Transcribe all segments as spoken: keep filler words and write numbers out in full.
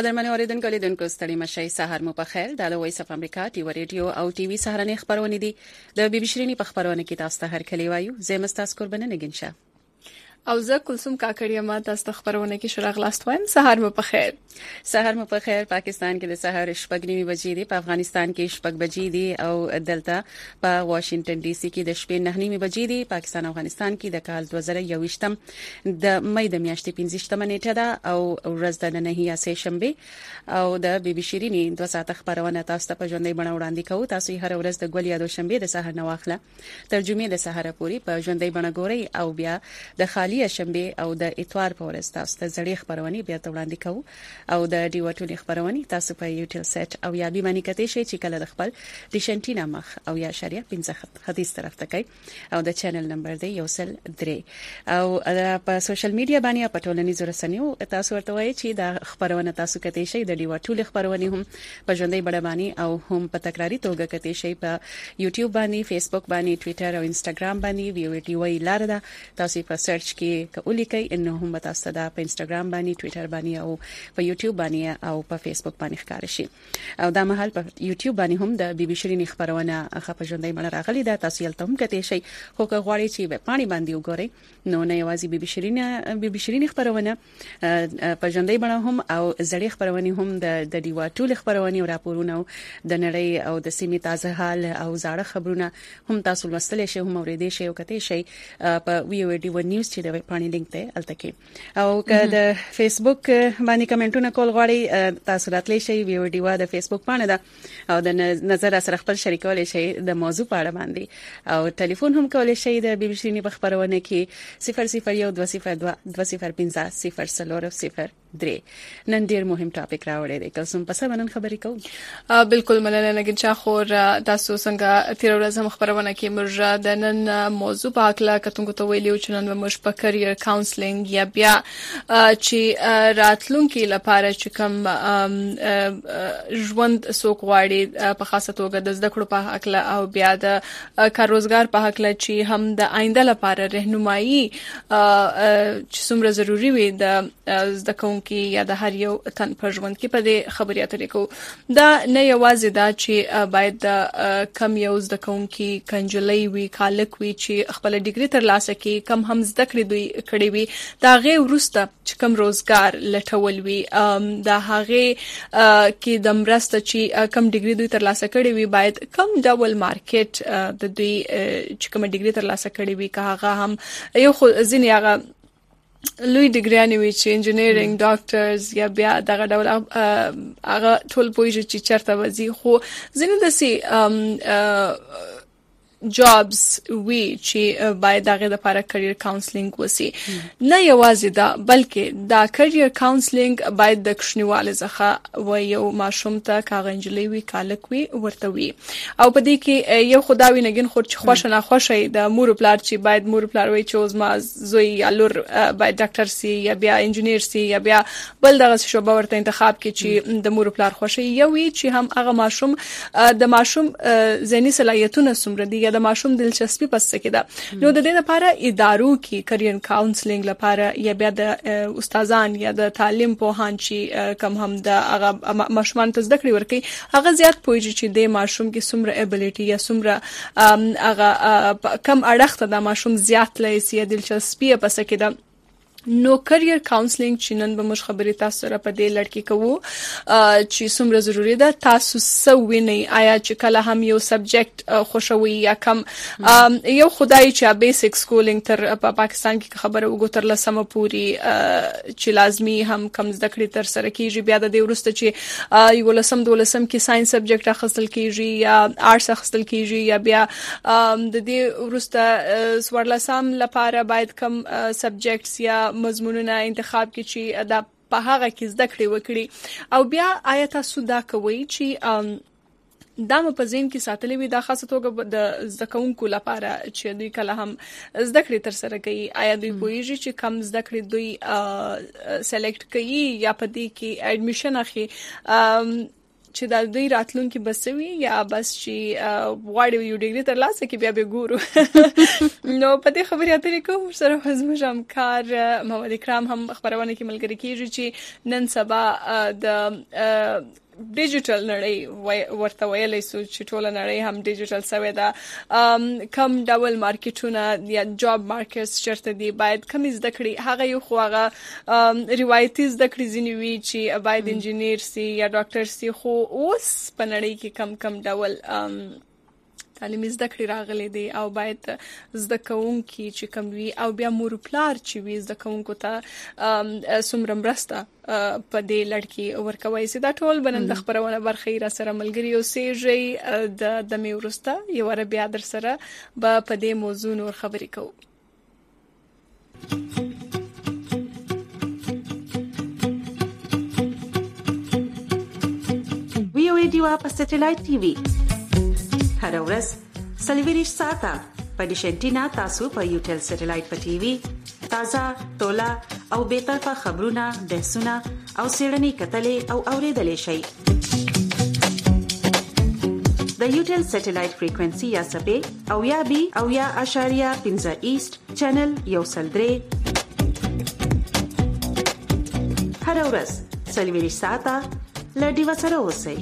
قدرمن اوریدونکو لیدونکو ستړي مشي سحر مو په خیر د وایس اف امریکا ټي وی رادیو او ټي وی سهارنې خبرونه دي د بي بي شيريني په خبرونه کې تاسو ته هر کلی وایو زه مستاس قربانه نگینشه او زه کلثوم کاکړی ما تاسو ته خبرونه کې شرغ لاست وایم سحر مو په خیر سحر مو په خیر پاکستان کې د سحر شپږ نیمه بجې دي په افغانستان کې شپږ بجې دي او دلته په واشنگټن ډي سي کې د شپې نه نیمه بجې دي پاکستان او افغانستان کې د کال دوه زره یوویشتم د مې د میاشتې پنځه نیټه ده او ورځ د نهي یا سه شنبه او د بي بي شيريني دوه ساعت خبرونه تاسو ته په ژوندۍ بڼه وړاندې کوو تاسو هر ورځ د ګول یا د شنبه د سحر نواخله ترجمه د سحر پوری په ژوندۍ بڼه ګوري او بیا د خالی شنبه او د اتوار په ورځ تاسو ته زړې خبرونه بیا ته وړاندې کوو او د ډي وټولي خبرونه تاسو په یوټیوب سټ او یا به باندې کته شي چې کله د خپل د شنټینا مخ او یا شریعه پنځه حدیث طرف ته کوي او د چینل نمبر دی یو سل درې او په سوشل میډیا باندې په ټولنیزو رسنیو تاسو ورته وایي چې د خبرونه تاسو کته شي د ډي وټولي خبرونه هم په ژوندۍ بڼه باندې او هم په تکراری توګه کته شي په یوټیوب باندې فیسبوک باندې ټوئیټر او انستګرام باندې ویو ټي وی لار ده تاسو په سرچ کې کولی کوي انه هم تاسو ته په انستګرام باندې ټوئیټر باندې او په یوټیوب باندې او په فیسبوک باندې ښکار شي او دا مهال په یوټیوب باندې هم د بي بي شيريني خبرونه خپه ژوندۍ بڼه راغلي ده تاسو یې تم کته شي خو که غواړئ چې په پانی باندې وګورئ نو نه یوازې بي بي شيريني بي بي شيريني خبرونه په ژوندۍ بڼه هم او زړې خبرونه هم د د ډي واټول خبرونه او راپورونه د نړۍ او د سیمې تازه حال او زاړه خبرونه هم تاسو لوستل شي هم اوریدئ شي او کته شي په ویو ډي و نیوز چې د پانی لینک ته التکي او که د فیسبوک باندې کمنټونه کول غواړي تاسو راتلی شي ویو ډي و د فیسبوک باندې ده او د نظر سره خپل شریکول شي د موضوع په اړه باندې او ټلیفون هم کول شي د بي بي شيريني په خبرونه کې صفر صفر یو دوه صفر دوه دوه صفر پنځه صفر صفر صفر درې نن ډیر مهم ټاپک راوړی دی کوم په څه باندې خبرې کوو بالکل مننه نګین چا خور تاسو څنګه تیر ورځ هم خبرونه کې مرجا د نن موضوع په اړه کتونکو ته ویلو چې نن موږ په کرییر کاونسلینګ یا بیا چې راتلونکي لپاره چې کوم ژوند سوق غواړي په خاصه توګه د زده کړو په اړه او بیا د کار روزګار په اړه چې هم د آینده لپاره رهنمایي چې څومره ضروری وي د زده کړو کې یا د هر یو تن په ژوند کې په دې خبرې اترې کو دا نه یوازې دا چې باید د کم یو زده کوونکي کنجلۍ وي کالک وي چې خپل ډیګري تر لاسه کې کم هم زده کړې دوی کړې وي دا غي ورسته چې کم روزګار لټول وي دا هغه کې د مرسته چې کم ډیګري دوی تر لاسه کړې وي باید کم ډبل مارکیټ د دوی چې کم ډیګري تر لاسه کړې وي که هغه هم یو خو ځینې هغه لوی ډیګریانې وي چې انجینیرینګ ډاکټرز یا بیا دغه ډول هغه ټول پوهیږي چې چرته وځي خو ځینې داسې جابز وی چې باید دغه لپاره کرییر کاونسلینګ وسی نه یوازې دا بلکې دا کرییر کاونسلینګ باید د کښنیواله ځخه و یو ماشوم ته کاغنجلی وی کالک وی ورته وی او په دې کې یو خداوی نګین خو چې خوښ نه خوشي د مور پلار چې باید مور پلار وی چې اوس ما زوی یا لور باید ډاکټر سي یا بیا انجینیر سي یا بیا بل دغه شوبه ورته انتخاب کې چې د مور پلار خوشي یو وی چې هم هغه ماشوم د ماشوم ذهني صلاحیتونه سمره دي د ماشوم دلچسپي پس کې ده نو د دې لپاره ادارو کې کرییر کاونسلینګ لپاره یا بیا د استادان یا د تعلیم پوهان چې کم هم د هغه ماشومان ته زده کړې ورکي هغه زیات پوهیږي چې د ماشوم کې سمره ابیلیټي یا سمره هغه کم اړخته د ماشوم زیات لایسي یا دلچسپي پس کې ده نو کرییر کاونسلینګ چې نن به موږ خبرې تاسو سره په دې لړ کې کوو چې څومره ضروری ده تاسو سویني آیا چې کله هم یو سبجیکټ خوشوي یا کم یو خدای چې بیسیک سکولینګ تر په پاکستان کې خبره وګتر لسمه پوری چې لازمی هم کم زده کړې تر سره کیږي بیا د دې ورسته چې یو لسم دولسم کې ساينس سبجیکټ اخیستل کیږي یا آرټس اخیستل کیږي یا بیا د دې ورسته سوړلسم لپاره باید کم سبجیکټس یا مضمونونه انتخاب کې چې دا په هغه کې زده کړې وکړي او بیا آیا تاسو دا کوي چې دا په ذهن کې ساتلې وي دا خاصه توګه د زده کوونکو لپاره چې دوی کله هم زده کړې تر سره کوي آیا دوی پوهیږي چې کم زده کړې دوی سلیکټ کوي یا په دې کې اډمیشن اخلي چې د دوی راتلونکي بسوي یا بس چې واړی یو ډیګري تر لاسه کې بیا به ګورو. نو په دې خبرې اترې کوم سره زموږ همکار محمد اکرام هم خبرونه کې ملګری کیږي چې نن سبا د ډیجیټل نړۍ ورته ویلې سو چې ټول نړۍ هم ډیجیټل شوی دا کم ډول مارکیټونه یا جاب مارکټس چرته دی باید کم زده کړي هغه یو خو هغه روایتي زده کړي ځینې وی چې باید انجینیر سي یا ډاکټر سي خو اوس په نړۍ کې کم کم ډول تعلیم زده کړی راغلي دي او باید زده کوونکي چې کم وي او بیا مور پلار چې وي زده کوونکو ته سمره مرسته په دې لړکی ورکوي سي دا ټول بنن د خبرونه برخې را سره ملګری او سیږي د د میورسته یو ور بیا در سره په دې موضوع نور خبرې کوو. وی او ای ډیوا په سټلایټ ټي وي هر ورځ سلویریش ساعته په ډیشنټینا تاسو په یوټل سټلایټ په ټي وي تازه تولا او به طرفه خبرونه بحثونه او سیړنی کتلې او اوریدلې شي. د یوټل سټلایټ فریکوئنسي یا سپې او یا بي او یا اشاریه پنځه ایست چینل یو سلدري هر ورځ سلویریش ساعته لډي وسره اوسئ.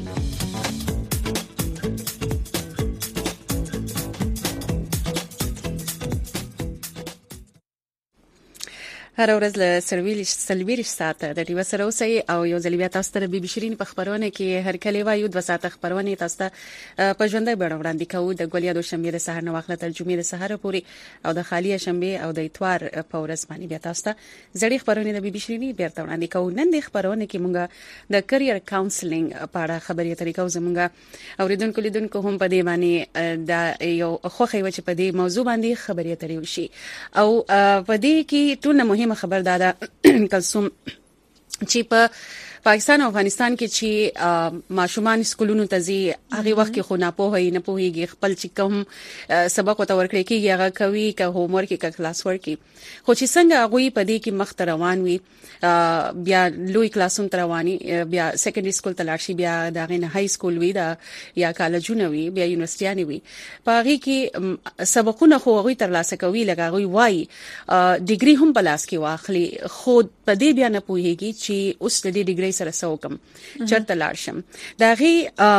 هر ورځ له سرویلیش سلویریش ساعته د ډیو سره اوسئ او یو ځل بیا تاسو ته بي بي شيرین په خبرونه کې هر کله وایو د ساعته خبرونه تاسو ته په ژوندۍ بڼه وړاندې کوو د ګولیا د شنبه د سحر نه واخله تر جمعې د سحر پورې او د خالی شنبه او د اتوار په ورځ باندې بیا تاسو ته زړې خبرونه د بي بي شيرین بیرته وړاندې کوو. نن د خبرونه کې مونږه د کرییر کاونسلینګ په اړه خبرې اترې کوو. زمونږه اوریدونکو لیدونکو هم په دې باندې د یو خوخه و چې په دې موضوع باندې خبرې اترې وشي او په دې کې ټول مهمه خبر دادا کلسوم چې په پاکستان او افغانستان کې چې ماشومان سکولونو ته ځي هغه وخت کې خو نه پوهې نه پوهېږي خپل چې کوم سبق وته ورکړي کېږي هغه کوي که هوم ورک کې کلاس ورک خو چې څنګه هغه په دې کې مخ روان وي بیا لوی کلاسوم رواني بیا سیکنډري سکول ته لاړ شي بیا دغه نه های سکول وي دا یا کالجونه وي بیا یونیورسيټي وي په هغه کې سبقونه خو هغه تر لاسه کوي لکه هغه وای ډیګري هم بلاس کې واخلي خو په دې بیا نه پوهېږي چې اوس د دې ډیګري سره سوکم چرته لاړ شم دا غي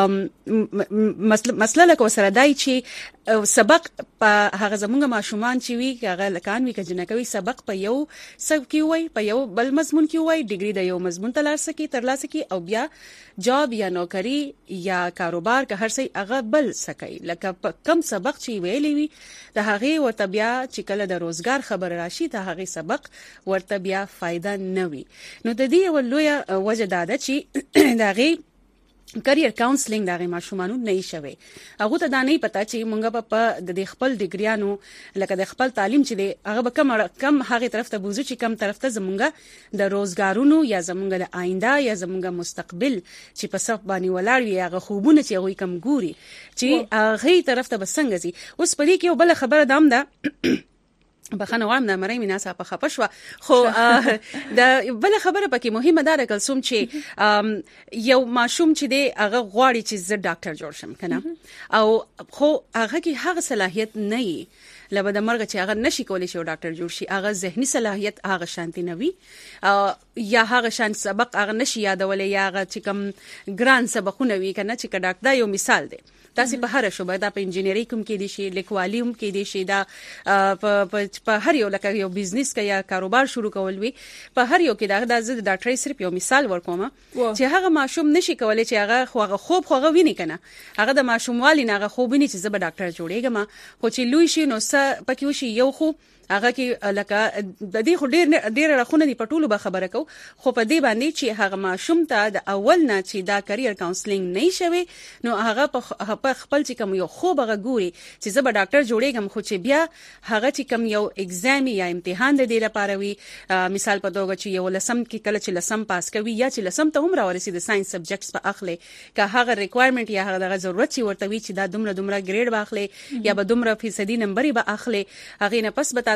مسله لکه وسره دای چې سبق په هغه زمونږ ماشومان چې وی هغه لکان وی کجنه کوي سبق په یو سب کې وای په یو بل مضمون کې وای ډیګري د یو مضمون تلار سکی تر لاسه کې او بیا جاب یا نوکری یا کاروبار که هر څه هغه بل سکی لکه کم سبق چې ویلې وی د هغه ورته بیا چې کله د روزګار خبر راشي د هغه سبق ورته بیا فائدہ نه وي. نو د دې ولویا وجه دا ده چې دغه کرییر کاونسلینګ دغه ماشومانو نه شوي هغه ته دا نه پتا چې مونږ په د خپل ډیګریانو لکه د خپل تعلیم چې هغه به کم کم هغه طرف ته بوزو چې کم طرف ته زمونږ د روزګارونو یا زمونږ د آینده یا زمونږ مستقبل چې په صف باندې ولاړ وي هغه خوبونه چې هغه کم ګوري چې هغه طرف ته بسنګ زی. اوس په دې کې یو بل خبره دام ده بخنه وام نه مری مینا صاحب خپشوا خو د بل خبره پکې مهمه ده کلسوم چې یو ماشوم چې دی هغه غواړي چې زه ډاکټر جوړ شم کنه او خو هغه کې هغه صلاحیت نه وي لبه د مرګ چې هغه نشي کولای شي ډاکټر جوړ شي هغه ذهني صلاحیت هغه شانتي نه وي یا هغه شان سبق هغه نشي یادولې یا هغه چې کوم ګران سبقونه وي کنه چې ډاکټر یو مثال دی تاسو په هر شوبه دا په انجینری کوم کې دي شي لیکوالي هم کې دي شي دا په هر یو لکه یو بزنس کې یا کاروبار شروع کول وي په هر یو کې دا د ډاکټري صرف یو مثال ورکوم چې هغه ماشوم نشي کولای چې هغه خوغه خوب خوغه ویني کنه هغه د ماشوم والی نه هغه خوب ویني چې زه به ډاکټر جوړېږم خو چې لوی شي نو څه پکې وشي یو خو هغه کې لکه د دې خو ډېر ډېر راخونه دي پټولو به خبره کو خو په دې باندې چې هغه ماشوم ته د اول نه چې دا کرییر کاونسلینګ نه شوي نو هغه په خپل چې کوم یو خوب هغه ګوري چې زه به ډاکټر جوړېږم خو چې بیا هغه چې کوم یو ایگزام یا امتحان د دې لپاره وي مثال په توګه چې یو لسم کې کله چې لسم پاس کوي یا چې لسم ته هم راورسي د ساينس سبجیکټس په اخلي که هغه ریکوایرمنت یا هغه د ضرورت چې ورته وي چې دا دومره دومره ګریډ واخلي یا به دومره فیصدي نمبر به اخلي هغه نه پس بتا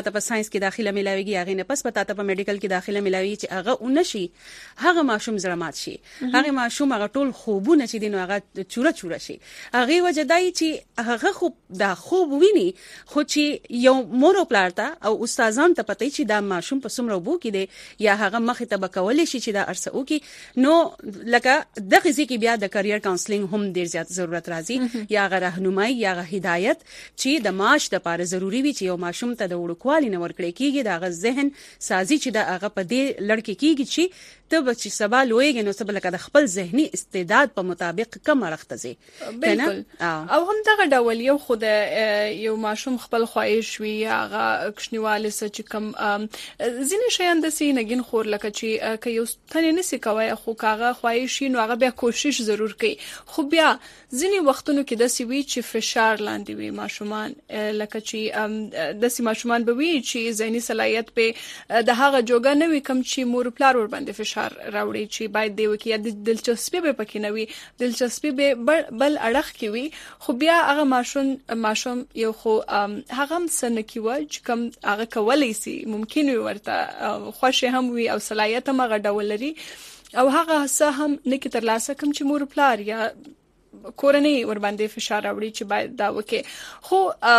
ته په ساينس کې داخله ملاويږي هغه نه پس پتا ته په میډیکل کې داخله ملاوي چې هغه اونشي هغه ماشوم زرمات شي هغه ماشوم هغه ټول خوبونه چې دینو هغه چوره چوره شي هغه وجدای چې هغه خوب دا خوب ویني خو چې یو مور او پلار ته او استادان ته پته چې دا ماشوم په سمرو بو کې دی یا هغه مخ ته بکول شي چې دا ارسو کې نو لکه د غزي کې بیا د کرییر کاونسلینګ هم ډیر زیات ضرورت راځي یا غ راهنمایي یا غ هدایت چې د معاش لپاره ضروری وي چې یو ماشوم ته د وړوکوالي نه ورکړي کیږي دا غ ذهن سازي چې دا هغه په دې لړکی کیږي چې ته بچی سبا لویږي نو سبا لکه د خپل ذهني استعداد په مطابق کم رخته زی بالکل او هم دغه ډول یو خود یو ماشوم خپل خواهش وي هغه کښنیواله چې کم ځینې شیان د سینګین خور لکه چې که یو تنه نسی کوي خو کاغه خواهش نو هغه بیا کوشش ضرور کوي خو بیا ځینې وختونو کې د سوي چې فشار لاندې وي ماشومان لکه چې د سیمه ماشومان به وي چې ذهني صلاحیت په د هغه جوګه نه وي کم چې مور پلار ور باندې فشار راوړي چې باید دی وکي یا د دلچسپي به پکې نه وي دلچسپي به بل اړخ کې وي خو بیا هغه ماشوم ماشوم یو خو هغه هم سنکیو چې کم هغه کولای شي ممکن وي ورته خوشي هم وي او صلاحیت هم هغه ډول لري او هغه څه هم نه کې تر لاسه کم چې مور پلار یا کورنۍ ور باندې فشار راوړي چې باید دا وکي خو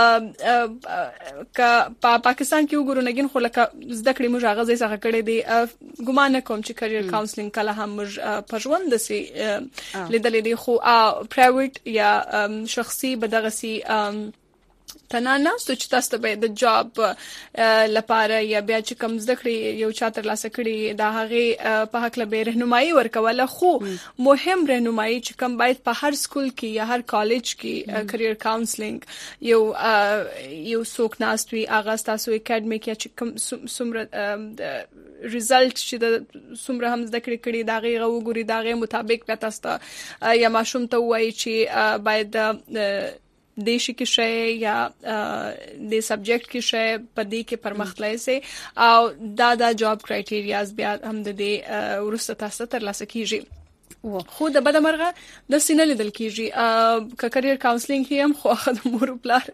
ک په پاکستان کې وګورو نګین خو لکه زده کړې موږ هغه ځای څخه کړې دي ګمان کوم چې کرییر کاونسلینګ کله هم موږ پښوند سي لیدلې دي خو پرایویټ یا شخصي بدغه سي تنانه چې تاسو ته د جاب لپاره یا بیا چې کوم زده کړې یو چا تر لاسه کړي دا هغه په حق له رهنمایي ورکوله خو مهم رهنمایي چې کوم باید په هر سکول کې یا هر کالج کې کرییر کاونسلینګ یو یو څوک ناستوي هغه تاسو اکیډمیک یا چې کوم سمره ریزلټ چې د سمره هم زده کړې کړي دا غي غوګوري دا غي مطابق به تاسو یا ماشوم ته وایي چې باید دیشی کې شې یا د سبجیکټ کې شې په دې کې پرمختلای سي او دا دا جاب کرایټیریاز بیا هم د دې ورسته تاسو تر لاسه کیږي خو د بده مرغه د سینې لیدل کیږي ک کرییر کاونسلینګ هم خو د مور پلار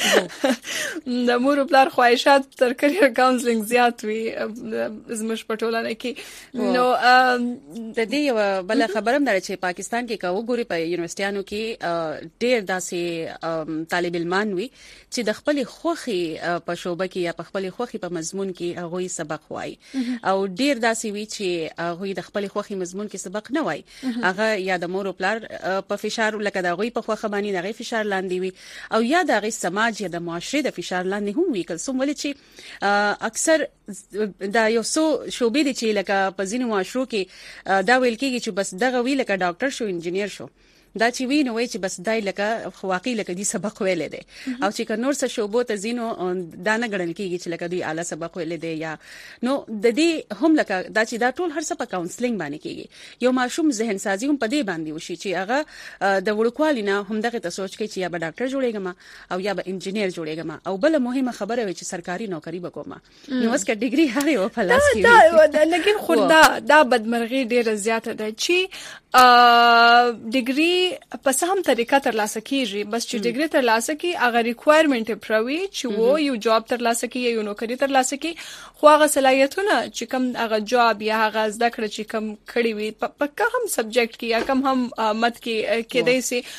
د مور پلار خواهشات تر کرییر کاونسلینګ زیات وي زموږ په ټولنه کې نو د دې یو بل خبرم در چې پاکستان کې کا وګوري په یونیورسيټانو کې ډېر داسې طالب علمان وي چې د خپل خوخي په شوبه کې یا په خپل خوخي په مضمون کې هغه سبق وایي او ډېر داسې وي چې هغه د خپل خوخي مضمون کې سبق نه وایي هغه یا د مور او پلار په فشار لکه دا غوي په خوخه باندې دغه فشار لاندې وي او یا دغه سماج یا د معاشره د فشار لاندې هم وي کلسوم ولې چې اکثر دا یو څو شوبې دي چې لکه په ځینو معاشرو کې دا ویل کېږي چې بس دغه وی لکه ډاکټر شو انجینیر شو دا چې ویني وای چې بس دای لکه واقعي لکه دي سبق ویلې دي او چې نور څه شوبو ته زینو دا نه غړل کیږي چې لکه دوی اعلی سبق ویلې دي یا نو د دې هم لکه دا چې دا ټول هر څه په کاونسلینګ باندې کیږي یو ماشوم ذهن سازي هم په دې باندې وشي چې هغه د وړوکوالي نه هم دغه ته سوچ کوي چې یا به ډاکټر جوړېږم او یا به انجینیر جوړېږم او بل مهمه خبره وي چې سرکاري نوکری وکوم نو اوس کې ډیګري هغه او پلاس کې دا لکه خو دا دا بدمرغي ډیره زیاته ده چې ډیګري په سم طریقه تر لاسه کیږي بس چې ډیګري تر لاسه کی هغه ریکوایرمنت پروي چې وو یو جاب تر لاسه کی یو نوکری تر لاسه کی خو هغه صلاحیتونه چې کم هغه جاب یا هغه زده کړه چې کم کړی وي په کوم سبجیکټ کې یا کم هم مت کې کې دی سي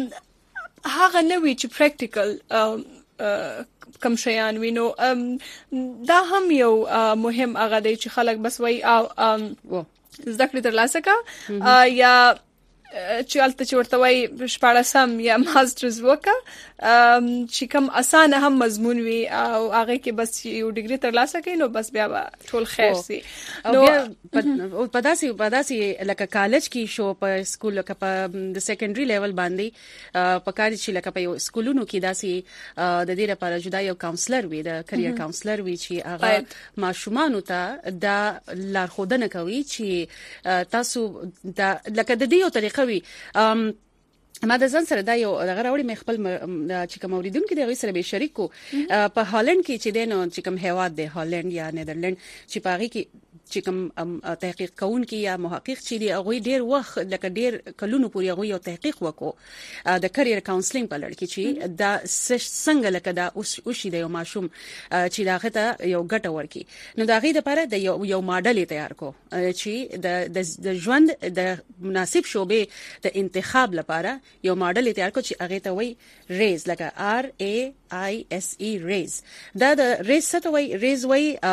هغه نه وی چې پریکټیکل کم شیان وینو دا هم یو مهم هغه دی چې خلک بس وای او زده کړه تر لاسه کا یا چې الته چې ورته وای شپاړسم یا ماسترز وکا چې کوم اسانه هم مضمون وي او هغه کې بس یو ډیګري تر لاسه کین نو بس بیا ټول خیر سي نو په داسې په داسې لکه کالج کې شو په سکول لکه په د سیکنډري لیول باندې په کالج چې لکه په یو سکولونو کې داسې د دې لپاره جدا یو کاونسلر وي د کرییر کاونسلر وي چې هغه ماشومان ته د لارښودنه کوي چې تاسو د لکه د دې یو طریقه وي ما د ځن سره دا یو دغه راوړي مې خپل چې کوم اوریدونکو دغه سره به شریکو په هالند کې چې دینو چې کوم هیواد دی هالند یا نیدرلند چې پاغي کې چې کوم تحقیق کوونکي یا محقق چې دی هغه ډیر وخت لکه ډیر کلونو پورې هغه یو تحقیق وکړو د کرییر کاونسلینګ په لړ کې چې دا څنګه لکه دا او شي د یو ماشوم چې داغه ته یو ګټه ورکي نو داغه لپاره د یو یو ماډل تیار کو چې د د ژوند د مناسب شوبې د انتخاب لپاره یو ماډل تیار کو چې هغه ته وای ریز لکه آر ای آی اس ای ریز دا د ریز څه ته وای ریز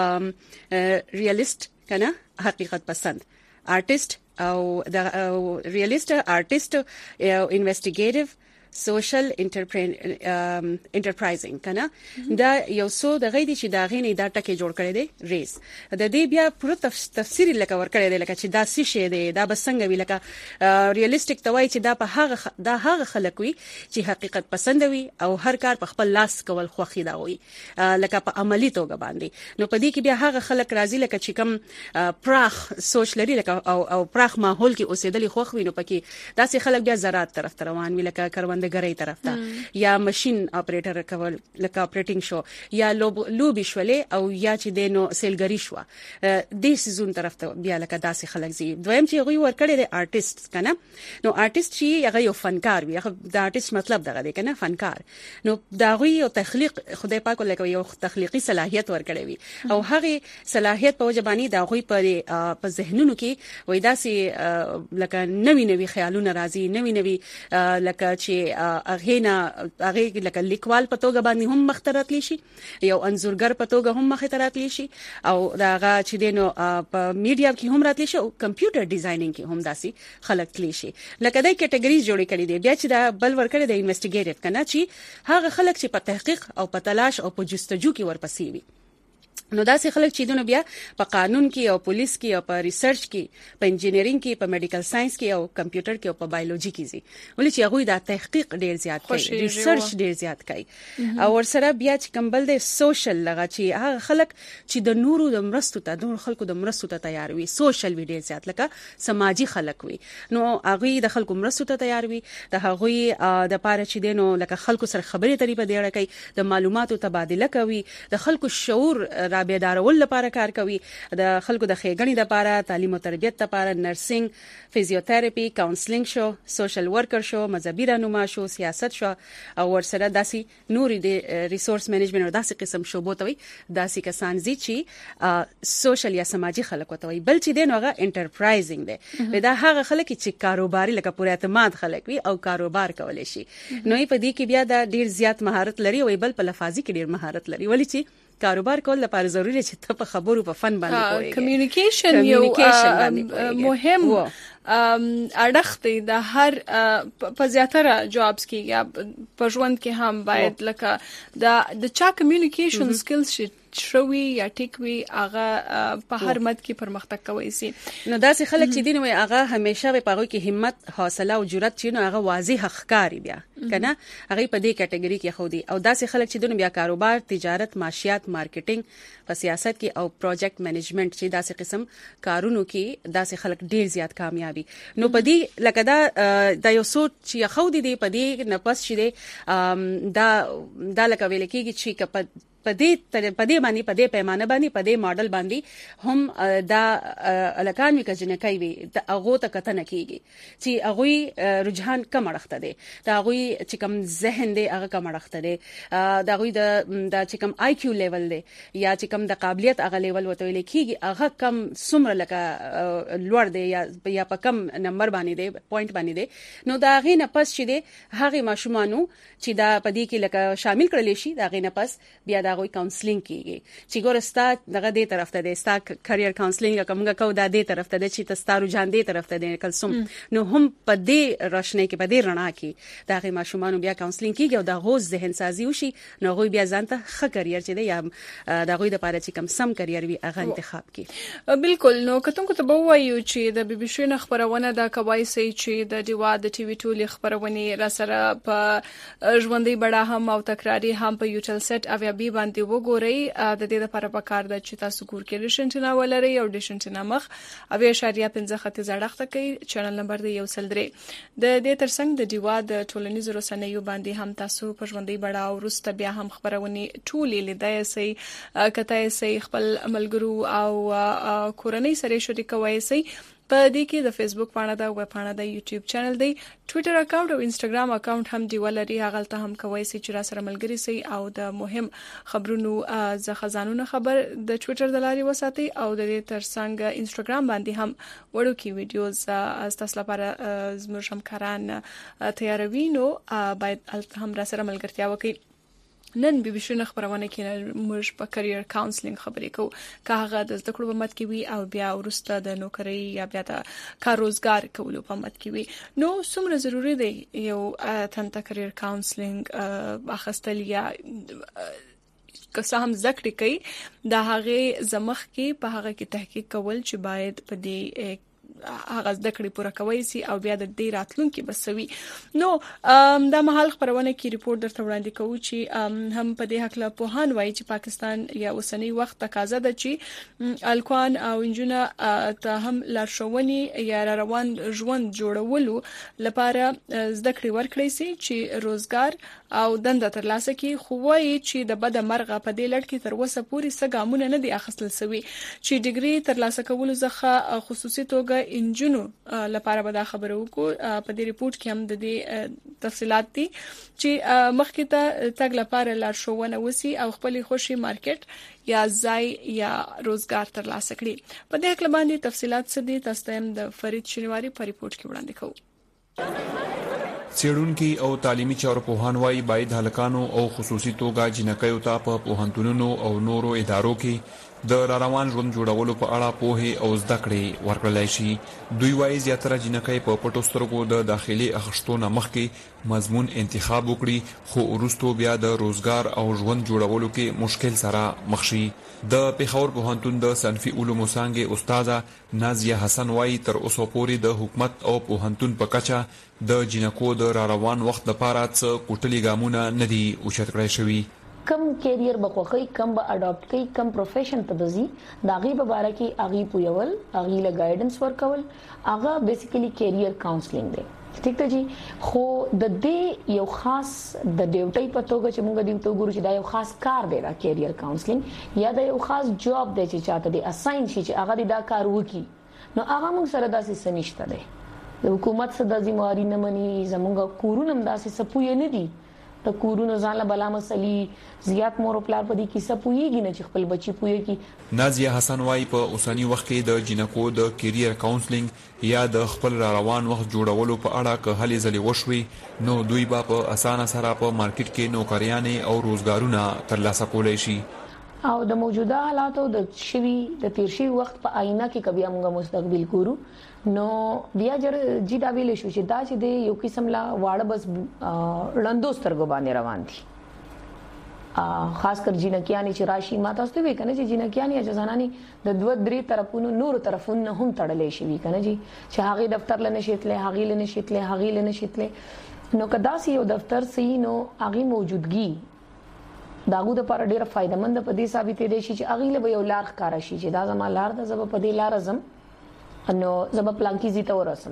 وای ریالیست کنه حقیقت پسند آرټیست او د ریالیست آرټیست او انویسټیګیټیو سوشل انټرپرایزینګ کنه دا یو څو د غیدي چې دا غینې دا ټکي جوړ کړي دي ریس د دې بیا پوره تفسیر لکه ور کړي دي لکه چې دا څه شی دی دا بسنګ وی لکه ریالیسټیک توای چې دا په هغه دا هغه خلک وي چې حقیقت پسند وي او هر کار په خپل لاس کول خوخي دا وي لکه په عملی توګه باندې نو په دې کې بیا هغه خلک راځي لکه چې کم پراخ سوچ لري لکه او او پراخ ماحول کې اوسېدلي خوخ وي نو پکې داسې خلک بیا زراعت طرف ته روان وي لکه کروند ګرای طرف ته یا ماشين اپریټر کول لکه اپریټینګ شو یا لوبي شولې او یا چې دینو سیلګری شو د سيزون طرف ته بیا لکه داسې خلک زی دویم چې غوي ور کړی د آرټیست کنه نو آرټیست چې هغه یو فنکار وي هغه د آرټیست مطلب دغه دی کنه فنکار نو دا غوي یو تخلیق خدای پاک لکه یو تخلیقي صلاحيت ور کړی وي او هغه صلاحيت په وجبانی دا غوي په په ذهنونو کې وای داسې لکه نوی نوی خیالونه راځي نوی نوی لکه چې اغه نه هغه لکه لیکوال په توګه باندې هم مخترت لشي یو انزورګر په توګه هم مخترت لشي او داغه چې دینو په میډیا کې هم راتلی شي او کمپیوټر ډیزاینینګ کې هم داسي خلق تلی شي لکه دای کټګوریز جوړې کړي دي بیا چې دا بل ور کړی د انویسټیګیټیو کنه چې هغه خلک چې په تحقیق او په تلاش او په جستجو کې ورپسې وي نو داسې خلک چې دونه بیا په قانون کې او پولیس کې او په ریسرچ کې په انجینرینګ کې په میډیکل ساينس کې او کمپیوټر کې او په بایولوژي کې زی ولې چې هغه دا تحقیق ډیر زیات کوي ریسرچ ډیر زیات کوي او ورسره بیا چې کمبل د سوشل لغه چې هغه خلک چې د نورو د مرستو ته د خلکو د مرستو ته تیار وي سوشل وی ډیر زیات لکه سماجی خلک وي نو هغه د خلکو مرستو ته تیار وي د هغه د پاره چې دینو لکه خلکو سره خبرې ترې په ډیره کوي د معلوماتو تبادله کوي د خلکو شعور بیدارول لپاره کار کوي د خلکو د خېګنې لپاره تعلیم او تربیت لپاره نرسنګ فزیوتراپي کاونسلینګ شو سوشل ورکر شو مذهبي رهنما شو سیاست شو او ورسره داسي نوري د ریسورس مینجمنت او داسي قسم شوبو ته وي داسي کسان زی چې سوشل یا سماجی خلک وته وي بل چې دین هغه انټرپرایزینګ دی دا هغه خلک چې کاروباري لکه پوره اعتماد خلک وي او کاروبار کولای شي نو په دې کې بیا دا ډیر زیات مهارت لري او بل په لفاظي کې ډیر مهارت لري ولې چې کاروبار کول لپاره ضروری چې ته په خبرو په فن باندې پوهیږې کمیونیکیشن یو مهم اړخ دی د هر په زیاتره جابز کې یا په ژوند کې هم باید لکه د د چا کمیونیکیشن سکلز شوي یا ټیکوي هغه په هر مد کې پرمختګ کوي سي نو داسې خلک چې دین وي هغه همیشه په هغه کې همت حوصله او جرأت چې نو هغه واضح ښکاری بیا کنه هغه په دې کټګوري کې خو دي او داسې خلک چې دین بیا کاروبار تجارت معاشيات مارکیټینګ په سیاست کې او پروجیکټ منیجمنت چې داسې قسم کارونو کې داسې خلک ډیر زیات کامیابی نو په دې لکه دا د یو سوچ چې خو دي په دې نفس چې دا دا لکه ویل کېږي چې په پدې پدې باندې پدې پیمانه باندې پدې ماډل باندې هم دا الکان وی کجنه کوي د اغه ته کتنه کیږي چې اغه رجحان کم اړخته دي دا اغه چې کم ذهن دی هغه کم اړخته دي دا اغه د د چې کم آی کیو لیول دی یا چې کم د قابلیت اغه لیول وته ویل کیږي هغه کم سمره لکه لوړ دی یا یا په کم نمبر باندې دی پوینټ باندې دی نو دا غي نه پس چې دی هغه ماشومانو چې دا پدې کې لکه شامل کړل شي دا غي نه پس بیا دا غوي کاونسلینګ کیږي چې ګور ستا دغه دې طرف ته دی ستا کرییر کاونسلینګ کومګه کو دا دې طرف ته دی چې تاسو رجحان دې طرف ته دی کلسوم نو هم په دې روشنۍ کې په دې رڼا کې دا غي ماشومانو بیا کاونسلینګ کیږي او دا غوز ذهن سازي وشي نو غوي بیا ځانته ښه کرییر چې دی یا دا غوي د پاره چې کم سم کرییر وي هغه انتخاب کړي بالکل نو کتون کو ته وایو چې د بي بي سي خبرونه دا کوي چې د دیوا د ټي وي ټولې خبرونه را سره په ژوندۍ بڑا هم او تکراری هم په یوټل سیټ او بي باندې باندې وګورئ. د دې لپاره پکار ده چې تاسو کور کې ډیشنټنا ولرئ او ډیشنټنا مخ اویا اشاریه پنځه خط زړښت کوي. چینل نمبر دی یو سل درې. د دې ترڅنګ د دیوا د ټولنیزو رسنیو باندې هم تاسو په ژوندۍ بڼه او وروسته بیا هم خبرونه ټولې لیدای شئ. کته شئ خپل ملګرو او کورنۍ سره شریکوي شئ. په دې کې د فیسبوک پاڼه ده، ویب پاڼه ده، یوټیوب چینل دی، ټوئیټر اکاونټ او انستګرام اکاونټ هم دی ولري. هغه ته هم کوي چې را سره ملګری شئ او د مهم خبرونو ز خزانونو خبر د ټوئیټر د لارې وساتئ او د دې ترڅنګ انستګرام باندې هم وړو کې ویډیوز تاسو لپاره زموږ همکاران تیاروي، نو باید هم را سره ملګرتیا وکړئ. نن بي بي سي خبرونه کې موږ په کرییر کاونسلینګ خبرې کوو. که هغه د زده کړو په مت کې وي او بیا ورسته د نوکری یا بیا د کار روزګار کولو په مت کې وي، نو څومره ضروری دی یو تنته کرییر کاونسلینګ اخستل یا که څه هم ذکر کوي د هغه زمخ کې په هغه کې تحقیق کول چې باید په دې هغه د کړي پوره کوي سي او بیا د دې راتلونکي بسوي. نو د مهال خبرونه کې ریپورت درته وړاندې کوو چې هم په دې حق له پوهان وایي چې پاکستان یا اوسنی وخت تقاضا ده چې الکوان او انجونه ته هم لارښوونې یا روان ژوند جوړولو لپاره زده کړې ورکړي سي چې روزګار او دنده ترلاسه کړي. خو وایي چې د بد مرغه په دې لړ کې تر اوسه پورې څه ګامونه نه دي اخیستل شوي چې ډیګري ترلاسه کولو ځخه خصوصي توګه انجنونو لپاره به دا خبره وکړو. په دې ریپورت کې هم د دې تفصيلات دي چې مخکې ته تګ لپاره لارښوونه وسی او خپل خوشي مارکیټ یا ځای یا روزګار ترلاسه کړي. په دې اړه باندې تفصيلات څه دي تاسو ته د فرید شینواری په ریپورت کې وړاندې کوو. څېړونکي او تعلیمي چارو پوهان وايي باید هلکانو او خصوصي توګه جنکیو ته په پوهنتونونو او نورو ادارو کې د روان ژوند جوړولو په اړه پوهه او زده کړې ورکړل شي. دوی وايي زیاتره جنکۍ په پټو سترګو د داخلي اخښتونو مخکې مضمون انتخاب وکړي، خو وروسته بیا د روزګار او ژوند جوړولو کې مشکل سره مخ شي. د پیښور پوهنتون د صنفي علومو څانګې استاده نازیه حسن وايي تر اوسه پورې د حکومت او پوهنتون په کچه د جنکو د را روان وخت لپاره څه کوټلي ګامونه نه دي اوچت کړی شوي. کم کیریئر بخوخی کم با اډاپټ کی کم پروفیشن ته دزي داغي په باره کې اغي پویول اغي له گایډنس ورکول اغه بیسیکلی کیریئر کاونسلینګ دی. ٹھیک ته جی، خو د دې یو خاص د ډیوټي په توګه چې موږ دیو تو ګورو چې دا یو خاص کار دی دا کیریئر کاونسلینګ یا دا یو خاص جاب دی چې چاته دی اساین شي چې اغه دا کار وکي، نو اغه موږ سره داسې سنشته دی. د حکومت سره د ذمہواری نه مني، زموږ کورونم داسې سپوی نه دي. د کورونو ځان له بلا مسلې زیات مور او پلار په دې کې سپويږي نه چې خپل بچي پويږي. نازیه حسن وايي په اوسنی وخت کې د جنکو د کیریئر کاونسلینګ یا د خپل را روان وخت جوړولو په اړه که هلې ځلې وشوي نو دوی به په اسانه سره په مارکیټ کې نوکریانې او روزګارونه ترلاسه کولای شي. او د موجوده حالاتو د شوي د تیر شوي وخت په آینه کې کبي موږ مستقبل ګورو نو بیا جر جی دا ویل شو چې دا چې د یو قسم لا واړه بس لندو سترګو باندې روان دي. خاص کر جنکیانی چې راشي ما تاسو ته وی کنه چې جنکیانی چې زنانی د دوه درې طرفونو نور طرفونو هم تړلې شي کنه جی چې هغه دفتر لنه شیتله هغه لنه شیتله هغه لنه شیتله نو کدا سی یو دفتر سي نو هغه موجودګي داغو د پر ډیره فائدمند په دې ثابتې دي چې هغه له یو لار ښکارا شي چې دا زما لار ده زب په دې لار ازم نو زب پلانکیزي ته ورسم.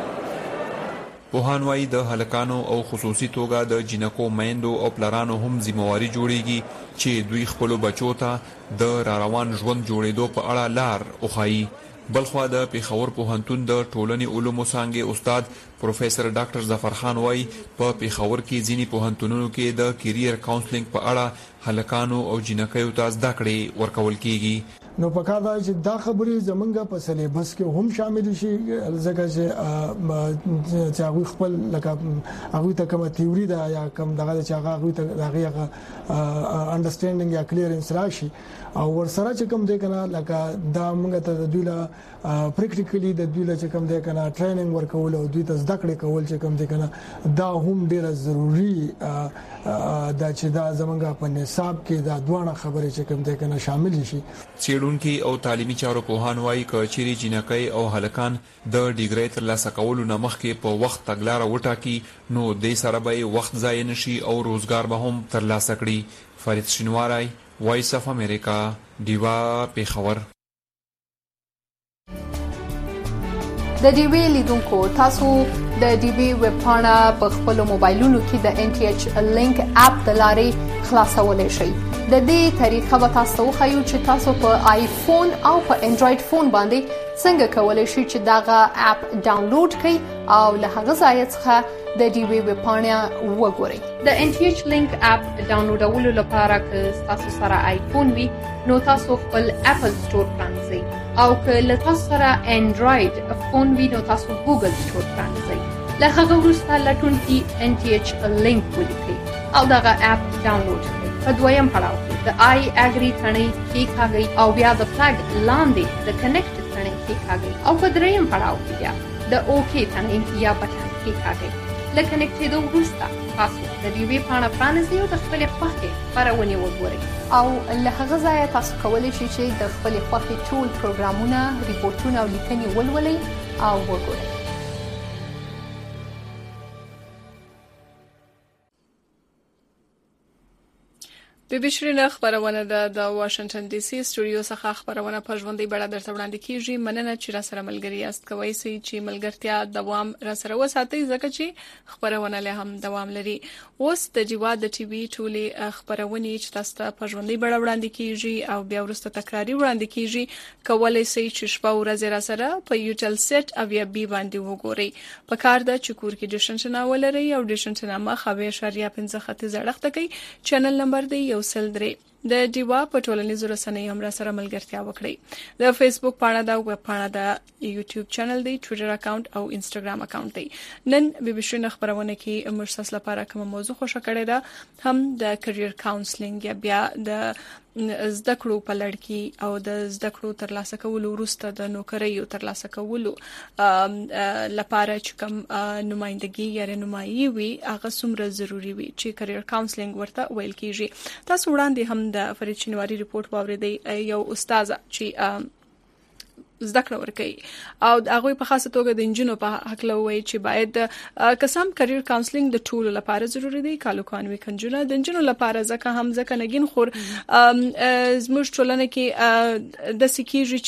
پوهان وايي د هلکانو او خصوصي توګه د جنکو میندو او پلارانو هم ذمہواری جوړیږي چې دوی خپل بچو ته د را روان ژوند جوړېدو په اړه لار وخایي. بلخوا د پیښور پوهنتون د ټولنې علومو څانګې استاد پروفیسور ډاکټر ظفر خان وايي په پیښور کې ځینی پوهنتونونو کې د کیریئر کاونسلینګ په اړه هلکانو او جنکیو ته زده کړې ورکول کیږي. نو پکار دا چې دا خبرې زمونږ په سلیبس کې هم شامل شي ځکه چې چې هغه خپل لکه هغه ته کومه تیوري دا یا کوم دغه چې هغه ته هغه انډرستانډینګ یا کلیرنس راشي او ورسره چې کوم دی کنه لکه دا موږ ته د دوی له پریکټیکلی د دوی له چې کوم دی کنه ټریننګ ورکول او دوی ته زده کړې کول چې کوم دی کنه دا هم ډیره ضروری دا چې دا زمونږ په نصاب کې دا دوه خبرې چې کوم دی کنه شامل شي. څېړونکي او تعلیمي چارو پوهان وايي کچېری جنکۍ او هلکان د ډیګري ترلاسه کولو نه مخکې په وخت تګلارې وټاکي نو د سره به وخت ضایع نشي او روزګار به هم ترلاسه کړي. فرید شینواری، وایس اف امریکا، دیوا پیښور. د ډیوی لیدونکو تاسو د ډیوی ویب پاڼه په خپل موبایلونو کې د ان ټي ایچ لینک اپ د لارې خلاصولای شئ. د دې طریقه به تاسو وښیو چې تاسو په آیفون او په انډراید فون باندې څنګه کولای شئ چې داغه اپ ډاونلوډ کړئ او له هغه ځای څخه د ډیوی ویب پاڼه وګورئ. د ان ټي ایچ لینک اپ ډاونلوډولو لپاره که تاسو سره آیفون وي نو تاسو خپل اپل سٹور پرانځئ او که له تاسو سره انډراید فون وي نو تاسو ګوګل سٹور پرانځئ. له هغه وروسته لټونکي ان ټي ایچ لینک ولیکئ او دغه اپ ډاونلوډ کړئ. په دویم پړاو کې د آی اګری تڼۍ کېکاږئ او بیا د فلګ لاندې د کنیکټ تڼۍ کېکاږئ او په دریم پړاو کې بیا د اوکې تڼۍ یا بټن کېکاږئ. له کنیکټېدو وروسته تاسو د ډیوی پاڼه پرانیزئ او د خپلې خوښې خپرونې وګورئ او له هغه ځایه تاسو کولی شئ چې د خپلې خوښې ټول پروګرامونه، ریپورټونه او لیکنې ولولئ او وګورئ. بي بي شرینه خبرونه ده د واشنگټن ډي سي سټوډیو څخه خبرونه په ژوندۍ بڼه درته وړاندې کیږي. مننه چې را سره ملګری یاست. کوي سي چې ملګرتیا دوام را سره وساتئ ځکه چې خبرونه له هم دوام لري. اوس د جیوا د ټي وي ټولې خبرونه چې تاسو ته په ژوندۍ بڼه وړاندې کیږي او بیا ورسته تکراری وړاندې کیږي کولای سي چې شپه ورځ را سره په یوټل سیټ او یا بي باندې وګورئ. په کار د چکور کې ډیشنشن ولري او ډیشنشن ما خوي شریعه پنځه خط زړښت کوي. چینل نمبر دی سل درې د دیوا په ټولنیزو رسنیو هم را سره ملګرتیا وکړئ. د فیسبوک پاڼه دا، ویب پاڼه دا، یوټیوب چینل دی، ټویټر اکاونټ او انستګرام اکاونټ دی. نن بي بي شرینه خبرونه کې موږ تاسو لپاره کوم موضوع خوښه کړې ده، هم د کرییر کاونسلینګ یا بیا د زده کړو په لړ کې او د زده کړو ترلاسه کولو وروسته د نوکریو ترلاسه کولو لپاره چې کوم نمائندګي یا رهنمایي وي هغه څومره ضروری وي چې کرییر کاونسلینګ ورته ویل کیږي. تاسو وړاندې هم د فرید شینواری ریپورت واوریدئ، یو استاد چې زده کړه ورکړي او هغه په خاصه توګه د انجینو په حق لوي چې باید قسم کرییر کاونسلینګ د ټول لپاره ضروری دی. کالو کانوي کنجونه د انجینو لپاره ځکه هم ځکه نګین خور زموږ ټولنه کې د سکیږي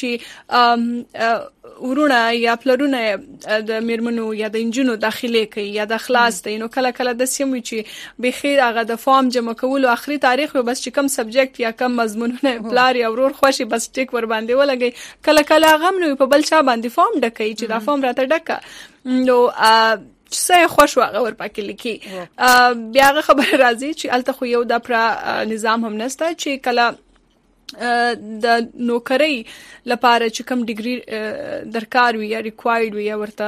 چې ورونه یا پلرونه د میرمنو یا د انجینو داخلي کوي یا د خلاص دی، نو کله کله د سیمه چې به خیر هغه د فارم جمع کولو اخري تاریخ و بس چې کم سبجیکټ یا کم مضمونونه پلار یا ورور خوشي بس ټیک ور باندې ولګي. کله کله غم نو په بل چا باندې فارم ډکې چې دا فارم راته ډکه نو څه خوش واغه ور پکې لیکي. بیا هغه خبر راځي چې الته خو یو د پر نظام هم نسته چې کله د نوکری لپاره چې کوم ډیګري درکار وي یا ریکوایرډ وي یا ورته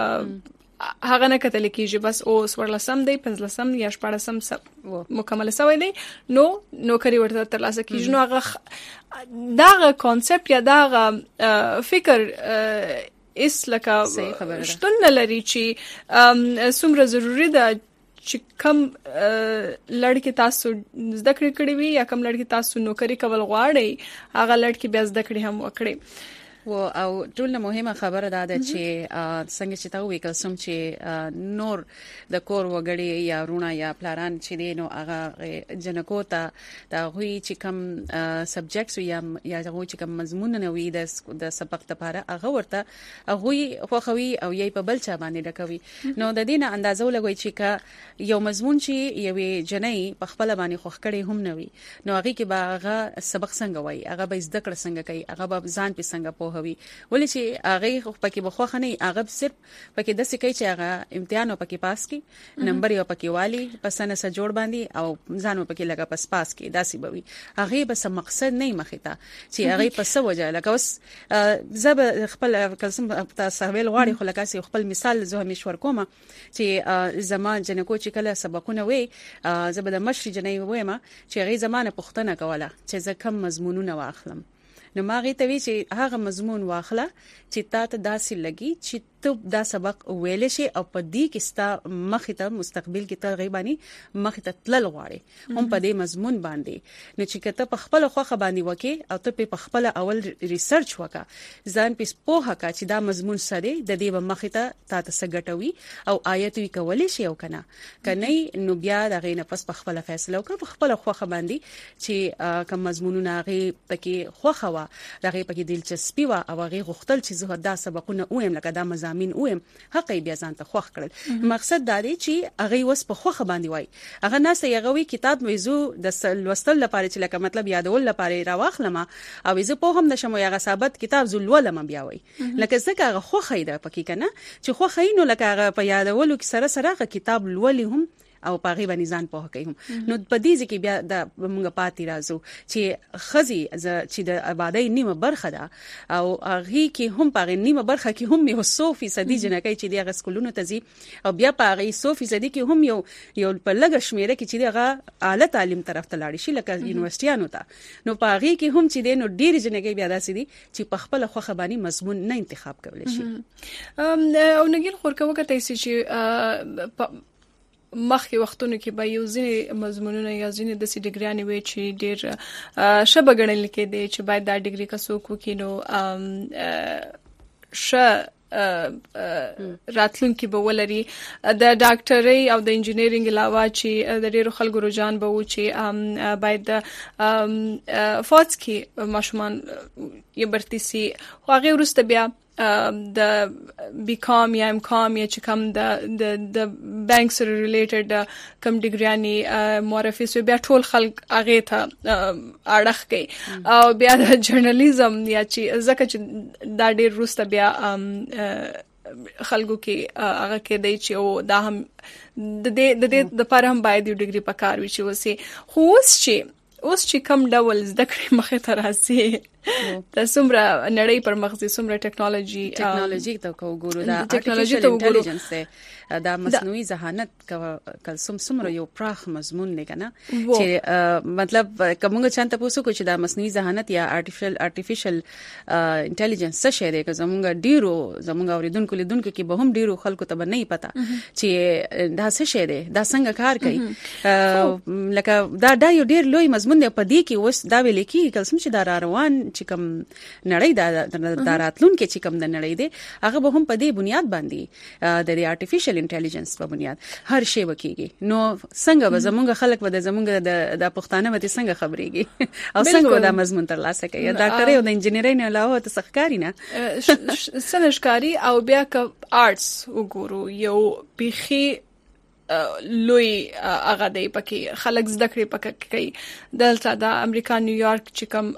هغه نه کتل کیږي بس اوس ورلسم دی پنځلسم یا شپږلسم مکمل شوی دی نو نوکری ورته ترلاسه کیږي. نو هغه دا کانسپټ یا دا فکر اس لکه شتون لري چې څومره ضروری ده چې کم لړکی تاسو زده کړې کړې وي یا کم لړکی تاسو نوکری کول غواړي هغه لړکی بیا زده کړې هم وکړي. و او ټول مهمه خبره ده چې څنګه چې تاسو وکړ سم چې نور د کور وګړي یا رونه یا پلاران چې دي نو هغه جنکو ته دا غوي چې کم سبجیکټس یا یا غوي چې کم مضمون نه وي د د سبق لپاره هغه ورته غوي خوخوي او یې په بل چا باندې ډکوي. نو د دې نه اندازو لګوي چې کا یو مضمون چې یوې جنۍ په خپل باندې خوخ کړي هم نه وي نو هغه کې به هغه سبق څنګه وای، هغه به زده کړ څنګه کوي، هغه به ځان په څنګه په وي ولې چې هغه پکې بخوخه نه هغه صرف پکې د سکه چې هغه امتحان پکې پاس کی نمبر یو پکې والی پسنه سره جوړ باندې او ځان پکې لګا پس پاس کی داسي بوي. هغه بس مقصد نه مخته چې هغه پس وجه لکه اوس زب خپل کلسم تاسو ویل غواړي خو لکه خپل مثال زه مشور کوم چې زمان جنکو چې کله سبقونه وي زب د مشر جنې وایم چې هغه زمانه پښتنه کوله چې زه کم مضمونونه واخلم نو ما غي ته وی چې هغه مضمون واخله چې تا ته داسې لګي چې ته دا سبق ویل شي او په دې کې ستا مخې ته مستقبل کې ته غیبانی مخې ته تلل غواړي هم په دې مضمون باندې نو چې کته په خپل خوخه باندې وکي او ته په خپل اول ریسرچ وکا ځان په پوهه کا چې دا مضمون سره د دې مخې ته تاسو سګټوي او آیت وی کولې شي او کنه کني نو بیا دا غي نه پس په خپل فیصله وکړه په خپل خوخه باندې چې کوم مضمونونه غي پکې خوخه وا دا غي پکې دلچسپي وا او غي غختل چې زه دا سبقونه اویم لکه دا مضامین اویم حق بیا ځان ته خوخ کړل مقصد دا دی چې هغه وس په خوخه باندې وای هغه نه سه یغوي کتاب ویزو د لوستل لپاره چې لکه مطلب یادول لپاره راواخلم او زه په هم نشم یغه ثابت کتاب زولولم بیا وای لکه څنګه هغه خوخه ده پکې کنه چې خوخه نو لکه هغه په یادولو کې سره سره کتاب لولي هم او پاغي باندې ځان په کوي نو په دې ځکه بیا د موږ پاتې راځو چې خزي چې د آبادی نیمه برخه ده او هغه کې هم پاغي نیمه برخه کې هم یو سو فیصد جنکې چې دغه سکولونو ته زی او بیا پاغي سو فیصد کې هم یو یو په لګ شمیره کې چې دغه اعلی تعلیم طرف ته لاړ شي لکه یونیورسيټانو ته نو پاغي کې هم چې دینو ډیر جنکې بیا داسې دي چې په خپل خوخه باندې مضمون نه انتخاب کول شي او نګیل خورکه وکړه چې مخکې وختونو کې به یو ځینې مضمونونه یا ځینې د سي ډیګریانې وي چې ډېر شبه ګڼل کېدی چې باید دا ډیګري کسو کو کینو ش راتلونکي به ولري د ډاکټرۍ او د انجینیرینګ علاوه چې د ډېرو خلکو رجحان به و چې باید د فوج کې ماشومان یې برتي سي خو هغه وروسته بیا د بی کام یا ام کام یا چې کوم د د د بانک سره ریلیټډ کوم ډیګریانی معرفي سو بیا ټول خلک هغه ته اړه کوي او بیا د جرنالیزم یا چې زکه چې دا ډیر روسته بیا خلکو کې هغه کې دی چې او دا هم د دې د دې د پر هم باید یو ډیګري پکار وي چې وسی خو اوس چې اوس چې کوم ډول زده کړې مخه ته راځي د سمره نړۍ پر مخزي سمره ټیکنالوژي ټیکنالوژي ته وګورو دا ټیکنالوژي ته وګورو دا مصنوعي ذهانت کله سم سمره یو پراخ مضمون نه کنه چې مطلب کومه چانته پوسو کو چې دا مصنوعي ذهانت یا ارتفیشل ارتفیشل انټيليجنس څه شی دی که زمونږ ډیرو زمونږ اوریدونکو لیدونکو کې به هم ډیرو خلکو ته نه پتا چې دا څه شی دی دا څنګه کار کوي لکه دا دا یو ډیر لوی مضمون دی په دې کې اوس دا ویل کی کله سم چې دا روان چې کوم نړۍ د داراتلون کې چې کوم د نړۍ دی هغه به هم په دې بنیاد باندې د ارتفیشل انټيليجنس په بنیاد هر شی وکيږي نو څنګه به زمونږ خلک به زمونږ د د پښتانه به څنګه خبريږي او څنګه به دا مضمون تر لاسه کوي ډاکټرۍ او د انجینرۍ نه علاوه ته سخکاری نه سنشکاری او بیا ک آرټس وګورو یو بيخي لوی هغه دی پکې خلک زده کړې پکې کوي دلته د امریکا نیویارک چې کوم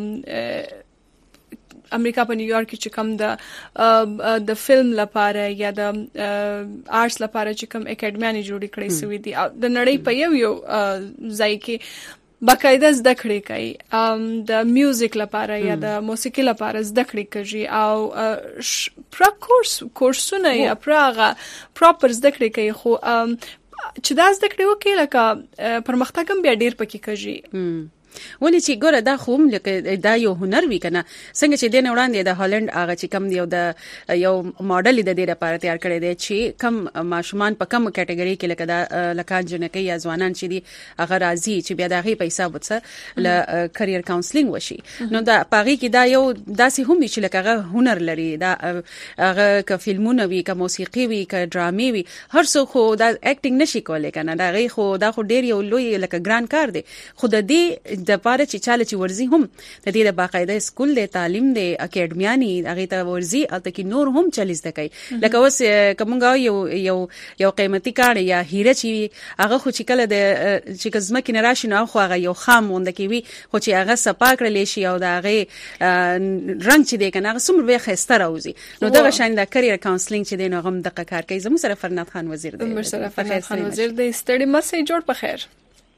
امریکا په نیویارک کې چې کوم د د فلم لپاره یا د آرټس لپاره چې کوم اکیډمي جوړې کړې سوي دي د نړۍ په یو یو ځای کې باقاعده زده کړې کوي د میوزیک لپاره یا د موسیقي لپاره زده کړې کوي او پرا کورس کورسونه یا پراغه پراپر زده کړې کوي خو چې دا زده کړې وکړي لکه پرمختګ هم بیا ډیر پکې کوي ولې چې ګوره دا خوم لکه دا یو هنر وی کنه څنګه چې د وړاندې د هالند هغه چې کم دی او د یو ماډل د دې لپاره تیار کړی دی چې کم ماشومان په کم کټګوري کې لکه دا لکه جنکې یا ځوانان چې دي هغه راځي چې بیا دغه پیسې بوتسه ل کرییر کاونسلینګ وشي نو دا پاغي کې دا یو داسې هم چې لکه هغه هنر لري دا هغه ک فلمونه وی ک موسیقي وی ک ډرامي وی هر څه خو دا اکټینګ نشي کولای کنه دا غي خو دا خو ډیر یو لوی لکه ګران کار دی خو د دې د پاره چې چاله چې ورزي هم د دې د باقاعده سکول د تعلیم د اکیډمیانی هغه ته ورزي الته کې نور هم چلیز دکای لکه اوس کومګه یو یو یو قیمتي کار یا هیره چې هغه خو چې کله د چې کزمه کې نراشي نو خو هغه یو خام وند کې وي خو چې هغه سپاکړل شي او دا هغه رنگ چې دی کنه هغه سمره به خسته راوځي نو دا شان د کرییر کاونسلینګ چې دی نو غم د کار کوي زمو سره فرنات خان وزیر دی زمو سره فرنات خان وزیر دی ستړي مسې جوړ په خیر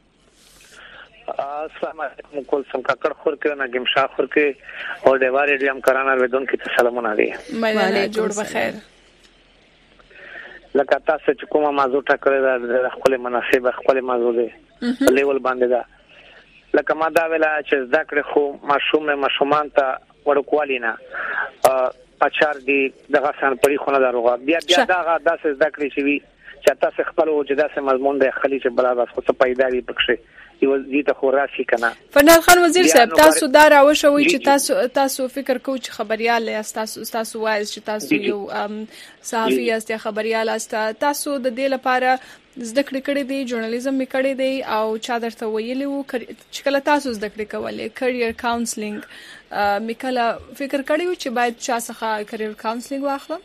السلام علیکم کول سم کاکړ خور کې نګم شاه خور کې او د واره ډیم کرانا ودون کې سلامونه دي مله جوړ بخیر لکه تاسو چې کومه موضوع ټاکلې ده خپل مناسب خپل موضوع ده لیول باندې ده لکه ما دا ویلا چې ذکر خو مشوم مشومان ته ورکوالینا پچار دی دغه سن پرې خونه دروغه بیا بیا دغه داسې ذکر شي چې تاسو خپل وجدا سه مضمون د خلی چې بلا بس خو پیدا وي پکښه یو دې ته خو راشي کنه. فنان خان وزیر صاحب تاسو دا راوښوي چې تاسو تاسو فکر کوئ چې خبريال یاست، تاسو تاسو وایي چې تاسو یو صحافي یاست یا خبريال یاست، تاسو د دې لپاره زده کړې کړې دي، ژورنالیزم می کړې دی او چا درته ویلی وو چې کله تاسو زده کړې کولې کرییر کاونسلینګ می کله فکر کړی و چې باید چا څخه کرییر کاونسلینګ واخلم؟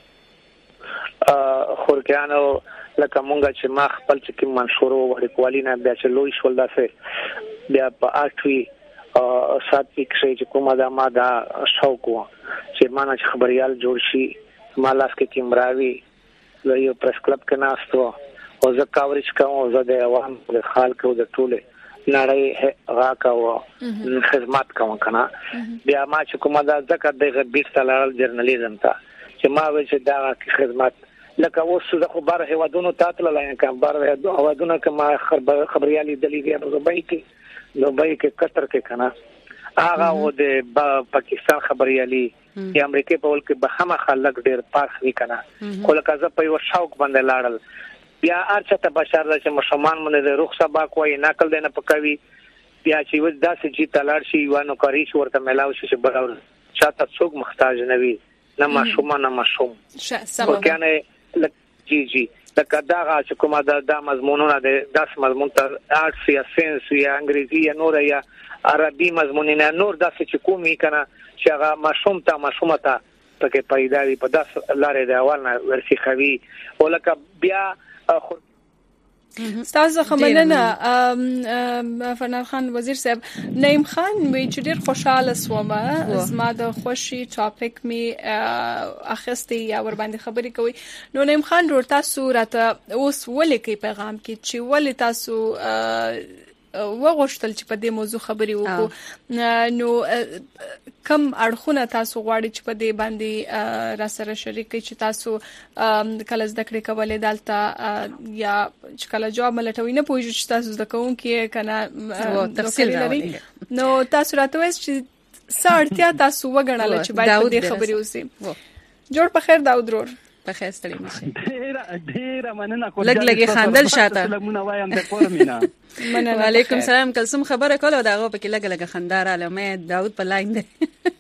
خورکانو لکه مونږ چې ما خپل چې کوم منشور وړي کوالینه بیا چې لوی شول داسې بیا په اټوي ساتي کې چې کومه دا ما دا شوق و چې ما نه خبريال جوړ شي ما لاس کې کیمراوي یو پریس کلب کې ناستو او زه کاورج کوم، زه د عوام د خلکو د ټوله نړۍ راکا او خدمت کوم کنه. بیا ما چې کومه دا ځکه د بیت تلال جرنالیزم ته چې ما وې چې دا خدمت لکه اوس د خبر هوادونو تاتل لاین کوم بار هوادونو کما خبر خبريالي دلی دی په دوبۍ کې دوبۍ کې قطر کې کنه هغه و د پاکستان خبريالي د امریکای په ول کې به هم خلک ډېر پارخ وی کنه خو لکه زه په یو شوق باندې لاړل بیا ارچه ته بشار چې مشمان باندې د روخ سبا کوی نقل دینه پکوي بیا چې و داسې چې تلاړ شي وانه کوي چې ورته ملاو شي چې بل چاته څوک محتاج نه وي نه مشوم نه مشوم ورکنه جی جی لکه دا چې کومه د مضمونونه د داس مضمون ته آرټس یا ساينس یا انګریزي یا نور یا عربي مضمونونه نور داسې چې کومي کنه چې هغه مشوم ته مشومه ته پکې پیدا وي په داس لارې د اول نه ورسي خوي ولکه بیا استاد خمننه فنان خان وزیر صاحب نعیم خان وی چې ډیر خوشاله سومه زما د خوشي ټاپک می اخستي یا ور باندې خبرې کوي نو نعیم خان ور تاسو راته اوس ولې کې پیغام کې چې ولې تاسو وغوښتل چې په دې موضوع خبرې وکړو نو کم اړخونه تاسو غواړئ چې په دې باندې را سره شریک کړئ چې تاسو کله زده کړې کولې دلته یا چې کله جواب ملټوي نه پوهیږئ چې تاسو زده کوونکې کنه تفصیل لري نو تاسو راته وایئ چې څه اړتیا تاسو وګڼله چې باید په دې خبرې وسي. جوړ په خیر داود رور په خیر ستړي مشي ډیر ډیر مننه کوم لګ لګي خاندل شاته سلامونه وایم د کورمینا مننه. وعلیکم السلام کلسم خبره کوله داغه په کې لګ لګ خندار علامه داود په لاین دی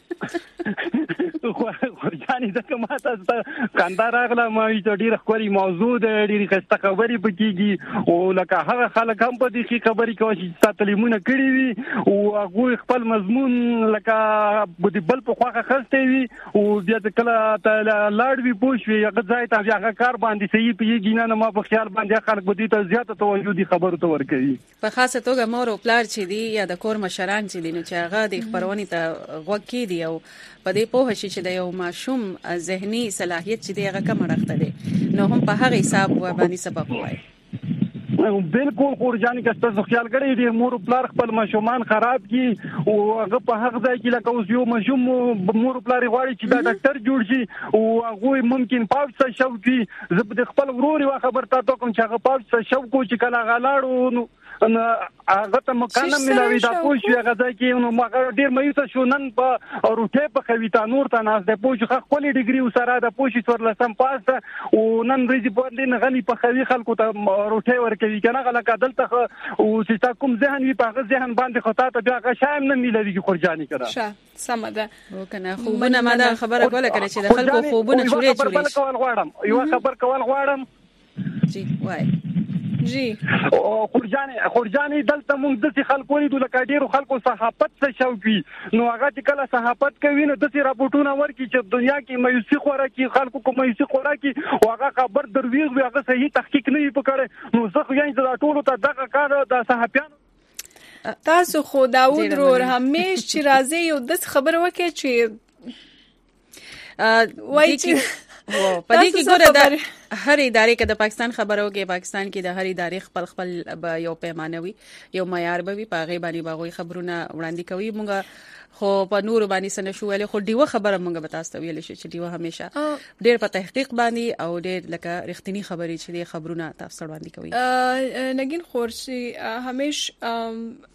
ورجاني ځکه ما تاسو کاندار اغلا ما یو ډیر خوري موضوع د ډیر خسته خبرې پکېږي او لکه هغه خلک هم په دې کې خبرې کوي چې تاسو لیمونه کړی وي او هغه خپل مضمون لکه د بل په خواخه خسته وي او بیا کله لاړ وي پوښوي هغه ځای ته هغه کار باندې صحیح پیږي نه ما په خیال باندې خلک به دې ته زیاته توجه دي خبرو ته ورکوي په خاصه توګه مور او پلار چې دي یا د کور مشران چې دي نو چې هغه د خبرونې ته غوږ کړي او په دې پوه شي چې د یو ماشوم ذهني صلاحيت چې دی هغه کم راخته دي نو هم په هغه حساب و باندې سبب وایي. بالکل خورجاني که تاسو خیال کړئ د مور پلار خپل ماشومان خراب کی او هغه په هغه ځای کې لکه اوس یو ماشوم مور پلار غواړي چې دا ډاکټر جوړ شي او هغه ممکن پاوڅ څه شو کی زه د خپل ورور یو خبر تاسو کوم چې هغه پاوڅ څه شو کو چې کله غلاړو نو هغه ته مکانه ملاوي دا پوښي هغه ځای کې نو ما ډیر مې ته شو نن په روټه په خويتا نور ته ناز د پوښي خپل ډیګري وسره د پوښي څور لسم پاس او نن ورځې باندې نه غني په خوي خلکو ته روټه ورکوي کنه غلا کدل ته او چې کوم ذهن وي په ذهن باندې خطا ته بیا غشایم نه ملوي خورجاني کړه ښه سمده وکنه خوبونه ما دا خبره کوله کړي چې د خلکو خوبونه چوري چوري کول غواړم یو خبر کول غواړم جی وای جی او خورجاني خورجاني دلته موږ د خلکو لیدو لکه ډیرو خلکو صحافت څه شوقي نو هغه چې کله صحافت کوي نو د څه راپورټونه ورکي چې دنیا کې مایوسي خورا کې خلکو کوم مایوسي خورا کې او هغه خبر درویغ وي هغه صحیح تحقیق نه وکړي نو زه خو یې دا ټول ته دغه کار د صحافیانو تاسو خو داود رور همیش چې راځي یو د خبر وکړي چې وای چې و پدې کې ګوره د هر ادارې کې د پاکستان خبرو کې پاکستان کې د هر ادارې خپل خپل یو پیمانه وي یو معیار به وي پاغه باندې باغوي خبرونه وړاندې کوي مونږ خو په نور باندې سن شو ویل خو دیوه خبره مونږ به تاسو ویل شي چې دیوه همیشه ډېر په تحقیق باندې او ډېر لکه رښتینی خبرې چې د خبرونه تاسو وړاندې کوي. نگین خورشي همیش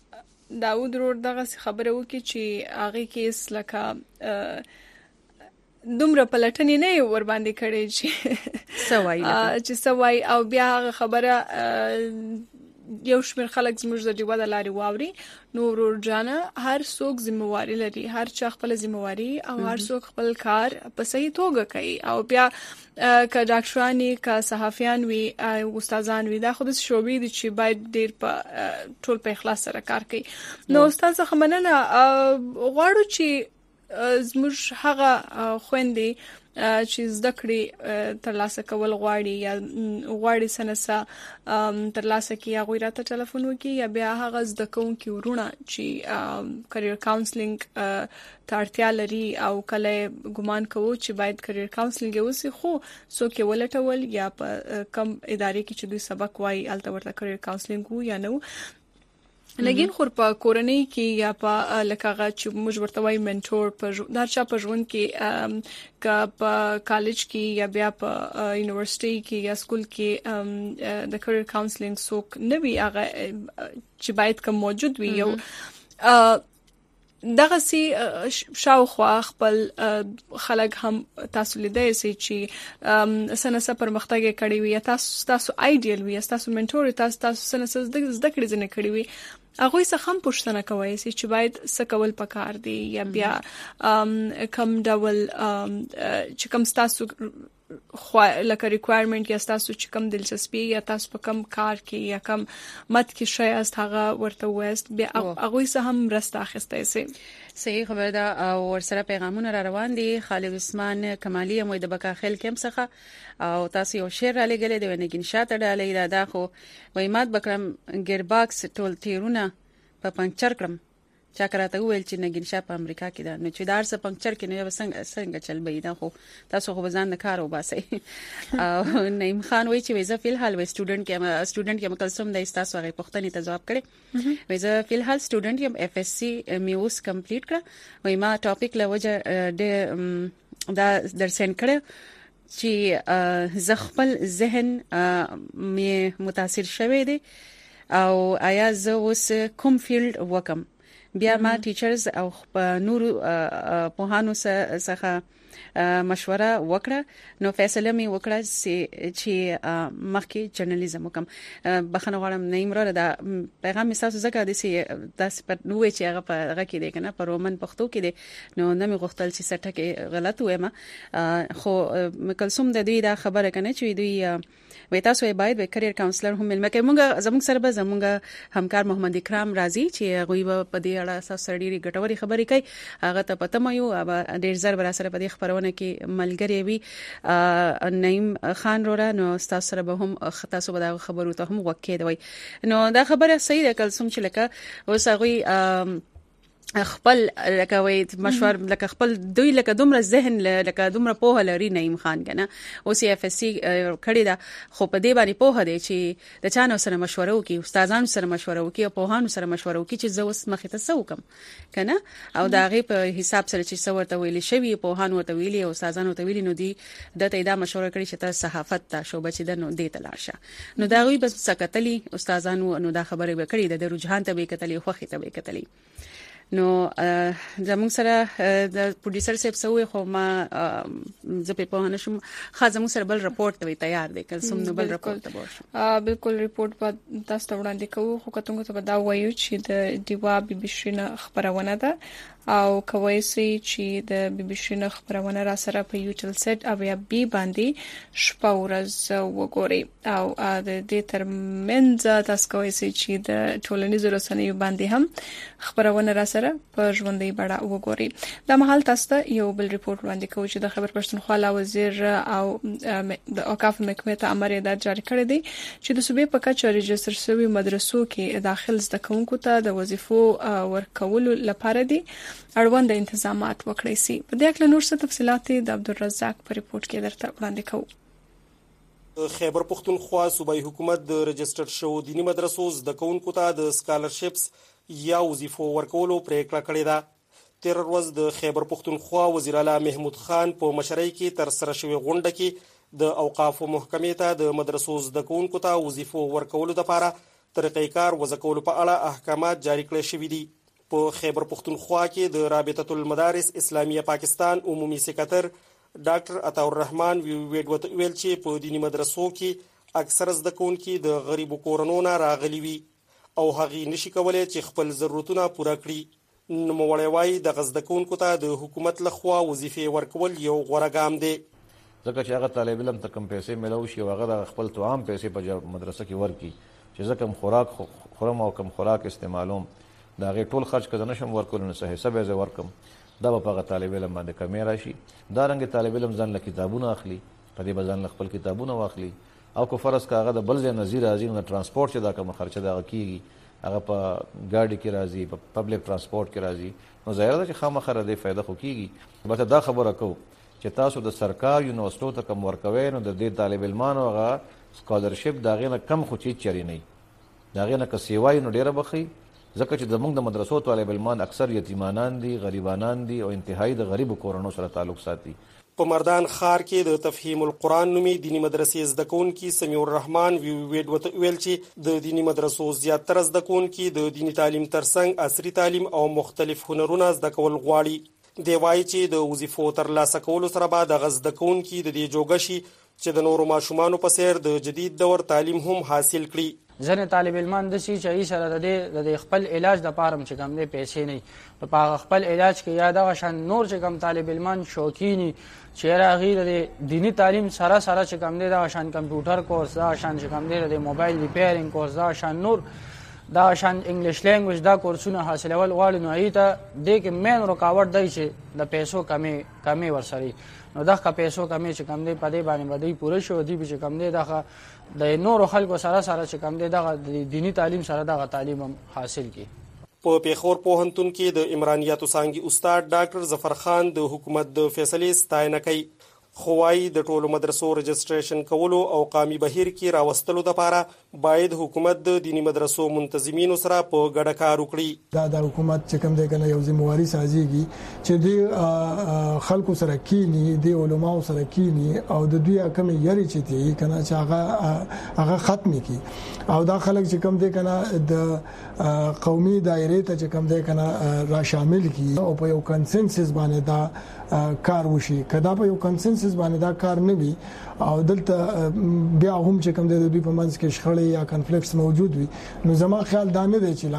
داود رور دغه خبره وکي چې هغه کیس لکه دومره پلټنې نه ور باندې کړې چې سوای چې سوای او بیا خبره یو شمېر خلک زموږ د دیوه د لارې واوري. نو ورور جانه هر څوک ذمہواری لري، هر چا خپل ذمہواری او هر څوک خپل کار په صحیح توګه کوي. او بیا که ډاکټرانی که صحافیان وي او استادان وي دا خو د شوبې دي چې باید ډیر په ټول په اخلاص سره کار کوي. نو استاد څخه مننه غواړو چې زموږ هغه خويندې چې زده کړې ترلاسه کول غواړي یا غواړي سنسا ترلاسه کړي یا غوړه ته ټلیفون وکړي یا بیا هغه زده کوونکي ورونه چې کرییر کاونسلینګ ته اړتیا لري او کله ګمان کوو چې باید کرییر کاونسلینګ وسی خو څوک ولټول یا په کم ادارې کې چې دوی سبق وایي الته ورته کرییر کاونسلینګ وو یا نو لګین خور په کورنۍ کې یا په لکهغه چې موږ ورته وایي منټور په دا چا په ژوند کې کا په کالج کې یا بیا په یونیورسيټي کې یا سکول کې د کرییر کاونسلینګ څوک نه وي هغه چې باید کوم موجود وي یو دغه سي شاوخوا خپل خلک هم تاسو لیدای سي چې سنسه پرمختګ کړي وي تاسو تاسو ایډیل وي تاسو منټور تاسو تاسو سنسه زده کړی ځنه کړی وي هغه څه هم پوښتنه کوي چې باید څه کول پکار دي یا بیا کم ډول چې کم تاسو خو لکه ریکوایرمنت یا تاسو چې کم دلچسپي یا تاسو په کم کار کې یا کم مت کې شای است هغه ورته وست بیا هغه څه هم راسته اخستای سي. صحیح خبر ده او ورسره پیغامونه را روان دي. خالد عثمان کمالی مو د بکا خیل کم څخه او تاسو یو شعر را لګلې د ونګین شاته ډالې دا خو وایمات بکرم ګیرباکس ټول تیرونه په پنچر کړم چا کراته ویل چې نګین شاه په امریکا کې دا نو چې دار څه پنکچر کې نو څنګه څنګه چل بې دا خو تاسو خو ځان نه کار وباسي. او نعیم خان وایي چې ویزه فل حال وې سټوډنټ کې سټوډنټ کې مکلسم د تاسو هغه پښتني ته جواب کړي ویزه فل حال سټوډنټ یم اف اس سی میوس کمپلیټ کړ وای ما ټاپک لوجه د دا در سند کړ چې ز خپل ذهن مې متاثر شوه دي او آیا زه اوس کوم فیلډ وکم بیا ما ټیچرز او نور پوهانو څخه مشوره وکړه نو فیصله می وکړه چې مخکې جرنالیزم وکم. بخنه غواړم نیم را دا پیغام تاسو زکه د سي تاسو په نوې چې هغه په هغه کې دی کنه په رومن پښتو کې دی نو نه می غوښتل چې سټه کې غلط وایم خو مکلسوم د دې دا خبره کنه چې دوی وې تاسو یې باید به کرییر کاونسلر هم ملمه کې مونږ زموږ سره به زموږ همکار محمد اکرام راضي چې غوي په دې اړه اساس سره ډېری ګټوري خبرې کوي هغه ته پته مې یو اب ډېر زر بر سره په دې خبرونه کې ملګری وي نعیم خان رورا نو تاسو سره به هم تاسو به دا خبرو ته هم وکړئ دوی نو دا خبره صحیح ده کلسوم چې لکه اوس هغه خپل لکه وای مشور لکه خپل دوی لکه دومره ذهن لکه دومره په لري نعیم خان کنه او سی اف اس سی کړی دا خو په دې باندې په هده چې د چانو سره مشوره وکي استادانو سره مشوره وکي او په هانو سره مشوره وکي چې زه اوس مخې ته سو کوم کنه او دا غي په حساب سره چې څورته ویلي شوی په هانو ته ویلي او استادانو ته ویلي نو دی د ته دا مشوره کړی چې ته صحافت ته شوبه چې د نو دی تلاشه نو دا غي بس سکتلی استادانو نو دا خبره وکړي د رجحان ته به کتلی خوخي ته به کتلی نو زموږ سره د پروډوسر صاحب سوې خو ما زه په پوهانه شم خازمو سره بل رپورت ته تیار دی کله سم نو بل رپورت ته وښه بالکل رپورت په تاسو ته وړاندې کوو خو کتونکو ته دا وایو چې د دیوا بي بي شینه خبرونه ده او کوي سي چې د بي بي شینه خبرونه را سره په یوټل سیټ او یا بي باندې شپه ورځ وګوري او د دې ترمنځ تاسو کوي سي چې د ټولنیزو رسنیو باندې هم خبرونه را سره په ژوندۍ بڼه وګوري. دا مهال تاسو ته یو بل رپورت وړاندې کوي چې د خبر پښتونخوا لا وزیر او د اوقاف محکمې ته امر یې جاری کړی دی چې د صوبې په کچه ريجستره شوی مدرسو کې داخل زده کوونکو ته د وظیفو ورکولو لپاره دي اړوند انتظامات وکړي سي. په دې اړه نور څه تفصيلات د عبدالرزاق په رپورت کې درته وړاندې کوو. خیبر پښتونخوا صوبایي حکومت د ريجستره شو دینی مدرسو زده کوونکو ته د سکالرشپس یا وظیفو ورکولو پریکړه کړې ده. تیر ورځ د خیبر پښتونخوا وزیر اعلی محمود خان په مشرۍ کې تر سره شوی غونډه کې د اوقاف محکمې ته د مدرسو زده کوونکو ته وظیفو ورکولو لپاره طریقې کار وضع کولو په اړه احکامات جاری کړل شوي دي. په خیبر پښتونخوا کې د رابطه المدارس اسلامیه پاکستان عمومي سکرټر ډاکټر عطاالرحمن ویډ وته ویل چې په دینی مدرسو کې اکثر زده کوونکي د غریبو کورونو نه راغلي وي او هغه نشي کولای چې خپل ضرورتونه پوره کړي. نوموړی وایي د زده کوونکو ته د حکومت لخوا وظیفې ورکول یو غوره ګام دی، ځکه چې هغه طالب علم ته کم پیسې ملو شي او هغه د خپل توام پیسې په مدرسه کې ورکړي چې زه کم خوراک خورم او کم خوراک استعمالوم د هغې ټول خرچ که زه نشم ورکولی نو څه حصه به یې زه ورکړم، دا به په هغه طالب علم باندې کمې راشي. دارنګې طالب علم ځان له کتابونه اخلي، په دې به ځان له خپل کتابونه واخلي او که فرض که هغه د بل ځای نه ځي راځي نو د ټرانسپورټ چې دا کومه خرچه د هغه کېږي هغه په ګاډي کې راځي، په پبلک ټرانسپورټ کې راځي، نو ظاهره ده چې خامخا د دې فایده خو کېږي. البته دا خبره کوو چې تاسو د سرکار یونیورسټو ته کم ورکوئ نو د دې طالب علمانو هغه سکالرشپ د هغې نه کم خو چیز چرې نه وي، د هغې نه که سیوا وي نو ډېره به ښه، ځکه چې زموږ د مدرسو طالب علمان اکثر یتیمانان دي، غریبانان دي او انتهایی د غریبو کورنو سره تعلق ساتي. په مردان ښار کې د تفهیم القرآن نومي دینی مدرسې زده کوونکي سمیع الرحمن ویډ وته ویل چې د دینی مدرسو زیاتره زده کوونکي د دینی تعلیم ترڅنګ عصري تعلیم او مختلف هنرونه زده کول غواړي. دی وایي چې د وظیفو ترلاسه کولو سره به دغه زده کوونکي د دې جوګه شي چې د نورو ماشومانو په څیر د جدید دور تعلیم هم حاصل کړي. ځینې طالب علمان داسې چې هغوی سره د دې د خپل علاج دپاره هم چې کوم دی پیسې نه وي، نو په هغه خپل علاج کې یا دغه شان نور چې کوم طالب علمان شوقین وي چې یاره هغوی د دیني تعلیم سره سره چې کوم دی دغه شان کمپیوټر کورس، دغه شان چې کوم دی د موبایل ریپیرینګ کورس، دغه شان نور دغه شان انګلیش لینګویج دا کورسونه حاصلول غواړي، نو هغوی ته دې کې مین رکاوټ دی چې د پیسو کمې کمې ورسره نو دغه پیسو کمې چې کوم دی په دې باندې به دوی پوره شي او دوی به چې کوم دی دغه د نورو خلکو سره سره چې کوم دی دغه دیني تعلیم سره دغه تعلیم هم حاصل کړي. په پیښور پوهنتون کې د عمرانیاتو څانګې استاد ډاکټر ظفر خان د حکومت د فیصلې ستاینه کوي، خو وايي د ټولو مدرسو رجسټریشن کولو او قامي بهیر کې راوستلو لپاره باید حکومت د دینی مدرسو منتظمینو سره په ګډه کار وکړي. دا د حکومت چې کوم دی کنه یو ذمہواری سازيږي چې د خلکو سره کینی، د علماو سره کینی او د دوی کوم یاري چې دی کنه چې هغه هغه ختم کی او دا خلک چې کوم دی کنه د قومي دایره ته چې کوم دی کنه را شامل کی او په یو کنسنسس باندې دا کار وشي. کدا په یو کنسنسس باندې دا کار نه وي او دلته بیا هم چې کوم د دوی په منځ کې شخړې یا کنفلیکټس موجود وي نو زما خیال دا نه دی چې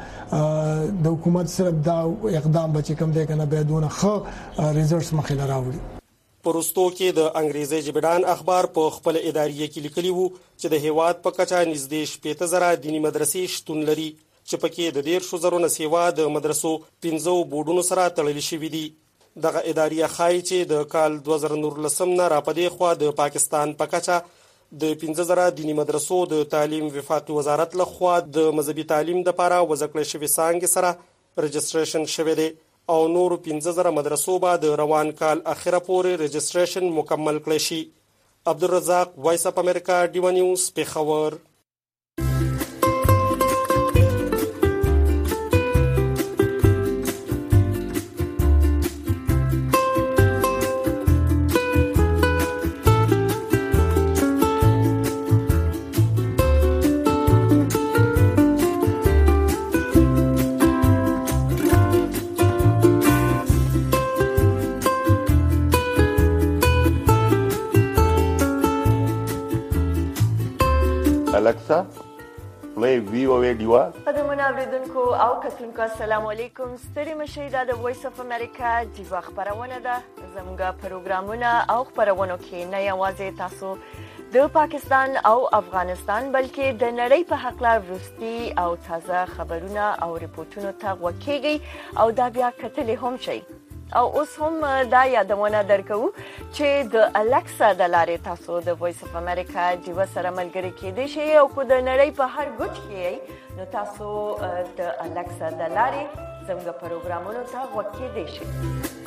لکه د حکومت صرف دا اقدام بچ کوم دی کنه به دونه خو ریزلټس مخې لراوړي. پرستو کې د انګریزي جبدان اخبار په خپل ادارې کې لیکلی وو چې د هیواد په کچا نږدې شپږ زره دینی مدرسې شتون لري چې پکې د ډیر شو زرو نه سیوا د مدرسو پنځو بورډونو سره تړل شوی دي. دغه ادارې خای چې د کال دوه زره نولسم نه راپدې خو د پاکستان په کچا د پنځه زره دینی مدرسو د تعلیم وفاقي وزارت له خوا د مذهبي تعلیم لپاره وځکړې شوی څانګې سره رجسټریشن شوی دی او نور پنځه زره مدرسو به د روان کال اخره پورې رجسټریشن مکمل کړي شي. عبدالرزاق، وایس اف امریکا، ډیو نیوز، پیښور. Alexa, play V O A Diva. قدرمن اوریدونکو او کتونکو السلام علیکم. ستړي مشئ دا د وایس اف امریکا دیوا خبرونه ده. زموږه پروګرامونه او خبرونه کې نه یوازې تاسو د پاکستان او افغانستان بلکې د نړۍ په حق لا وروستي او تازه خبرونه او ریپورتونو ته وکیږي او دا بیا کتلې هم شي. او اوس هم دا یادونه درکو چې د الکسا د لارې تاسو د وایس اف امریکا دیو سره ملګری کېدئ شئ او کو د نړۍ په هر ګوټ کې نو تاسو د الکسا د لارې زموږ پروګرامونو ته وکیدئ شئ.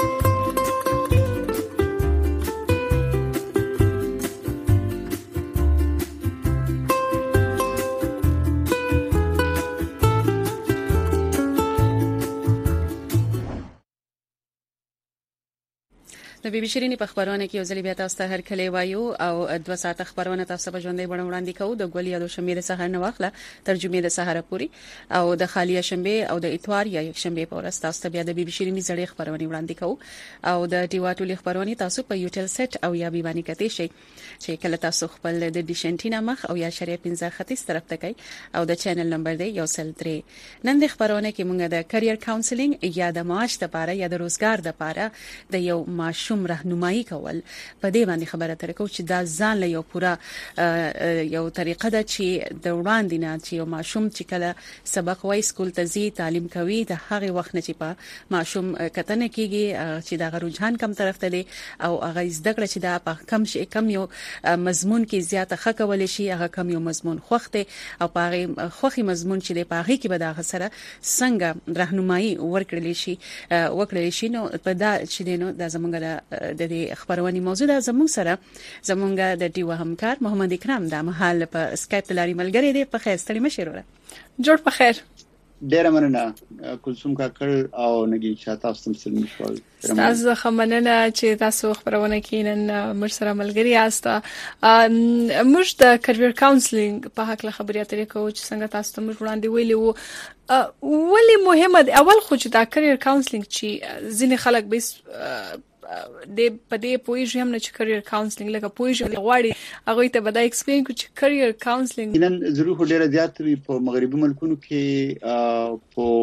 د بي بي شيرين په خبرونه کې یو ځل بیا تاسو ته هر کله وایو او دوه ساعت خبرونه تاسو په ژوندۍ بڼه وړاندې کوو د ګولیا د شنبه د سهار نه واخله ترجمه د سهار پوری او د خالیه شنبه او د اتوار یا یک شنبه په ورځ تاسو ته بیا د بي بي شيرين زړې خبرونه وړاندې کوو او د ټیواټولي خبرونه تاسو په یوټل سیټ او یا بیبانی کته شي چې کله تاسو خپل د ډیشنټینا مخ او یا شریعه پنځه ختیس طرف ته کوي او د چینل نمبر دی یو سل درې نن د خبرونه کې موږ د کرییر کاونسلینګ یا د معاش لپاره یا د روزګار لپاره د یو ماشوم راهنمایي کول په دې باندې خبره تر کو چې دا ځان له یو پورا یو طریقه ده چې د وړاندې نه چې یو ماشوم چې کله سبق وای سکول ته ځي تعلیم کوي د هغه وخت نه چې په ماشوم کتنه کیږي چې دا رجحان کم طرف ته دی او هغه زده کړه چې دا په کم شي کم یو مضمون کې زیاته خکول شي هغه کم یو مضمون خوخته او په هغه خوخي مضمون چې د پاغي کې به دا سره څنګه راهنمایي ورکړل شي وکړل شي نو په دا چې نو د زمونږ د خبرونې موضوع ده زموږ سره زمونږ د ډیو همکار محمد اکرام د محل په اسکایپ لاري ملګری دی په خیر ستړي مشروره جوړ په خیر ډیر مننه کلثوم کاکړ او نګین شاه تاسو تم سلام شوال تاسو خمننه چې تاسو خبرونه کینن مر سره ملګری یاست موږ د کرییر کاونسلینګ په حق له خبرې اترې کوو چې څنګه تاسو ته موږ وړاندې ویلي وو ولی مهمه ده اول خو چې دا کرییر کاونسلینګ چې ځینې خلک به د پدې پویږي هم نه چې کرییر کاونسلینګ لکه پویږي غواړي هغه ته به دا ایکسپلین کو چې کرییر کاونسلینګ نن ضرور ډیره زیات وي په مغربي ملکونو کې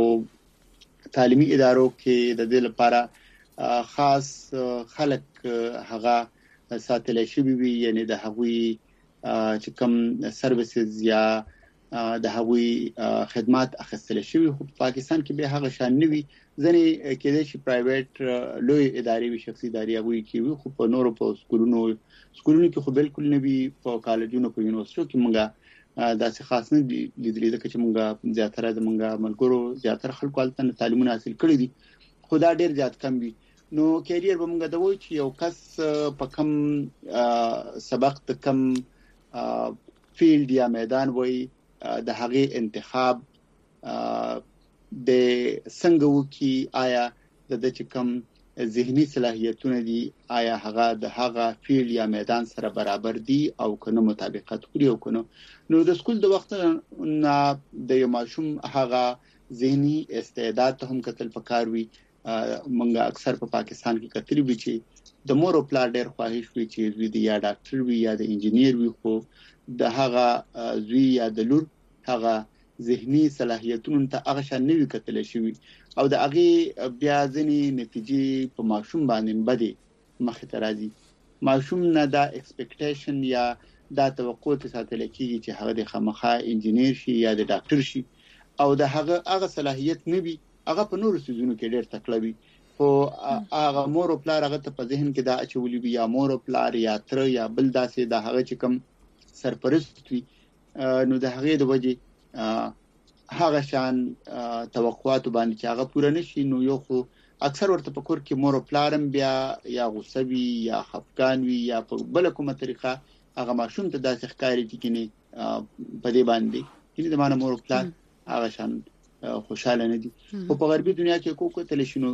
په تعلیمي ادارو کې د دې لپاره خاص خلک هغه ساتل شي وي یعنی د هغوی چې کوم سرویسز یا د هغوی خدمات اخیستل شي خو په پاکستان کې به هغه شان نه وي ځنې کېدای شي پرایویټ لوی ادارې وي شخصي ادارې هغوی کې وي خو په نورو په سکولونو سکولونو کې خو بالکل نه وي په کالجونو په یونیورسيټو کې موږ داسې خاص نه دي لیدلې ځکه چې موږ زیاتره د موږ ملګرو زیاتره خلکو هلته تعلیمونه حاصل کړي دي خو دا ډېر زیات کم وي نو کیریئر به موږ د وایو چې یو کس په کم سبق د کم فیلډ یا میدان وایي د هغه انتخاب د څنګه وکي آیا د د چکم ذهني صلاحیتونه دي آیا هغه د هغه فیلډ یا میدان سره برابر دي او کنه مطابقت کوي او کنه نو د سکول د وخت نه د یو ماشوم هغه ذهني استعداد ته هم کتل پکار وي منګه اکثر په پاکستان کې کتلی وي چې د مور او پلار ډېر خواهش وي چې دوی د یا ډاکټر وي یا د انجینیر وي خو د هغه زوی یا د لور هغه ذهني صلاحیتونو ته هغه شان نه وي کتل شي او د هغه بیا ځنی نتیجې په ماشوم باندې بده مخ ته راځي ماشوم نه دا ایکسپیکټیشن یا دا توقع ته ساتل کیږي چې هغه د خامخا انجینیر شي یا د ډاکټر شي او د هغه هغه صلاحیت نه وي هغه په نورو سيزونو کې ډېر تکړه وي خو هغه مور او پلار هغه ته په ذهن کې دا اچولي وي یا مور او پلار یا تر یا بل داسې د هغه چې کوم سرپرست وي نو د هغه د وجه هغه شان توقعات باندې چې هغه پوره نشي نو یو خو اکثر ورته په کور کې مور او پلارم بیا یا غوسوي یا خفقان وي یا په بل کومه طریقه هغه ماشوم ته داسې ښکاري چې کینی په دې باندې کینی د مانه مور او پلار هغه شان خوشاله نه دي خو په غربي دنیا کې کوکو تل شنو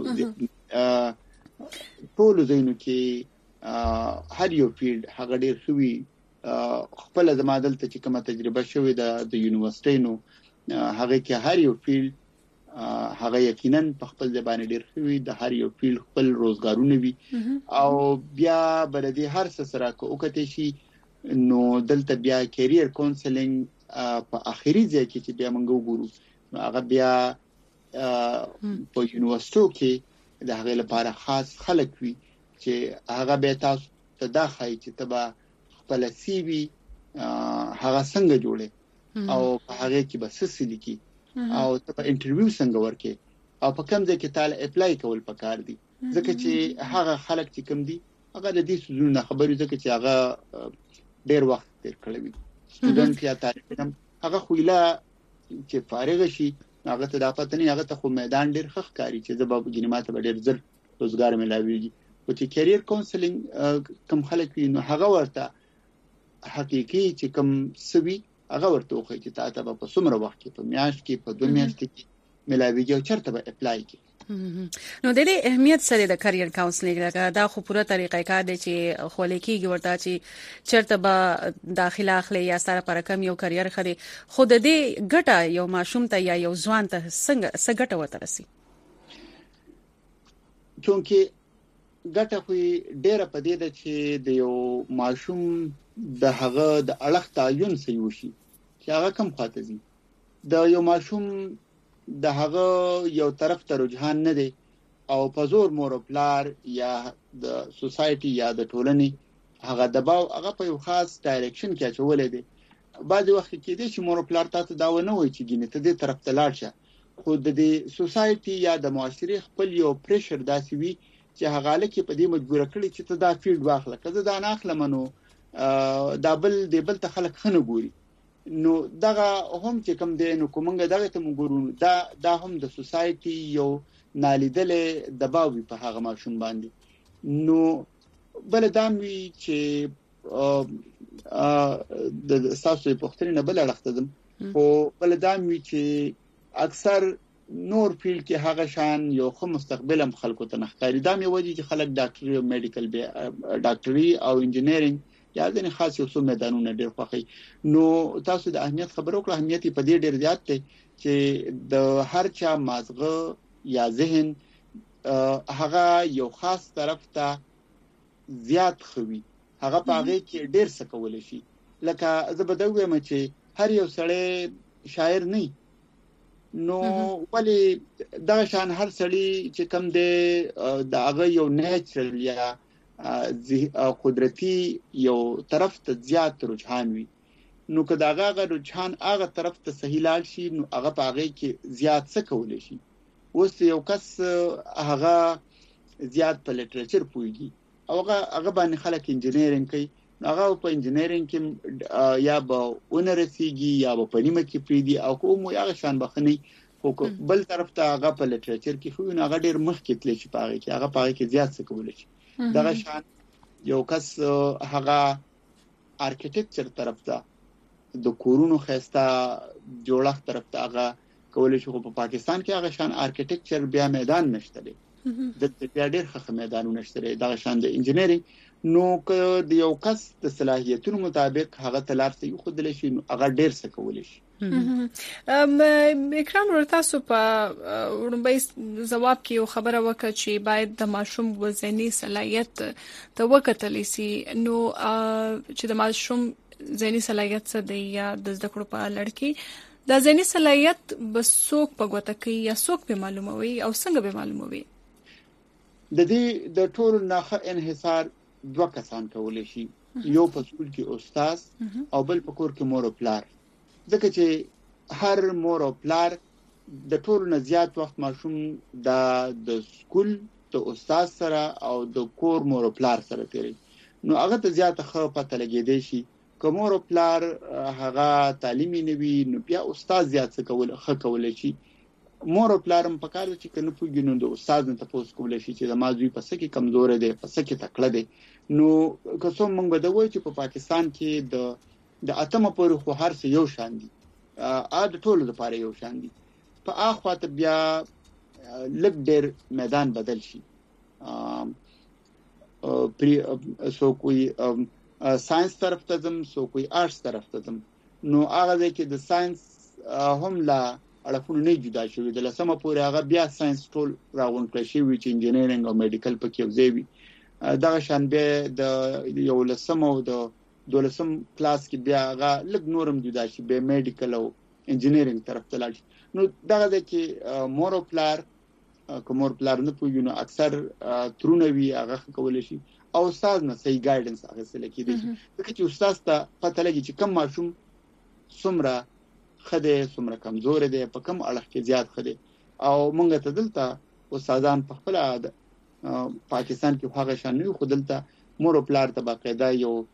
ټول زینو کې هر یو فیلډ هغه ډیر خوي خپل زمادل ته چې کومه تجربه شوې ده د یونیورسيټي نو هغه کې هر یو فیلډ هغه یقینا په خپل ځبانه ډیر خوي د هر یو فیلډ خپل روزګارونه وي او بیا بلدي هر څه سره کوکته شي نو دلته بیا کیریئر کاونسلینګ په اخیری ځای کې چې بیا موږ وګورو هغه بیا په یونیورسيټو کې د هغه لپاره خاص خلک وي چې هغه به تاسو ته دا خای چې تبا خپل سی وی هغه څنګه جوړه او په هغه کې بس څه لیکي او ته انټرویو څنګه ورکې او په کوم ځای کې تعالی اپلای کول پکار دي ځکه چې هغه خلک چې کوم دي هغه د دې سوزونه خبرې ځکه چې هغه ډېر وخت تیر کړی وي سټوډنټ یا طالب هغه خویلا چې فارغ شي هغه ته د پاتنی هغه ته خو میدان ډېر خخ کاری چې د باب جنمات به ډېر زر روزګار ملاويږي او چې کیریئر کاونسلینګ کوم خلک وي نو هغه ورته حقيقي چې کوم سوي هغه ورته خو چې تاسو په څومره وخت کې په میاشت کې په دوه میاشتې کې ملاويږي او چرته به اپلای کی نو د دې اهمیت سره د کرییر کاونسلینګ لکه دا خو پوره طریقې کار دی چې خو لیکيږي ورته چې چرته به داخله اخلي یا سره پر کم یو کرییر خدي خو د دې ګټه یو ماشوم ته یا یو ځوان ته څنګه څه ګټه وته رسي چونکه ګټه خو ډیره پدې ده چې د یو ماشوم د هغه د اړخ تعین سي وشي چې هغه کم خاطر دي د یو ماشوم د هغه یو طرف ته رجحان نه دی او په زور مور پلار یا د سوسايټي یا د ټولنې هغه دباو هغه په یو خاص ډایرکشن کې اچولې دي بعض وخت کې دي چې مور پلار تاسو دا ونه وایي چې ګینه ته دې طرف ته لاړ شه خو د دې سوسايټي یا د معاشري خپل یو پریشر داسي وي چې هغه لکه په دې مجبور کړي چې ته دا فیلډ واخله کله دا نه اخله منو دا بل د بل ته خلک خنه ګوري نو دغه هم چې کوم دی نو کومنګ دغه ته وګورو دا دا هم د سوسايټي یو نالیدلې دباو په هغه ماشوم باندې نو بل دامي چې د اساسي پوښتنه بل اړخته دم خو بل دامي چې اکثر نور فیلډ کې هغه شان یو خو مستقبل هم خلکو ته نخکاری دا مې ودی چې خلک ډاکټري او میډیکل به ډاکټري او انجینرینګ یا ځنې خاص یو څو میدانونه ډېر خوښي نو تاسو د اهمیت خبرو کړه اهمیت په دې ډېر زیات دی چې د هر چا مازغه یا ذهن هغه یو خاص طرف ته زیات خوي هغه پاغه کې ډېر څه کول شي لکه زه به دا وایم چې هر یو سړی شاعر نه نو ولی دا شان هر سړی چې کم دی دا هغه یو نیچرل یا قدرتی یو طرف ته زیات رجحان وي نو که دا هغه رجحان هغه طرف ته صحیح لاړ شي نو هغه په هغه کې زیات څه کولای شي اوس یو کس هغه زیات په لټریچر پوهیږي او هغه هغه باندې خلک انجینرینګ کوي هغه په انجینرینګ کې یا به اونرسیږي یا به په نیمه کې پریدي او کوم هغه شان بخني خو بل طرف ته هغه په لټریچر کې خو نه هغه ډیر مخ کې تللی شي په هغه کې هغه په هغه کې زیات څه کولای شي دغه شان یو کس هغه آرکیټیکچر طرف ته د کورونو خسته جوړښت طرف ته هغه کولای شي خو په پاکستان کې هغه شان آرکیټیکچر بیا میدان نشته دی د بیا ډیر ښه میدانونه نشته دغه شان د انجینرینګ نو که د یو کس د صلاحیتونو مطابق هغه تلار سي خو دلی شي نو هغه ډیر څه کولای شي ام اکرام ورته سو په ورنبې جواب کې یو خبره وکړه چې باید د ماشوم وزنی صلاحیت ته وکتل شي نو چې د ماشوم ذهني صلاحیت څه دی یا د زده کړو په لړ کې د ذهني صلاحیت بسوک په ګوته کې یا سوک په معلوموي او څنګه به معلوموي د دې د ټول نه انحصار دوه کسان کولای شي یو په سکول کې استاد او بل په کور کې مور او پلار ځکه چې هر مور او پلار د ټول نه زیات وخت ماشوم د د سکول د استاد سره او د کور مور او پلار سره تیری نو هغه ته زیات ښه پته لګیدي شي کوم مور او پلار هغه تعلیمي نوي نو بیا استاد زیات څه کول ښه کول شي مور او پلار هم پکاره چې کنه پوګینو د استاد نه تاسو کول شي چې د مازوی په سکه کمزور دي په سکه تکړه دي نو که څو موږ به د وای چې په پاکستان کې د د اتمه پورې خو هر څه یو شان دي ا د ټولو لپاره یو شان دي په اخوا ته بیا لږ ډېر میدان بدل شي پری سو کوئی ساينس طرف ته زم سو کوئی آرټس طرف ته زم نو هغه کې د ساينس هم لا اړخونه نه جدا شوی د لسمه پورې هغه بیا ساينس ټول راغون کړی شي چې انجینرینګ او میډیکل پکې وزوي دغه شان به د یو لسمه او د دولسم کلاس کې بیا هغه لږ نورم جدا شي به میډیکل او انجینرینګ طرف ته لاړ شي نو دغه د کې مور او پلار کومور پلار نه پوهیږي نو اکثر ترونه وی هغه کولای شي او استاد نه صحیح ګایډنس هغه سره کېدی شي ځکه چې استاد ته پته لګي چې کم ماشوم څومره خده څومره کمزور دی په کم اړه کې زیات خده او مونږ ته دلته استادان په خپل پاکستان کې هغه شان نه خو دلته مور او پلار ته باقاعده یو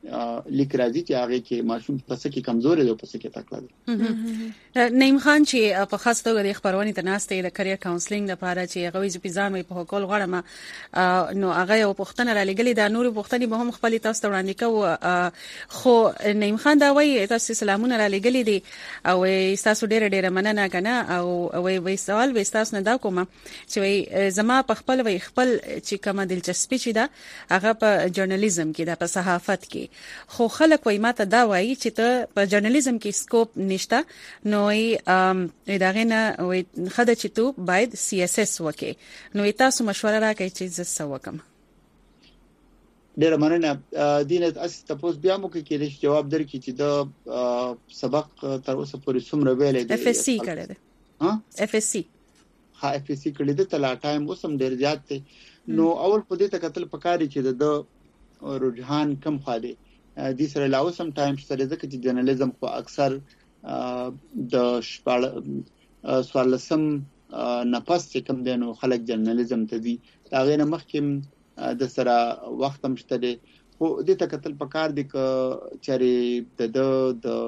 لیک راځي چې هغه کې ماشوم پس کې کمزوري دی پس کې تکړه دی. نعیم خان چې په خاص توګه د خبرونه تناسته د کرییر کاونسلینګ لپاره چې هغه وی ځپیزان وي په کول غواړم نو هغه یو پښتنه را لګلې د نور پښتني به هم خپل تاسو ته وړاندې کوو خو نعیم خان دا وایي تاسو سلامونه را لګلې دي او تاسو ډېر ډېر مننه کنه او وی وی سوال وي تاسو نه دا کوم چې زما په خپل وی خپل چې کومه دلچسپي چې دا هغه په ژورنالیزم کې دا په صحافت کې خو خلک وای ماته دا وایي چې ته په ژورنالیزم کې سکوپ نشته نو ای داغه نه وای خدای چې تو باید سی اس اس وکې نو تاسو مشوره راکړئ چې زه څه وکم. ډیر مننه دینه تاسو تاسو بیا مو کې کېدې جواب درکې چې دا سبق تر اوسه پورې څومره ویلې دي. اف اس سی کړه ده. ها اف اس سی ها اف اس سی کړه ده تل ټایم اوسم ډیر زیات دی نو اول په دې ته کتل پکاري چې د رجحان کم خاله د سره لاو سم ټایم سره ځکه چې جرنالیزم خو اکثر د شپاله سوالسم نفس چې کم دینو خلک جرنالیزم ته دي دا غیر مخکې د سره وخت هم شته دي خو دې ته کتل پکار دي ک چره د د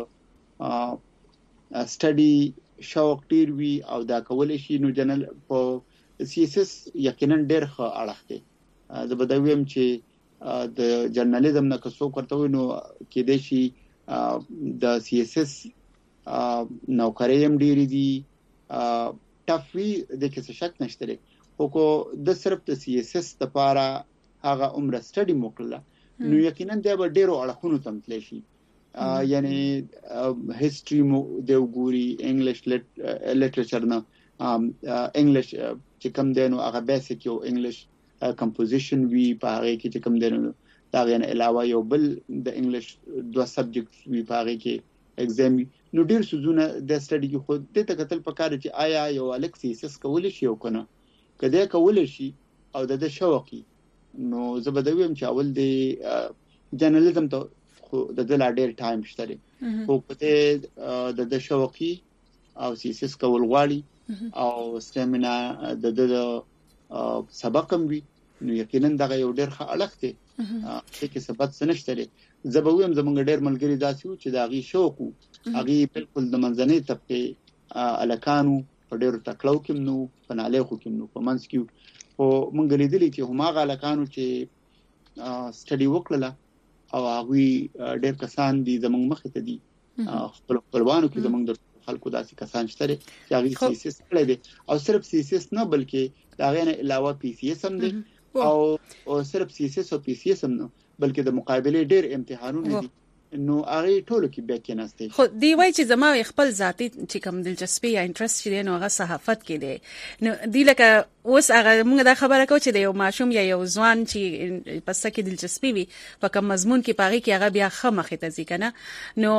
سټډي شوق ډیر وی او دا کول شي نو جنرال په سی اس اس یقینا ډیر ښه اړه دی زه به دا ویم چې د جرنالیزم نه کسو کوته نو کې د شي د سی اس اس نوکرۍ هم ډېری دي ټفوی د کې شک نشته خو کو د صرف د سی اس اس لپاره هغه عمر سټډي موکړه نو یقینا د ډېرو اړخونو تمثيل شي یعنی هیستوري مو د وګوري انګلیش لټریچر نه انګلیش چې کوم دینو هغه بیسیک یو انګلیش کمپوزیشن وی په هغه کې چې کوم دینو دا غن علاوه یو بل د انګلیش دوه سبجیکټس وی په هغه کې ایگزام نو ډیر سوزونه د سټډي کې خو د تکتل پکاره چې آیا یو الکسیس کول شي او کنه کله کول شي او د شوقي نو زبدویم چې اول د جرنالیزم ته خو د دل ډیر ټایم شته خو په د د شوقي او سیسس کول غواړي او سټامینا د د سبقم وی نو یقینا دا یو ډیر ښه اړخ دی چې سبب سنشتري زبویم زمونږ ډیر ملګری داسي و چې دا غي شوق هغه بالکل د منځنۍ طبقه الکانو په ډیرو تکلو کې نو په ناله خو کې نو په منځ کې او مونږ لیدلی چې هماغه الکانو چې سټډي وکړه او هغه ډیر کسان دي زمونږ مخ ته دي خپل خپلوانو کې زمونږ د خلکو داسې کسان شته چې هغه سی اس اس کړی دي او صرف سی اس اس نه بلکې دا غیر علاوه پی سی اس هم دي او صرف سی اس اس او پی سی اس هم نه بلکې د مقابله ډیر امتحانونه دي نو هغه ټولو کې به کې نهسته خو دی وای چې زما خپل ذاتی چې کوم دلچسپي یا انټرست شې نو هغه صحافت کې دی نو دی لکه اوس هغه موږ دا خبره کوو چې د یو ماشوم یا یو ځوان چې پس کې دلچسپي وي په کوم مضمون کې پاره کې هغه بیا خمخه ته ځي کنه نو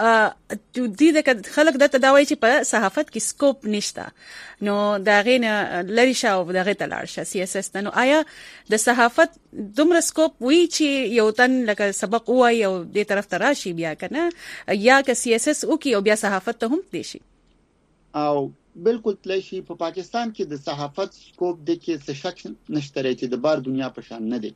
ا دی د خلک د تداوی چې په صحافت کې سکوپ نشته نو دا غینه لری شاو دغه تلار شه سی اس اس نو آیا د صحافت دومره سکوپ وی چې یو تن لکه سبق وای او د طرف راشي بیا کنه یا که سی اس اس او کې او بیا صحافت ته هم دي شي او بالکل تللی شي په پاکستان کې د صحافت سکوپ د کې څه شک نشته چې د بار دنیا په شان نه دي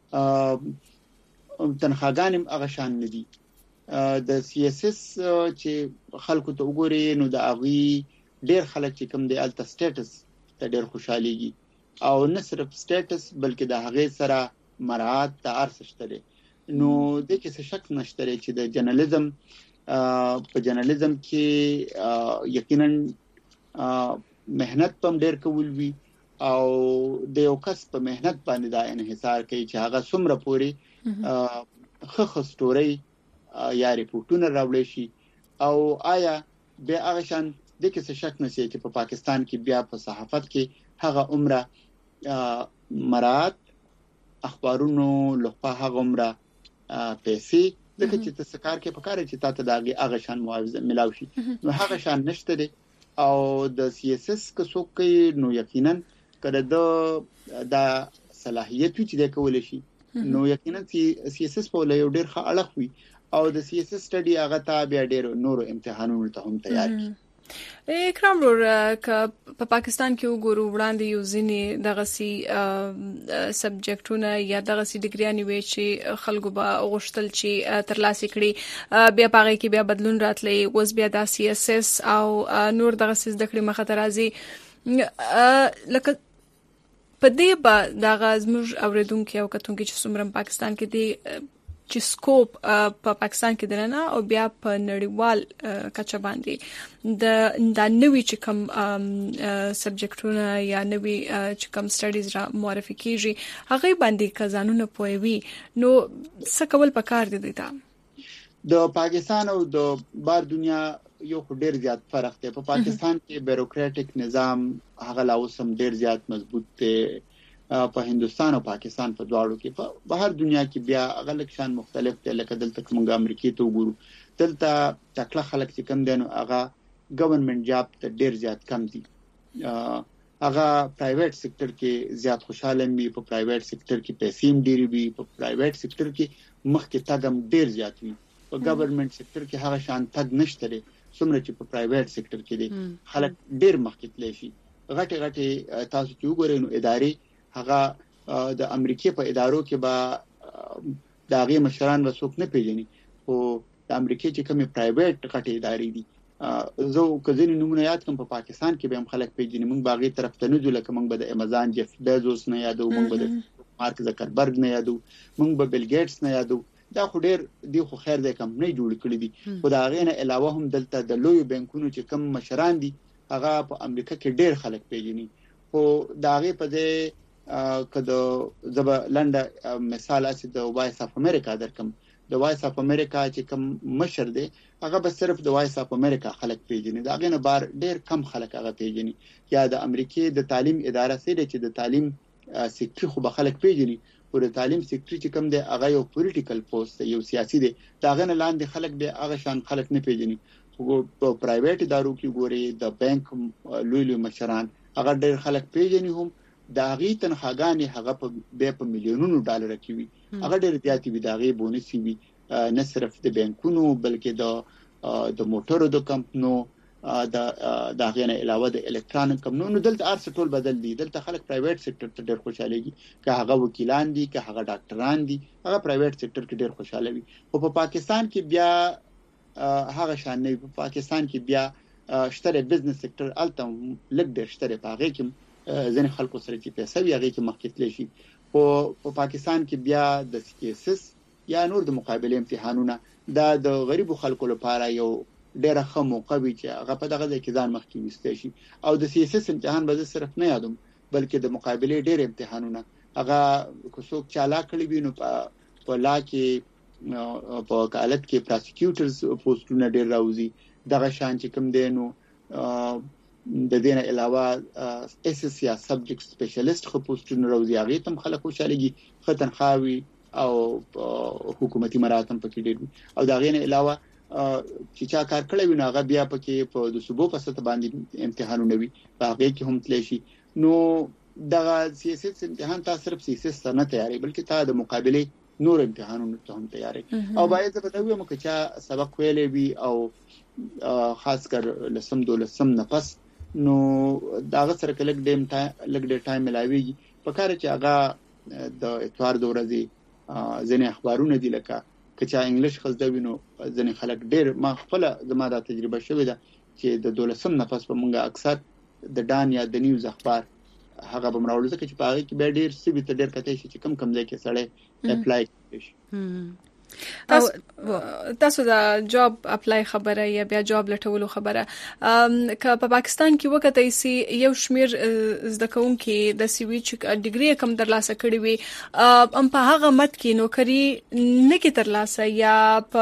تنخواګانم هغه شان نه دي د سی اس اس چې خلکو ته وګوري نو د اغي ډیر خلک چې کوم دی الټا سټیټس ته ډیر خوشاليږي او نه صرف سټیټس بلکې د هغه سره مراعات ته ارزښت نو د کې څه شک نشته چې د جرنالیزم په جرنالیزم کې یقینا مهنت پم ډیر کول وی او د یو کس په مهنت باندې دا انحصار کوي چې هغه څومره پوري خخ ستوري یا ریپورتونه راوړي شي او آیا به هغه شان د کې څه شک نشي چې په پاکستان کې بیا په صحافت کې هغه عمره مراد اخبارونو لخوا هغه عمره پیسې دغه چې تاسو کار کې پکاره چې تاسو داغي هغه شان معاوضه ملاوي شي نو هغه شان نشته دي او د سی اس اس که څوک کوي نو یقینا کله د د صلاحیت چې د کول شي نو یقینا سی اس اس په لور ډیر ښه اړه وي او د سی اس اس سټډي هغه ته بیا ډیر نورو امتحانونو ته هم تیار کی اکرام ور ک په پاکستان کې وګورو وړاندې یو ځینې دغه سي سبجیکټونه یا دغه سي ډیګریانې وي چې خلکو به غوښتل چې ترلاسه کړي بیا پاره کې بیا بدلون راتلی اوس بیا د سی اس اس او نور دغه سي د کړي مخه ترازی لکه په دې به دغه زموږ اوریدونکو او کتونکو چې څومره پاکستان کې دی چې سکوپ په پاکستان کې درنه او بیا په نړیوال کچه باندې د د نوې چې کوم سبجیکټونه یا نوې چې کوم سټډیز را معرفي کیږي هغه باندې کزانونه پوي نو څه کول پکار دي دا د پاکستان او د بار دنیا یو ډیر زیات فرق دی په پاکستان کې بیروکراټیک نظام هغه لا اوسم ډیر زیات مضبوط دی په هندستان او پاکستان په دواړو کې په بهر دنیا کې بیا غلک شان مختلف دي لکه دلته کومه امریکای ته وګورو دلته تکله خلک چې کم دي نو هغه ګورنمنت جاب ته ډیر زیات کم دي هغه پرایویټ سېکټر کې زیات خوشاله وي په پرایویټ سېکټر کې پیسې ډیر وي په پرایویټ سېکټر کې مخکې تاګم ډیر زیات وي په ګورنمنت سېکټر کې هغه شان تګ نشته لري څومره چې په پرایویټ سېکټر کې دي خلک ډیر مخکې تللی شي غټي غټي تاسو چې وګورئ نو ادارې هغه د امریکای په ادارو کې به د هغه مشران وسوک نه پیژني او د امریکای چې کومه پرایویټ غټي ادارې دي زه کزین نمونه یاد کوم په پاکستان کې به هم خلک پیژني موږ باغی طرف ته نه ځو لکه موږ به د امازون جف بیزوس نه یادو موږ به د مارک زکربرګ نه یادو موږ به بیل ګیټس نه یادو دا خو ډیر دی خو خیر د کمپنۍ جوړ کړې دي خو دا غینه علاوه هم دلته د لوی بانکونو چې کم مشران دي هغه په امریکا کې ډیر خلک پیژني خو دا غي په دې کله زب لنډه مثال اسی د وایس اف امریکا درکم د وایس اف امریکا چې کوم مشر دی هغه به صرف د وایس اف امریکا خلک پیژني دا غینه بار ډیر کم خلک هغه پیژني یا د امریکای د تعلیم اداره سره چې د تعلیم سېکټر خو به خلک پیژني او د تعلیم سېکټر چې کوم دی هغه یو پولیټیکل پوسټ یو سیاسي دی دا غینه لاندې خلک به هغه شان خلک نه پیژني خو په پرایویټ ادارو کې ګوري د بانک لوی لوی مشران هغه ډیر خلک پیژني هم دا غي تنخواګانی هغه په به په میلیونونو ډالر کې وي هغه ډېر زیاتې وي دا غي بونس وي نه صرف د بانکونو بلکې د د موټرو د کمپنو د دا غي نه علاوه د الکترونیک کمپنو نو دلته ارس ټول بدل دي دلته خلک پرایویټ سېکټر ته ډېر خوشاليږي که هغه وکیلان دي که هغه ډاکټران دي هغه پرایویټ سېکټر کې ډېر خوشاله وي او په پاکستان کې بیا هغه شان نه په پاکستان کې بیا شتره بزنس سېکټر الته لګ ډېر شتره پاغه کې ځنې خلکو سره چې پیسې وي هغه کې مخکې تللی شي او په پاکستان کې بیا د سی اس اس یا نور د مقابله امتحانونه دا د غریبو خلکو لپاره یو ډېر ښه موقع وي چې هغه په دغه ځای کې ځان مخکې وستې شي او د سی اس اس امتحان به صرف نه یادوم بلکې د مقابله ډېر امتحانونه هغه کو څوک چالا کړی وي نو په لا کې په کالت کې پروسیکیوټرز پوسټونه ډېر راوځي دغه شان چې کوم دی نو د دې نه علاوه اس اس یا سبجیکټ سپیشلیست خو پوسټونه راوځي هغه تم خلک خوشاليږي ختن خاوي او حکومتي مراتب پکې ډېر او دا غي نه علاوه چې چا کار کړی وي هغه بیا پکې په د صوبو په سطح باندې امتحانونه وي هغه کې هم تللی شي نو دغه سیاست امتحان تاسو صرف سیاست نه تیاری بلکې تا د مقابله نور امتحانونو ته هم تیاری او باید په دغه مو کې چې سبق ویلې وي او خاص کر لسم دولسم نه پس نو داغه سره کلک ډیم لګ ډې ټایم ملاويږي په کار چې هغه د اتوار د ورځې ځنې اخبارونه دي لکه کچا انګلیش خزده وینو ځنې خلک ډېر ما خپل زما د تجربه شوې ده چې د دولسم نفس په مونږه اکثر د ډان یا د نیوز اخبار هغه به مراوړل ځکه چې په هغه کې به ډېر سی به ډېر کته شي چې کم کم ځای کې سړی اپلای کوي تاسو تاسو دا جاب اپلای خبره یا بیا جاب لټولو خبره که په پاکستان کې وکړای سي یو شمیر زده کوونکي د سی وی چې ډیګري کم درلاسه کړي وي ام په هغه مت کې نوکری نه کې ترلاسه یا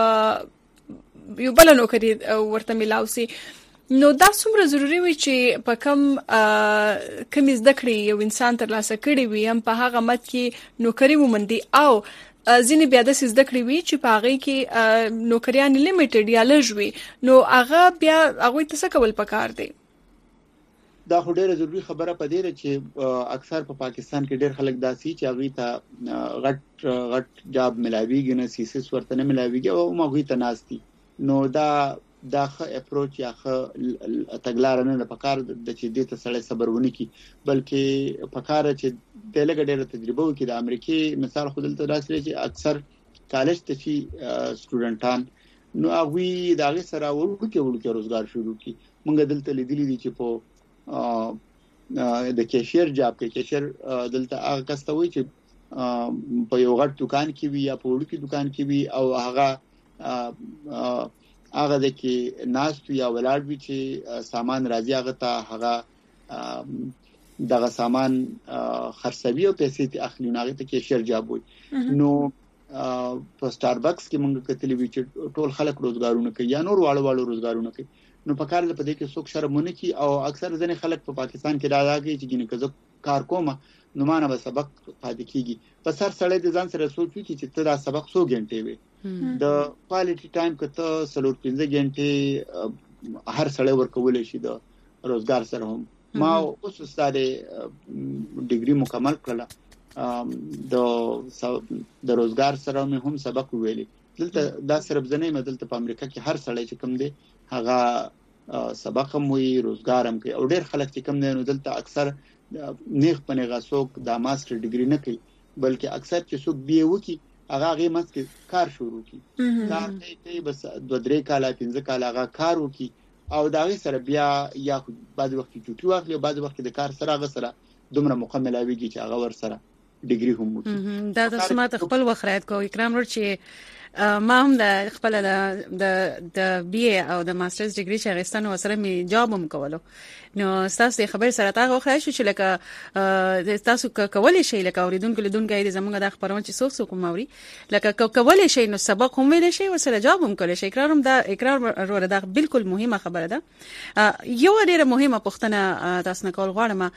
په یو بل نوکری ورته ملاوي نو دا څومره ضروری وي چې په کم کم زده کړي یو انسان ترلاسه کړي وي ام په هغه مت کې نوکری ومندي او ځینې بیا د زده کړې وي چې په هغه کې نوکریان لیمیټډ یا لږ وي نو هغه بیا هغه ته څه کول پکار دی دا خو ډېره ضروری خبره پدې ده چې اکثر په پاکستان کې ډېر خلک داسي چې هغه ته غټ غټ جاب ملاويږي نه سیسس ورته نه ملاويږي او هغه ته ناشتي نو دا دا ښه اپروچ یا ښه تګلاره نه ده پکار د چې دې ته سړی صبر ونه کړي، بلکې پکار چې د لږ ډېره تجربه وکړي. د امریکای مثال خو دلته داسې چې اکثر کالج ته چې سټوډنټان نو هغوی د هغې سره وړوکې وړوکې روزګار شروع کړي. موږ دلته لیدلي دي چې په د کیشیر جاب کې کیشیر دلته هغه کس ته وایي چې په یو غټ دکان کې وي یا په وړوکې دکان کې وي او هغه هغه د کې ناست یا ولاړ وي چې سامان راځي هغه ته هغه دغه سامان خرڅوي او پیسې ته اخلي، نو هغه ته کیشیر جاب وایي. نو په سٹاربکس کې موږ کتلی وی چې ټول خلک روزګارونه کوي یا نور واړه واړه روزګارونه کوي. نو په کار په دې کې څوک شرمونه کوي او اکثر ځنې خلک په پاکستان کې دا کوي چې ګینه کزه کار کومه نو مانه به سبق پاتې کیږي. په سر سړی د ځان سره سوچ وکړي چې ته دا سبق څو غنټې وي، د کوالټي ټایم کته سلور پنځه غنټې هر سړی ورکول شي د روزګار سره. هم ما اوس ستاره ډیګري مکمل کړله د د روزګار سره مې هم سبق ویلي. دلته دا صرف ځنې مدلته په امریکا کې هر سړی چې کوم دی هغه سبق هم وي روزګار هم کوي او ډېر خلک چې کوم دی نو دلته اکثر نیغ په نیغه څوک د ماستر ډیګري نه کوي، بلکې اکثر چې څوک بي اے وکړي هغه هغې منځ کې کار شروع کړي، کار کوي بس دوه درې کاله پنځه کاله هغه کار وکړي او د هغې سره بیا یا بعضې وخت کې چوټي واخلي او بعضې وخت کې د کار سره هغه سره دومره موقع ملاویږي چې هغه ورسره ډیګري هم وکړي. دا د سمات خپل وخت کو اکرام ور چې ما هم د خپل د د بي اي او د ماسترز ډیګري چې غستانو سره می جاب هم کولو. نو تاسو خبر سره تا غوښه شو چې لکه تاسو کولای شئ لکه اوریدونکو لیدونکو د زمونږ د خبرونه چې څوک څوک موري لکه کولای شئ نو سبق هم ویل شي او سره جاب هم کولای شي. اقرار هم دا اقرار ور دا بالکل مهمه خبره ده. یو ډیره مهمه پوښتنه تاسو نه کول غواړم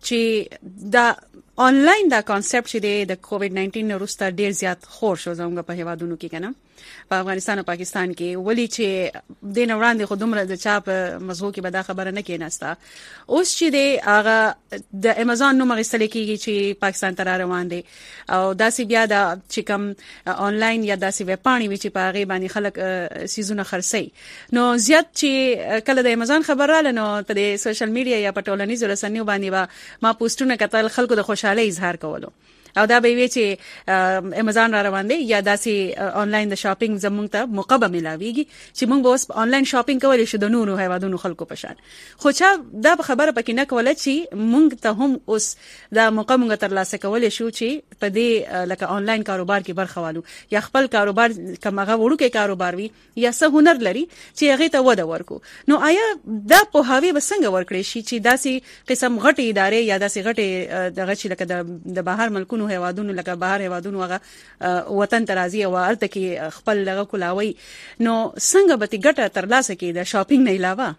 چې دا آنلاین دا کانسپټ چې د کووډ ناینټین وروسته ډیر زیات خور شو زموږ په هیوادونو کې کنه په افغانستان او پاکستان کې، ولی چې د نوړاندې خو دومره د چاپ مزغو کې به دا خبره نه کېناسته. اوس چې د هغه د امازون نوم غوښتل کېږي چې پاکستان ته روان دي او داسې بیا د چې کوم آنلاین یا داسې وپاڼې وی چې په هغه باندې خلک سيزونه خرڅي، نو زیات چې کله د امازون خبر رااله نو په سوشل میډیا یا په ټولنیزو رسنیو باندې ما پوسټونه کتل، خلکو د خوشحالي اظهار کولو او دا به وی چې امازون را روان دي یا داسې آنلاین د شاپینګ زمونږ ته موقع به ملاويږي چې موږ اوس آنلاین شاپینګ کولای شو د نورو هیوادونو خلکو په شان. خو چې دا خبره پکې نه کوله چې موږ ته هم اوس دا موقع موږ تر لاسه کولای شو چې په دې لکه آنلاین کاروبار کې برخه والو یا خپل کاروبار کماغه وړوکې کاروبار وي یا څه هنر لري چې هغه ته وده ورکو. نو آیا دا په هاوی بسنګ ورکړي شي چې داسې قسم غټي ادارې یا داسې غټي دغه چې لکه د بهر ملکونو هیوادونو لکه بهر هیوادونو هغه وطن ترازی او ارته کې خپل لغه کولاوي، نو څنګه به ګټه تر لاسه کې د شاپینګ نه علاوه؟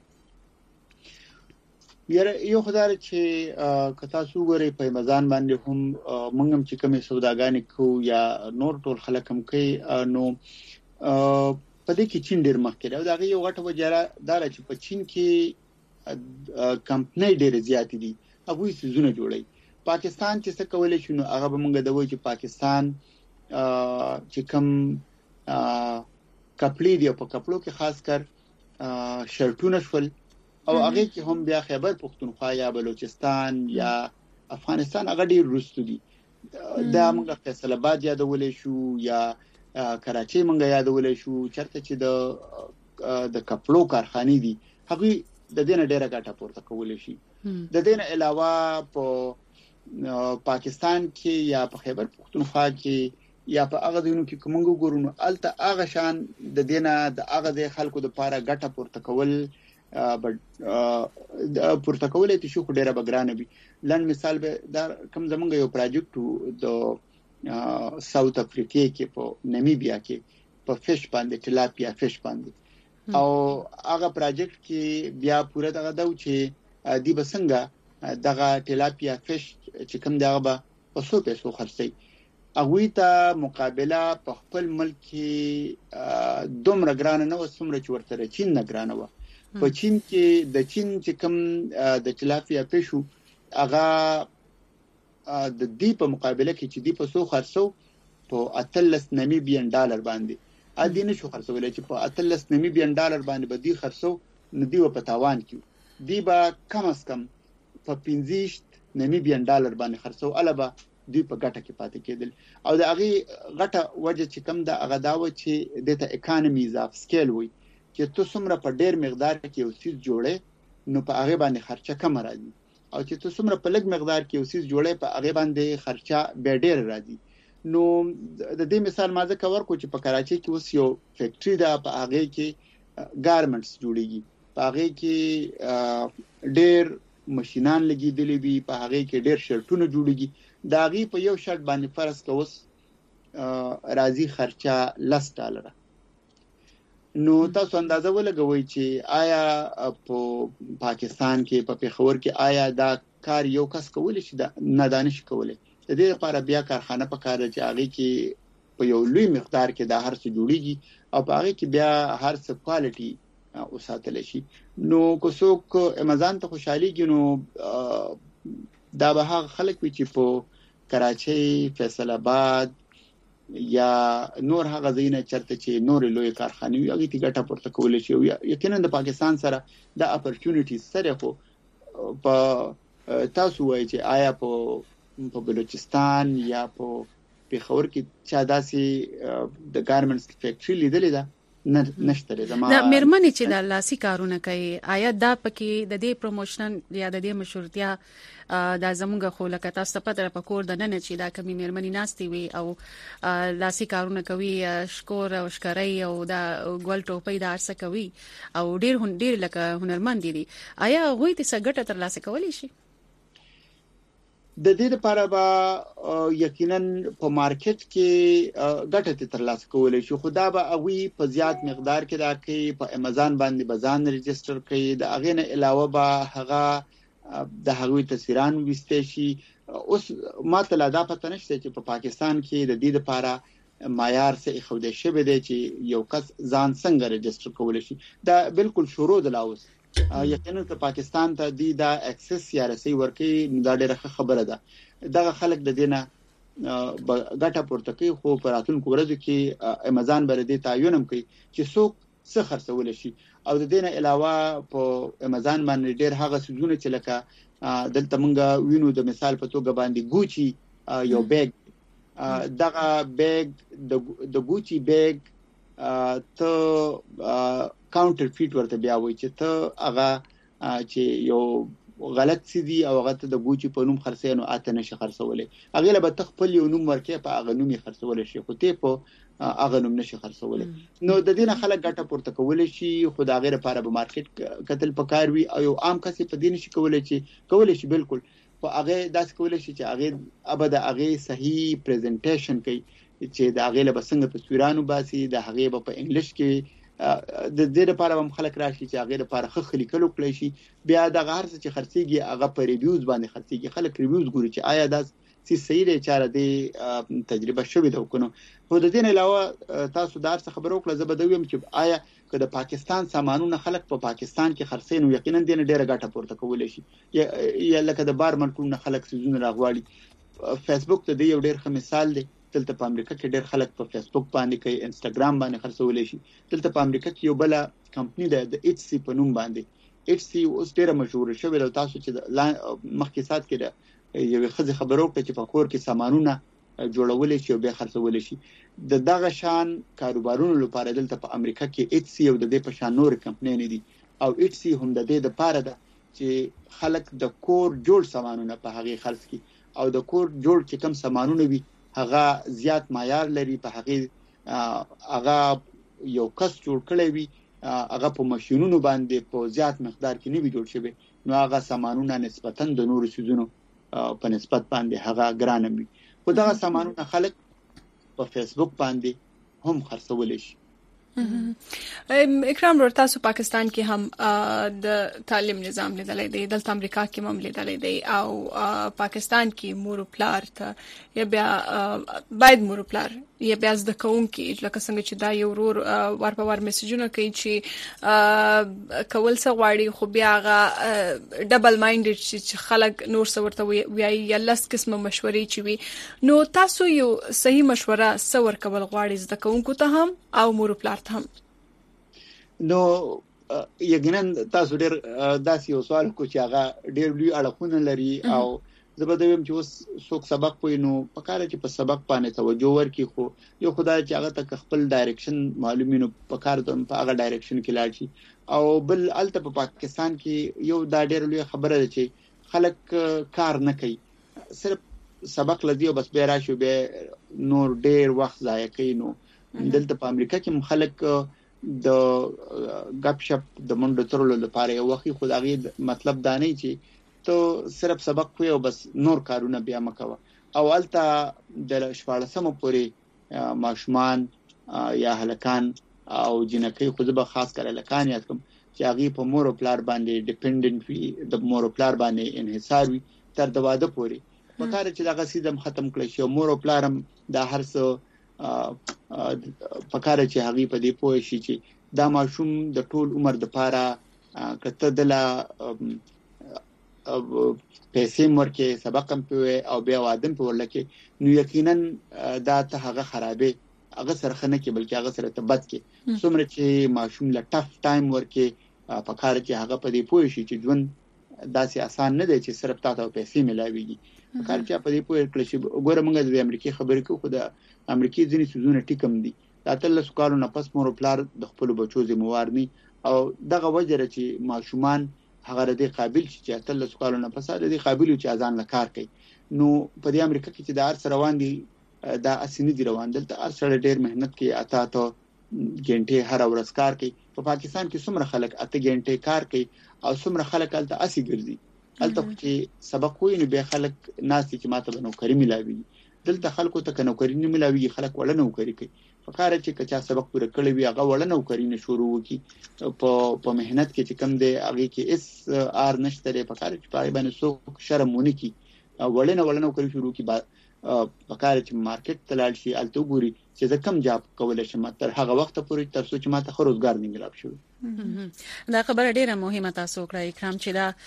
یو خدای چې کتا سو غره په امازون باندې هم موږ هم چې کومه سوداګانې کو یا نور ټول خلک هم کوي، نو په دې کې چین ډیر مخکې دی او دا یو غټه وجره دا چې په چین کې کمپنۍ ډیر زیات دي هغه سيزونه جوړي. پاکستان چې څه کولای شي نو هغه به موږ د وایي چې پاکستان چې کوم کپړې دی په کپړو کې خاص کر شرټونه شول او هغه کې هم بیا خیبر پختونخوا یا بلوچستان یا افغانستان هغه ډیر وروسته دي. دا موږ فیصل آباد یادولای شو یا کراچي موږ یادولای شو چرته چې د د کپړو کارخانې دي هغه د دې نه ډیره ګټه پورته کولای شي. د دې نه علاوه په پاکستان کې یا په خیبر پختونخوا کې یا په هغه دینو کې کومو ګورونو الته هغه شان د دینه د هغه د خلکو د پاره ګټه پورته کول پورته کول ته شو ډیره بګرانه وي. لن مثال به دا کوم زمونږ یو پروجیکټ د ساوث افریقا کې په نمیبیا کې په فش باندې تلاپیا فش باندې او هغه پروجیکټ کې بیا پوره دغه داو چې دی بسنګا دغه تلاپیا فش چې کوم دغه به په څو پیسو خرڅي هغه ته مقابله په خپل ملک کې دومره ګرانه نه و څومره چې ورته چین نه ګرانه و. په چین کې د چین چې کوم د تلاپیا فشو هغه د دې په مقابله کې چې دی په څو خرڅو په اتلس نمیبیان ډالر باندې ا دې نشو خرڅولای چې په اتلس نمیبیان ډالر باندې به دی خرڅو نو دی په تاوان کې دی به کم از کم په پنځه نمیبیان ډالر باندې خرڅو علاوه دوی په ګټه کې پاتې کېدل او د هغه غټه وجه چې کم د هغه داوه چې د اکانومیز اف سکیل وي چې تو څومره په ډېر مقدار کې یو څه جوړې نو په هغه باندې خرچه کم راځي او چې تو څومره په لږ مقدار کې یو څه جوړې په هغه باندې خرچه به ډېر راځي. نو د دې مثال ما ځکه ورکو چې په کراچۍ کې اوس یو فیکټری ده په هغه کې ګارمنټس جوړیږي په هغه کې ډېر ماشينان لګیدلې وي په هغه کې ډېر شرټونه جوړیږي دا غي په یو شرټ باندې فرض کوس راځي خرچه لس ډالر. نو تاسو اندازه ولګوي چې آیا په پاکستان کې په پیښور کې آیا دا کار یو کس کولی شي دا نه دانش کولی د دې لپاره بیا کارخانه په کار چې هغه کې په یو لوی مقدار کې دا هر څه جوړیږي او په هغه کې بیا هر څه کوالټي او ساتل شي. نو کو څوک امازان ته خوشحالي نو دا به هغه خلک وي چې په کراچۍ فیصل آباد یا نور هغه ځایونه چرته چې نور لوی کارخانه وي هغه ته ګټه پورته کول شي. یقینا د پاکستان سره د اپورچونټیز سره خو په تاسو وایي چې آیا په په بلوچستان یا په پیښور کې چا داسې د ګارمنټس فیکټری لیدلې ده نه نشته. زما د مرمنې چې د لاسي کارونه کوي آیا دا پکې د دې پروموشن یا د دې مشورتیا د زموږ خو لکه تاسو په تر په کور د نن چې دا کمی مرمنې ناشتي وي او لاسي کارونه کوي شکور او شکرای او دا ګول ټوپۍ دا ارسه کوي او ډیر هن ډیر لکه هنرمند دي آیا غوي ته سګټه تر لاسه کولی شي؟ د دې لپاره به یقینا په مارکیټ کې ګټه ترلاسه کولای شي خو دا به اوی په زیات مقدار کې دا کې په امازان باندې بزان ريجستره کوي د اغه نه علاوه به هغه د هغوی تصویران وستې شي. اوس ماته لا دا پته نشته چې په پاکستان کې د دې لپاره معیار څه خوده شوی دی چې یو کس ځان څنګه ريجستره کولای شي. دا بالکل شروع د لاوس یقینا ته پاکستان ته دی دا اکسس یا رسي ورکي دا ډېره خبره ده دغه خلک د دینه ګټه پورته کوي خو په راتلونکو ورځو کې امازان بر دې تعینم کوي چې څوک څه خرڅول شي او د دینه علاوه په امازان باندې ډېر هغه سيزونه چې لکه دلته مونږ وینو د مثال په توګه باندې ګوچي یو بیگ دغه بیگ د ګوچي بیگ ته کاونټر فیټ ورته بیا وایي چې ته هغه چې یو غلط سيدي او هغه ته د ګوچي په نوم خرڅینو اته نشه خرڅولې هغه له تخپل یو نوم ورکې په هغه نوم خرڅول شي خو ته په هغه نوم نشه خرڅولې نو د دینه خلک ګټه پورته کول شي خو دا غیر لپاره به مارکیټ کتل پکار وي او یو عام کس په دین شي کولای شي کولای شي بالکل په هغه داس کولای شي چې هغه ابد هغه صحیح پریزنټیشن کوي چې د هغه له بسنګ تصویرانو باسي د هغه په انګلیش کې د دې لپاره هم خلک راشي چې هغه لپاره خخ لیکلو کړی شي بیا د غار څه چې خرڅيږي هغه په ریویوز باندې خرڅيږي خلک ریویوز ګوري چې آیا دا سی صحیح دی چاره دی تجربه شوې ده کنه. خو د دې علاوه تاسو دار څه خبرو کړل زبدویم چې آیا که د پاکستان سامانونه خلک په پاکستان کې خرڅین یقینا دې نه ډیره ګټه پورته کولای شي یا لکه د بار منکلونه خلک سيزونه راغواړي. فیسبوک ته یو ډیر ښه مثال دی دلته په امریکا کې ډېر خلک په فیسبوک باندې کوي انستګرام باندې خرڅولې شي. دلته په امریکا کې یو بل کمپنی ده د ایچ سی په نوم باندې ایچ سی اوس ډېر مشهور شوی او تاسو چې مخکې سات کې یو خزي خبرو کوي چې په کور کې سامانونه جوړول شي او به خرڅول شي د دغه شان کاروبارونو لپاره دلته په امریکا کې ایچ سی او د دې په شان نور کمپنی نه دي او ایچ سی هم د دې لپاره ده چې خلک د کور جوړ سامانونه په هغه خرڅ کړي او د کور جوړ چې کم سامانونه وي هغه زیات معیار لري په هغه هغه یو کس جوړ کړی وي هغه په ماشينونو باندې په زیات مقدار کې نه وي جوړ شوی نو هغه سامانونه نسبتاً د نورو سيزونو په نسبت باندې هغه ګران وي خو دا سامانونه خلک په فیسبوک باندې هم خرڅول شي. اکرام ور تاسو پاکستان کې هم د تعلیم نظام لیدلې دی، دلته امریکا کې هم لیدلې دی، او پاکستان کې مور او پلار ته یا بیا باید مور او پلار یا بیا د کوونکی لکه څنګه چې دا یو ورور ور په ور میسجونه کوي چې کول څه غواړي، خو بیا هغه ډبل مایندډ چې خلک نور څه ورته وایي یا لس قسمه مشورې چې وي. نو تاسو یو صحیح مشوره څه ورکول غواړي زده کوونکو ته هم او مور او پلار ته هم؟ نو یقینا تاسو ډېر داسې یو سوال کو چې هغه ډېر لوی اړخونه لري، او زه به دویم چې اوس څوک سبق پوي نو پکاره چې په سبق باندې توجه ورکړي، خو یو خدای چې هغه ته خپل ډایرکشن معلومینو پکاره ته په هغه ډایرکشن کې لاړ شي. او بل الته په پاکستان کې یو دا ډېر لوی خبره ده چې خلک کار نه کوي، صرف سبق لدی او بس به راشي به نور ډېر وخت ضایع کوي. نو دلته په امریکا کې خلک د غپ شپ د منډو ترلو لپاره یو وخت خدایي مطلب دا نه چې ته صرف سبق کوي او بس نور کارونه بیا مکوه. او الته د شپاړسمه پورې ماشومان یا هلکان او جنکۍ خو به خاص کر هلکان یاد کوم چې هغه په مور او پلار باندې ډیپندنت وي، د مور او پلار باندې انحصار وي تر د واده پورې. په کار چې دا غسیدم ختم کړی شي، مور او پلارم دا هر څه پکاره چې هغه په دې پوه شي چې دا ماشوم د ټول عمر د پاره کته دلا پیسې مرکه سبق هم په او بیا وادم په ورلکه، نو یقینا دا ته هغه خرابې هغه سرخنه کې بلکې هغه سره تبد کې څومره چې ماشوم له ټف ټایم ورکه پکاره چې هغه په دې پوه شي چې ژوند داسې آسان نه دی چې صرف تاسو پیسې ملاويږي. کار چې په دې پوه کړی چې ګوره موږ د امریکای خبرې کوو، خو د امریکای ځینې سيزونه ټیکم دي. دا تل سکالو نه پس مور پلار د خپل بچو ذمہوار ني، او دغه وجه چې ماشومان هغه د قابل چې تل سکالو نه پس د قابل چې اذان لکار کوي. نو په دې امریکا کې چې د ار سره روان دي دا اسنی دي روان دلته ار سره ډېر مهنت کوي، اته ته غنټه هر ورځ کار کوي. په پاکستان کې څومره خلک اته غنټه کار کوي او څومره خلک الته اسی ګرځي. الته چې سبق وایي نو به خلک ناس چې ماته نوکری ملاوي، دلته خلکو ته نوکری نه ملاوي، خلک ولا نوکری کوي. فقاره چې کچا سبق پوره کړی وي هغه ولا نوکری نه شروع وکي. په په مهنت کې چې کم دی هغه کې اس ار نشته لري، فقاره چې پای باندې سو شرمونه کی ولنه ولنه نوکری شروع کی. فقاره چې مارکیټ تلل شي الته ګوري چې زه کم جاب کولای شم تر هغه وخت پورې تر څو چې ما ته روزګار نه ملاب شي. دا خبره ډیره مهمه تاسو کړی اکرام چې دا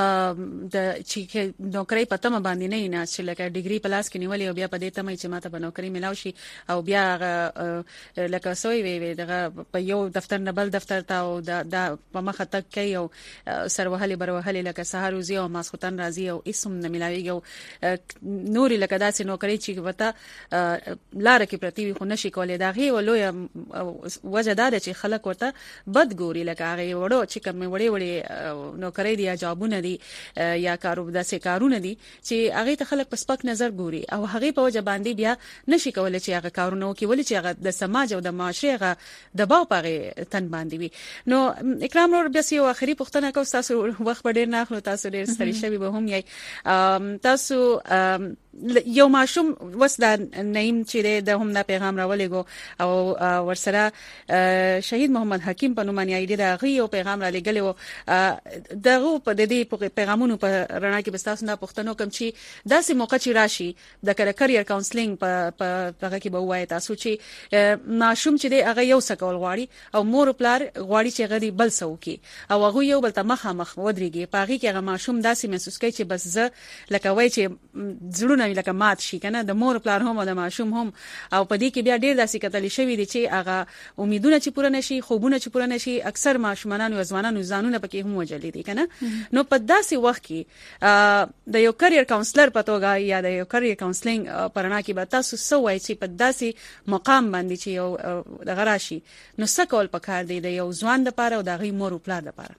د چې نوکری پته م باندې نه نه چې لکه ډیګري پلاس کې نیولې او بیا په دې تمه چې ماته به نوکری ملاو شي او بیا لکه سوی وي وي دغه په یو دفتر نه بل دفتر ته او دا په مخه تک کوي او سروهلي بروهلي لکه سهار وزي او ماسختن راځي او اسم نه ملاويږي او نوري لکه داسې نوکری چې وته لار کې پرتی خو نشي کولای. دا غي ولوي وجه دا چې خلک ورته بد ګوري، لکه هغه وړو چې کوم وړي وړي نوکری دي یا جابونه دي یا کارو داسې کارونه دي چې هغه ته خلک په سپک نظر ګوري او هغه په وجه باندې بیا نشي کولای چې هغه کارونه وکړي، ولې چې هغه د سماج او د معاشره هغه دباو پغه تن باندې وي. نو اکرام نور بیا یو اخري پوښتنه کوم، تاسو وخت ډیر نه اخلو، تاسو ډیر ستړي شوي به هم یې. تاسو یو ماشوم وسدا نیم چې د هم دا پیغام راولېګو او ورسره شهید محمد حکیم په نوم باندې د غي او پیغام را لګلو دغه په دې پیغامونو په رڼا کې بستاسو نه پښتنو کوم چې داسې موقع چې راشي د کرییر کاونسلینګ په په کې به وایي تاسو چې ماشوم چې دی هغه یو سکول غواړي او مور پلار غواړي چې غدي بل سو کې او هغه یو بل ته مخه مخ ودرېږي، پاغي کې هغه ماشوم داسې محسوس کوي چې بس زه لکه وای چې زړونه لکه مات شي کنه، د مور پلار هم او د ماشوم هم. او په دې کې بیا ډیر داسې کتل شوی دي چې هغه امیدونه چې پوره نشي، خوبونه چې پوره نشي، اکثر ماشومان او ځوانانو ځانونه پکې هم وجلې دي کنه. نو په داسې وخت کې د یو کرییر کاونسلر په توګه یا د یو کرییر کاونسلینګ پرنا کې به تاسو سوای چې په داسې مقام باندې چې یو د غراشي نو سکول پکار دی د یو ځوان لپاره او د غي مور او پلار لپاره.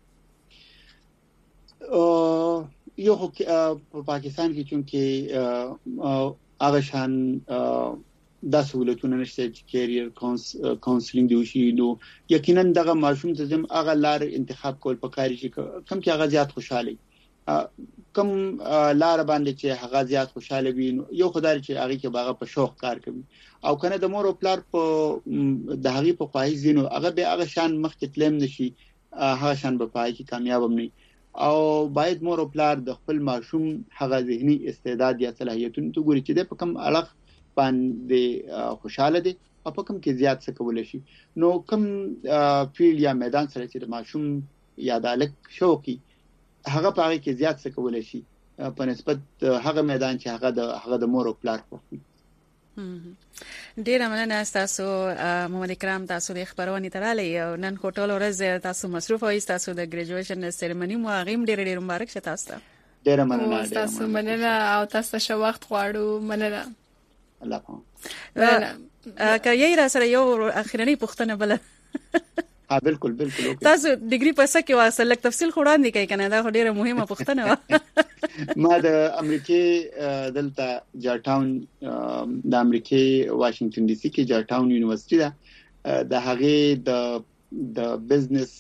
او یو په پاکستان کې چونکه هغه شان دا سہولتونه نشته چې کیریئر کاونسلینګ دی وشي، نو یقینا دغه ماشوم ته زم هغه لار انتخاب کول پکاري چې کم کې هغه زیات خوشاله کم لار باندې چې هغه زیات خوشاله وي یو خدای چې هغه کې باغه په شوق کار کوي او کنه د مور او پلار په د هغه په خواهش زینو هغه به هغه شان مخکې تلم نشي هغه شان به پای کې کامیاب هم نه او باید مور او پلار د خپل ماشوم هغه ذهني استعداد یا صلاحیتونو ته ګوري چې د په کم اړه باندې خوشاله دي او په کم کې زیات څه کول شي نو کم فیلډ یا میدان سره چې د ماشوم یا د الک شوقي هغه په هغه کې زیات څه کول شي په نسبت هغه میدان چې هغه د هغه د مور او پلار خوښي ډیر مننه تاسو محمد اکرام تاسو د خبرونې تراله او نن کوټول ورځ تاسو مصروف او تاسو د ګریجویشن سریمونی مو غیم ډیر ډیر مبارک شه تاسو ډیر مننه تاسو مننه او تاسو شو وخت غواړو مننه الله پام که یې را سره یو اخیرنی پوښتنه بل ها بالکل بالکل تاسو ډیګري په څه کې واسه لک تفصیل خوړاندې کوي کنه دا ډیره مهمه پوښتنه و ما د امریکای دلته جارټاون د امریکای واشنگټن ډي سي کې جارټاون یونیورسيټي ده د هغه د د بزنس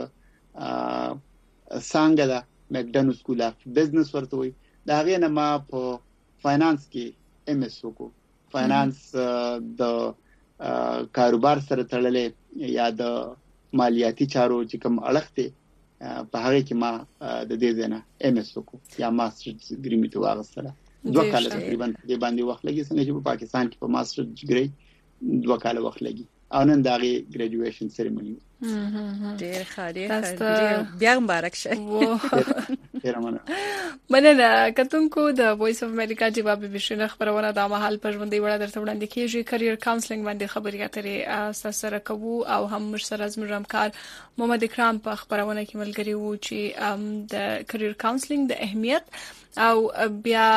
څنګه ده مکډن سکول اف بزنس ورته وي دا هغه نه ما په فاینانس کې ام اس وکړو فاینانس د کاروبار سره تړلې یا د مالیاتي چارو چې کوم اړخته په هغه کې ما د دې ځنه ام اس وکړو یا ماسترز ډیګري می ته واغستله دوه کال تقریبا د باندې وخت لګي څنګه چې په پاکستان کې په ماستر ډیګري دوه کال وخت لګي او نن دا غي ګریجویشن سریمونی ډیر ښه ډیر بیا مبارک شه ډیر مننه مننه کتونکو د وایس اف امریکا جواب بشنه خبرونه د مهال پر ژوندۍ وړه درته وړاندې کیږي کرییر کاونسلینګ باندې خبرې اترې سره کوو او هم مرسره زموږ همکار محمد اکرام په خبرونه کې ملګری وو چې د کرییر کاونسلینګ د اهمیت او بیا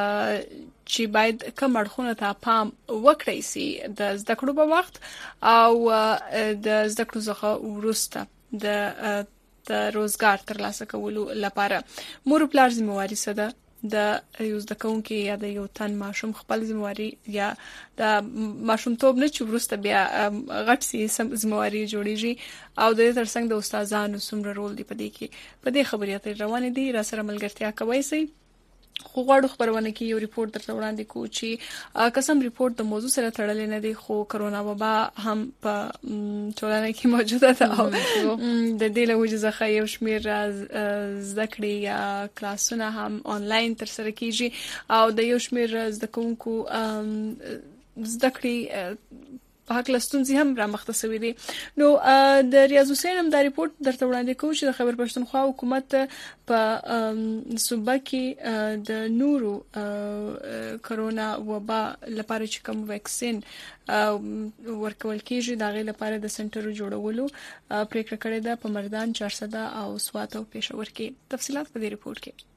چې باید کوم اړخونه ته پام وکړئ سي د زده کړو په وخت او د زده کړو څخه وروسته د د روزګار ترلاسه کولو لپاره مور پلار ذمہواری سره د یو زده کوونکي یا د یو تن ماشوم خپل ذمہواری یا د ماشوم توب نه چې وروسته بیا غټ سي ذمہواری جوړیږي او د ترڅنګ د استادانو څومره رول دی په دې کې په دې خبرې اترې روانې دي را سره ملګرتیا کوي سي خو غواړو خبرونه کې یو ریپورت درته وړاندې کوو چې قسم ریپورت د موضوع سره تړلې نه دی خو کرونا وبا هم په ټولنه کې موجوده ده او د دې له وجې څخه یو شمېر زده کړې یا کلاسونه هم آنلاین ترسره کیږي او د یو شمېر زده کوونکو زده کړې په حق لستونزي هم را مخته شوې دي نو د ریاض حسین هم دا ریپورت درته وړاندې کوم چې د خیبر پښتونخوا حکومت په صوبه کې د نورو کرونا وبا لپاره چې کوم ویکسین ورکول کیږي دا غي لپاره د سنټر جوړولو پریکړه کړې ده په مردان چارسده او سوات او پېښور کې تفصيلات په دې ریپورت کې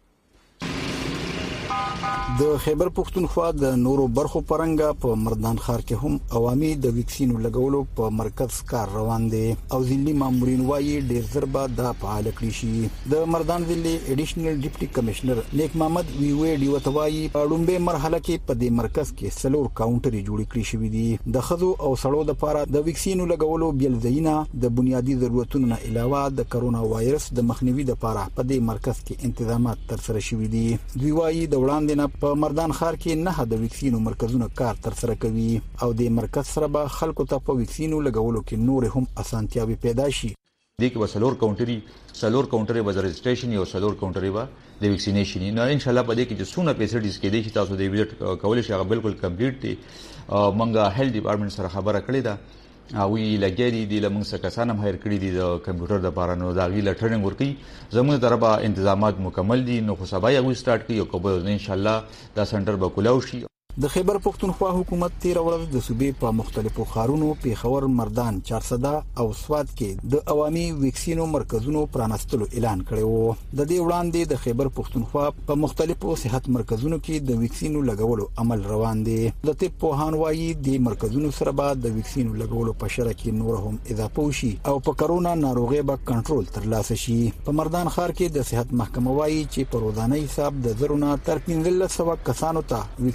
د خیبر پښتونخوا د نورو برخو پرنګا په مردان ښار کې هم عوامي د ویکسینو لګولو په مرکز کار روان دي او ځلې مامورین وايي ډېر ضربه د فعال کړی شي د مردان ځلې اډیشنل ډیپټي کمشنر نیک محمد وی وی ډی وتوای په لومبه مرحله کې په دې مرکز کې سلور کاونټر جوړ کړی شوی دي د خزو او سړو د لپاره د ویکسینو لګولو بیل زینا د بنیادی ضرورتونو نه علاوه د کرونا وایرس د مخنیوي لپاره په دې مرکز کې تنظیمات تر سره شوي دي دوی وايي د وړاندې نه په مردان ښار کې نه د ویکسینو مرکزونه کار تر سره کوي او د مرکز سره به خلکو ته په ویکسینو لګولو کې نور هم اسانتیاوي پیدا شي د کې وسلور کاونټري سلور کاونټري به رجسټریشن یو سلور کاونټري به د ویکسینیشن نه ان شاء الله په دې کې چې سونه فیسیلیټیز کې دي چې تاسو د ویزټ کولای شئ هغه بالکل کمپلیټ دي منګه هیلث ډپارټمنټ سره خبره کړې ده او وی لګیری دي لمن څخه کسان هم هیر کړی دي د کمپیوټر د لپاره نو دا غي لټرنګ ورکی زموږ طرفه تنظیمات مکمل دي نو خو سبا یې سٹارټ کیو کوبه ان شاء الله دا سنټر به کولاو شي د خیبر پښتونخوا حکومت تیر ورځ د صوبې په مختلفو ښارونو پیښور مردان چارسده او سوات کې د عوامي ویکسینو مرکزونو پرانستلو اعلان کړی وو د دې وړاندې د خیبر پښتونخوا په مختلفو صحت مرکزونو کې د ویکسینو لګولو عمل روان دی د طب پوهان وايي د مرکزونو سره به د ویکسینو لګولو په شرکت کې نور هم اضافه وشي او په کرونا ناروغي به کنټرول ترلاسه شي په مردان ښار کې د صحت محکمه وايي چې په روزانه حساب د زرونه تر پنځلس سوه کسانو ته ویکسین لګول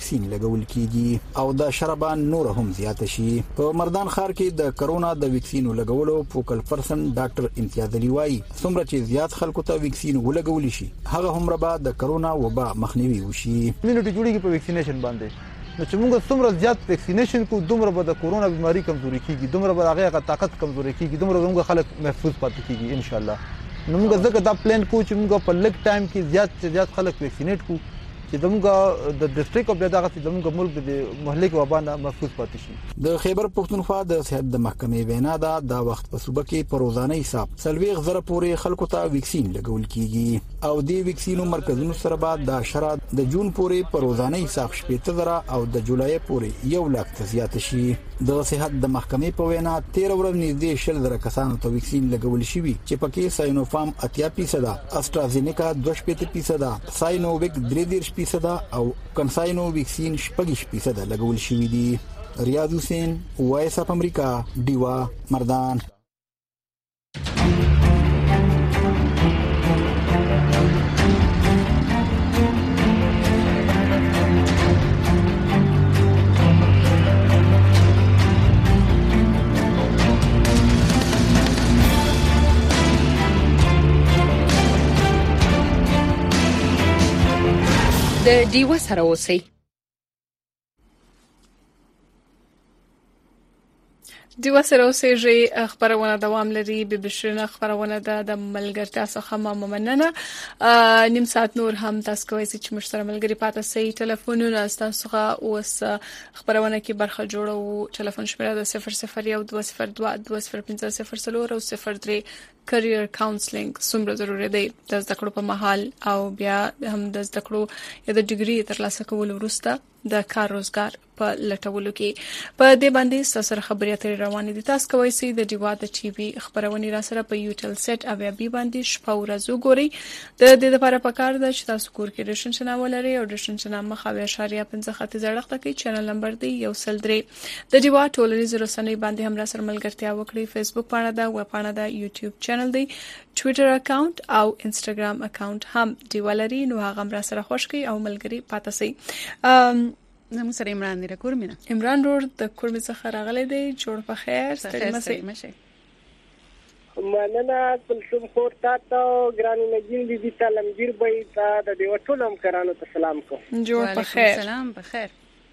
لګول کیږي او د شربان نور هم زیات شي. په مردان ښار کې د کرونا د ویکسینو لګولو فوکل پرسن ډاکټر امتیاز علي وايي څومره چې زیات خلکو ته ویکسین ولګول شي هغه هم ربا د کرونا وبا مخنیوي وشي. کمیونټي جوړیږي په ویکسینیشن باندې نو چې موږ څومره زیات ویکسینیشن کو دومره به د کورونا بیماری کمزوري کیږي دومره به هغه طاقت کمزوري کیږي دومره موږ خلک محفوظ پاتې کیږي ان شاء الله. نو موږ ځکه دا پلان کو چې موږ په لږ ټایم کې زیات زیات خلک ویکسینیټ کو چې زموږ د ډیسټریکټ او دغه چې زموږ ملک د محلي کې وبا نه محفوظ پاتې شي. د خیبر پښتونخوا د صحت د محکمې وینا ده د وخت په صوبه کې په روزانه حساب سلويغ زره پورې خلکو ته ویکسین لګول کیږي او د ویکسینو مرکزونو سره بعد د شرات د جون پورې په روزانه حساب شپږ زره او د جولای پورې یو لک ته زیات شي. د صحت د محکمې په وینا تیر ورځ نږدې شل زره کسانو ته ویکسین لګول شي چې پکې ساينوفارم اتیا فیصد استرازینیکا دوه شپږ فیصد ساينوویک درې دېرش فیصد او کنساینو ویکسین شپږ فیصد لګول شوی دی. ریاض حسین وایس اف امریکا دیوا مردان. د دیوا سره اوسئ. دیوا سره اوسئ خبرونه دوام لري. به بشرنه خبرونه د ملګرتیا څخه ما مننه. نیم ساعت نور هم تاسو کوئ چې مشترک ملګری پاتې سي. ټلیفونونه تاسو څخه اوس خبرونه کې برخه جوړو. ټلیفون شمیره د صفر صفر یو دوه صفر دوه دوه صفر پنځه صفر څلور او صفر درې. کرییر کاونسلینګ څومره ضروري دی د زده کړو په مهال او بیا هم د زده کړو یا د ډیګري ترلاسه کولو وروسته د کار روزګار په لټولو کې. په دې باندې سره خبرې اترې روانې دي. تاسو کوئ چې د دیوا د ټي وي خبرونه را سره په یوټل سیټ او بي باندې شپه ورځ وګورئ. د دې لپاره پکار ده چې تاسو کور کې ډیشن چنل ولرئ او ډیشن چنل مخاوي اشاریه پنځه خط زړښت کې چینل نمبر دی یو سل درې. د دیوا ټولنیز رسنۍ باندې هم را سره ملګرتیا وکړئ. فیسبوک پاڼه ده، ویب پاڼه ده، یوټیوب چینل دی، ټوئیټر اکاونټ او انستګرام اکاونټ هم دیوا لري. نو هغه را سره خوش کی او ملګری پاتې سي. نو سره عمران دی کورمینه. عمران ور د کورمې څخه راغلی دی. جوړ په خیر ستړي مشه. مننه کلثوم خور تا ته ګرانو نجین دي ته لمجیر بې تا د دیو ټولم کرانو ته سلام کو. جوړ په خیر. سلام په خیر.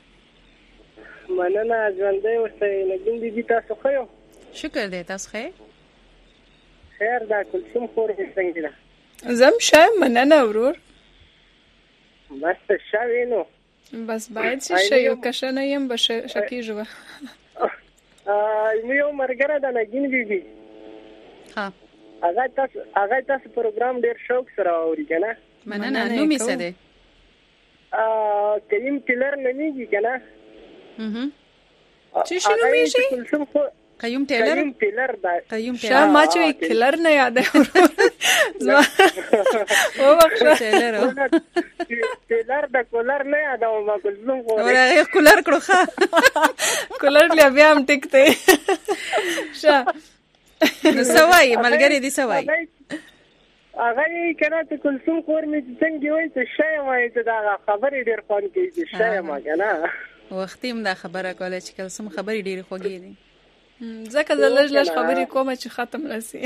مننه ژوندې اوسې نجین دي تاسو خو. شکر دې تاسو خیر. خیر دا کلثوم خور څنګه ده؟ زم شه مننه ورور. بس شاوې نو بس باید چې شیو کښنه يم به شکی جوه. ا یو مرګره د نګین بیبي. ها هغه تاسو هغه تاسو پروګرام ډیر شوق سره اوري کنه. مننه نو می څه ده؟ ا کریم ټیلر نمیږي کنه. اها چې شنو میږي؟ قیوم ټیلر. قیوم ټیلر دا قیوم ټیلر. شا ما چې کلر نه یاد او وبخښه ټیلر. ټیلر د کولر نه یاد او ما کلثوم خو. ورغه کولر کړو ښه. کولر لیا بیا هم ټیک ته. شا نو سوای ملګری دي سوای. هغه کنه ته کلثوم خور می څنګه وای ته شای وای ته دا خبرې ډیر خوان کوي چې شای ما کنه. وختیم دا خبره کوله چې کلثوم خبرې ډیر خوږې دي. ځکه زه لږ لږ خبرې کوم چې ختم راسي.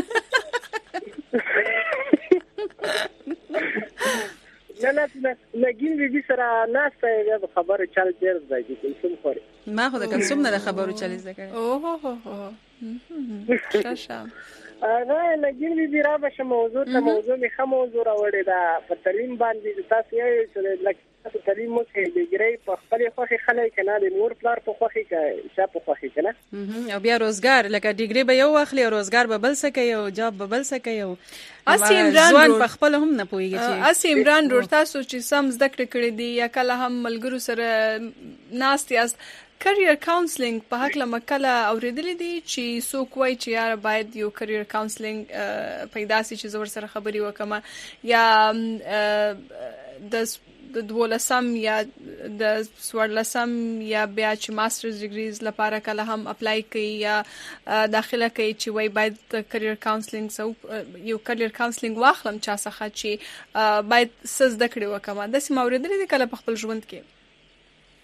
نه نه نګین بیبي سره ناسته یې خبره چل ډیر ځای کلثوم خور. ما خو د کلثوم نه خبرو چلی ځکه. اوه هو هو شاشه. هغه نګین بیبي را به موضوع ته موضوع می خه موضوع راوړی دا په تعلیم باندې تاسو یې چې لکه تاسو تعلیم مو کې ډیګری په خپل خوخي خلک کنه د نور پلار په خوخي کې شاپ په خوخي کنه. او بیا روزګار لکه ډیګری به یو واخلي او روزګار به بل څه کوي او جاب به بل څه کوي. او اسی عمران ځوان په خپل هم نه پويږي چې اسی عمران ور تاسو چې سم زده کړې کړې دي یا کله هم ملګرو سره ناست یاست. کرییر کاونسلینګ په حق له مکله اوریدلې دي چې څوک وایي چې یار باید یو کرییر کاونسلینګ پیدا شي چې زور سره خبري وکم یا د د دولسم یا د سوړلسم یا بیا چې ماسترز ډیګریز لپاره کله هم اپلای کوي یا داخله کوي چې وای باید کرییر کاونسلینګ سو یو کرییر کاونسلینګ واخلم چا څخه چې باید سز د کړي وکم. د سیمه اوریدلې دي کله په خپل ژوند کې؟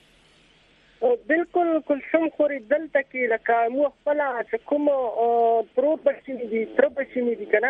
بالکل کلثوم خوري دلته کې لکه مو خپل چې کوم پرو بچی دي تر بچی دي کنه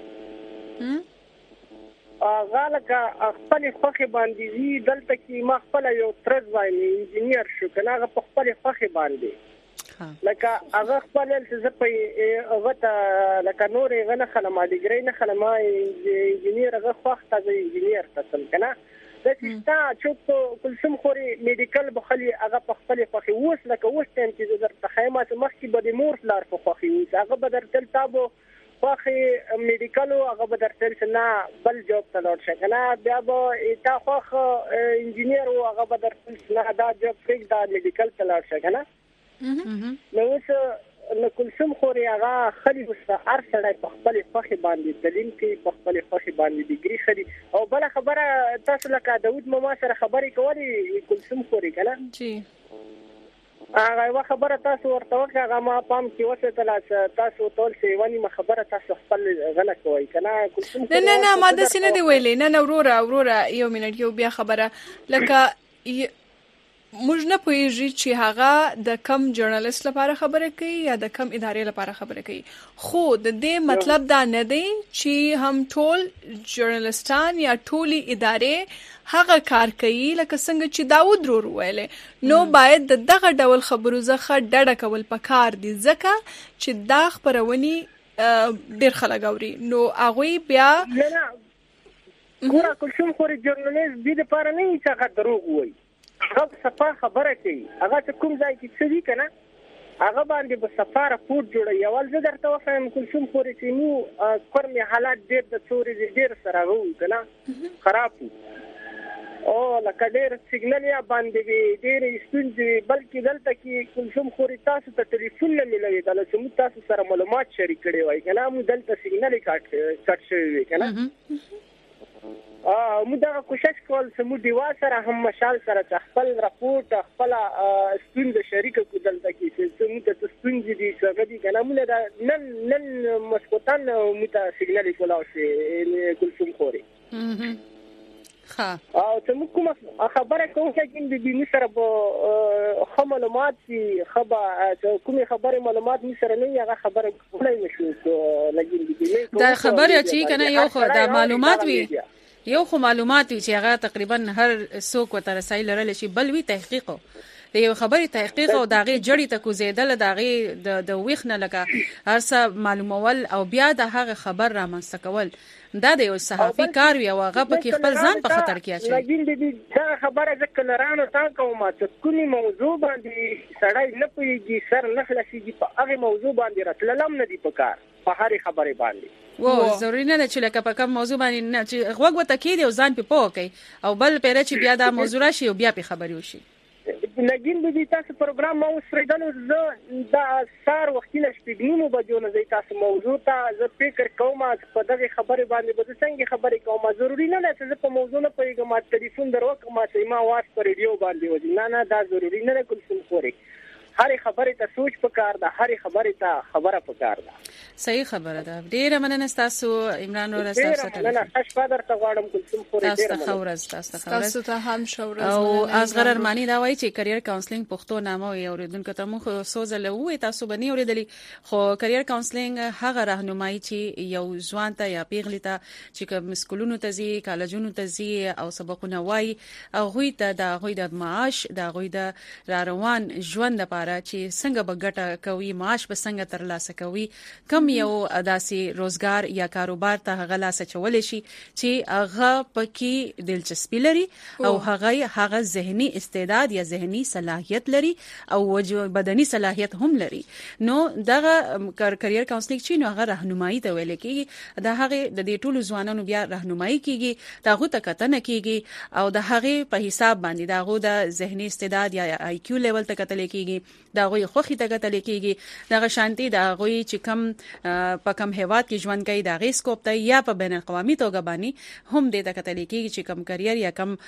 هغه لکه خپل خوخي باندې دي دلته کې ما خپل یو ترز وایم انجینیر شو کنه هغه په خپل خوخي باندې لکه هغه خپل څه په هغه ته لکه نورې غنه خلما ډیګری نه خلما انجینیر هغه خوخ ته انجینیر تاسو کنه د ستا چې کلثوم خوري میډیکل بخلي هغه په خپل خوخي اوس لکه اوس ټیم چې درته خیمه چې مخکې به د مور لار په خوخي اوس هغه به درته تابو خوخي میډیکل هغه به درته نه بل جوب ته لور شي کنه بیا به تا خوخ انجینیر او هغه به درته نه دا جوب فیک دا میډیکل ته لور شي کنه نو اوس نو کلثوم خوري هغه خلی وسه هر سړی په خپل خوخي باندې دلیل کې په خپل خوخي باندې ډیګري خلی او بل خبره تاسو لکه داوود ماما سره خبرې کولې کلثوم خوري کنه جی هغه وا خبره تاسو ورته وکړه هغه ما پام کې وسه تل تاسو ټول سیوانی ما خبره تاسو خپل غلط کوي کنه کلثوم نه نه نه ما د سینې دی ویلې نه نه وروره وروره یو منټ یو بیا خبره لکه موږ نه پوهیږي چې هغه د کم ژورنالیست لپاره خبره کوي یا د کم ادارې لپاره خبره کوي خو د دې مطلب دا نه دی چې هم ټول ژورنالیستان یا ټولي ادارې هغه کار کوي لکه څنګه چې داوود رور ویلې نو باید د دغه ډول خبرو څخه ډډه کول پکار دي ځکه چې دا خبرونی ډېر خلک اوري نو هغه بیا ګوره کلثوم خوري ژورنالیست دې لپاره نه چې هغه دروغ وایي هغه صفه خبره کوي هغه چې کوم ځای کې څه دي کنه هغه باندې به سفاره پورت جوړي اول زه درته وایم کلثوم خوري چې نو کورمي حالات ډېر د څوري ډېر سره وو کنه خراب او لکه ډېر سیګنال یا باندې ډېر ستونزې بلکې دلته کې کلثوم خوري تاسو ته ټلیفون نه ملوي دا چې موږ تاسو سره معلومات شریک کړي وای کنه موږ دلته سیګنال کټ کټ شوی کنه ا موږ دا کوشش کول چې موږ دیوا سره هم مشال سره خپل راپورټ خپل ستوند شریک کول دلته کې چې موږ ته ستوند دي چې غدي کنه موږ نن نن مسکوتان موږ ته سیګنال کولاو شي کلثوم خوري ها او ته موږ کوم خبره کوم چې د دې سره به خو معلومات چې خبر کوم خبره معلومات سره نه هغه خبره کولای نشو لګین دي دا خبره چې کنه یو خو دا معلومات وي یو خو معلومات وي چې هغه تقریبا هر څوک وته رسایل لرل شي بل وی تحقیق د یو خبري تحقیق او داغه جړی ته کوزیدل داغه د د وښنه لکه هر څه معلومول او بیا د هغه خبر را منسکول دا د یو صحافي کار وی او هغه په خپل ځان په خطر کې اچي لګین دي دا خبره ځکه لرانو تا کوم چې کومي موضوع باندې سړی نه پويږي سر نه خلاصيږي په هغه موضوع باندې راتللم نه دی په کار په هر خبره باندې و ضروري نه چې لکه په کوم موضوع باندې نه چې غوږ وته کېدی او ځان په پوه کوي او بل پیره چې بیا دا موضوع راشي او بیا په خبري وشي لګین دي تاسو پروګرام مو سریدل زه دا سار وختینه شپږمو بجو نه زی تاسو موضوع ته زه فکر کوم چې په دغه خبره باندې به څنګه خبرې کوم ضروري نه ده چې په موضوع نه پېږم ما ټلیفون دروکم ما چې ما واټ پر ریډیو باندې ودی نه نه دا ضروري نه ده کوم خوري هر خبره ته سوچ پکار ده هر خبره ته خبره پکار ده صحیح خبره ده ډیره مننه تاسو عمران اور تاسو ته نه نه شپادر ته غواړم کوم خوري ډیره تاسو خورز تاسو خورز تاسو ته هم شورز او اصغر ارمانی دا وایي چې کرییر کاونسلینګ پښتو نامه وي اوریدونکو ته مخ سوزل وي تاسو بنی اوریدلی خو کرییر کاونسلینګ هغه راهنمایي چې یو ځوان ته یا پیغلی ته چې کوم سکولونو ته ځي کالجونو ته ځي او سبقونه وایي او غوي ته د غوي د معاش د غوي د روان ژوند لپاره چې څنګه بغټه کوي معاش به څنګه ترلاسه کوي کم یو اداسي روزګار یا کاروبار ته غلاسه چول شي چې هغه پکې دلچسپي لري او هغه هغه ذهني استعداد یا ذهني صلاحيت لري او بدني صلاحيت هم لري نو دغه کرییر کاونسلینګ چې نو هغه راهنمایي ته ویل کېږي د هغه د دې ټولو ځوانانو بیا راهنمایي کېږي دغه تکتنه کېږي او د هغه په حساب باندې دغه د ذهني استعداد یا آی کیو لیول ته کتل کېږي دغه خوخي ته کتل کېږي دغه شانتي دغه چې کم په کم هیواد کې ژوند کوي دغه سکوپ ته یا په بین الاقوامي توګه باندې هم د ته کتل کېږي چې کم کرییر یا کم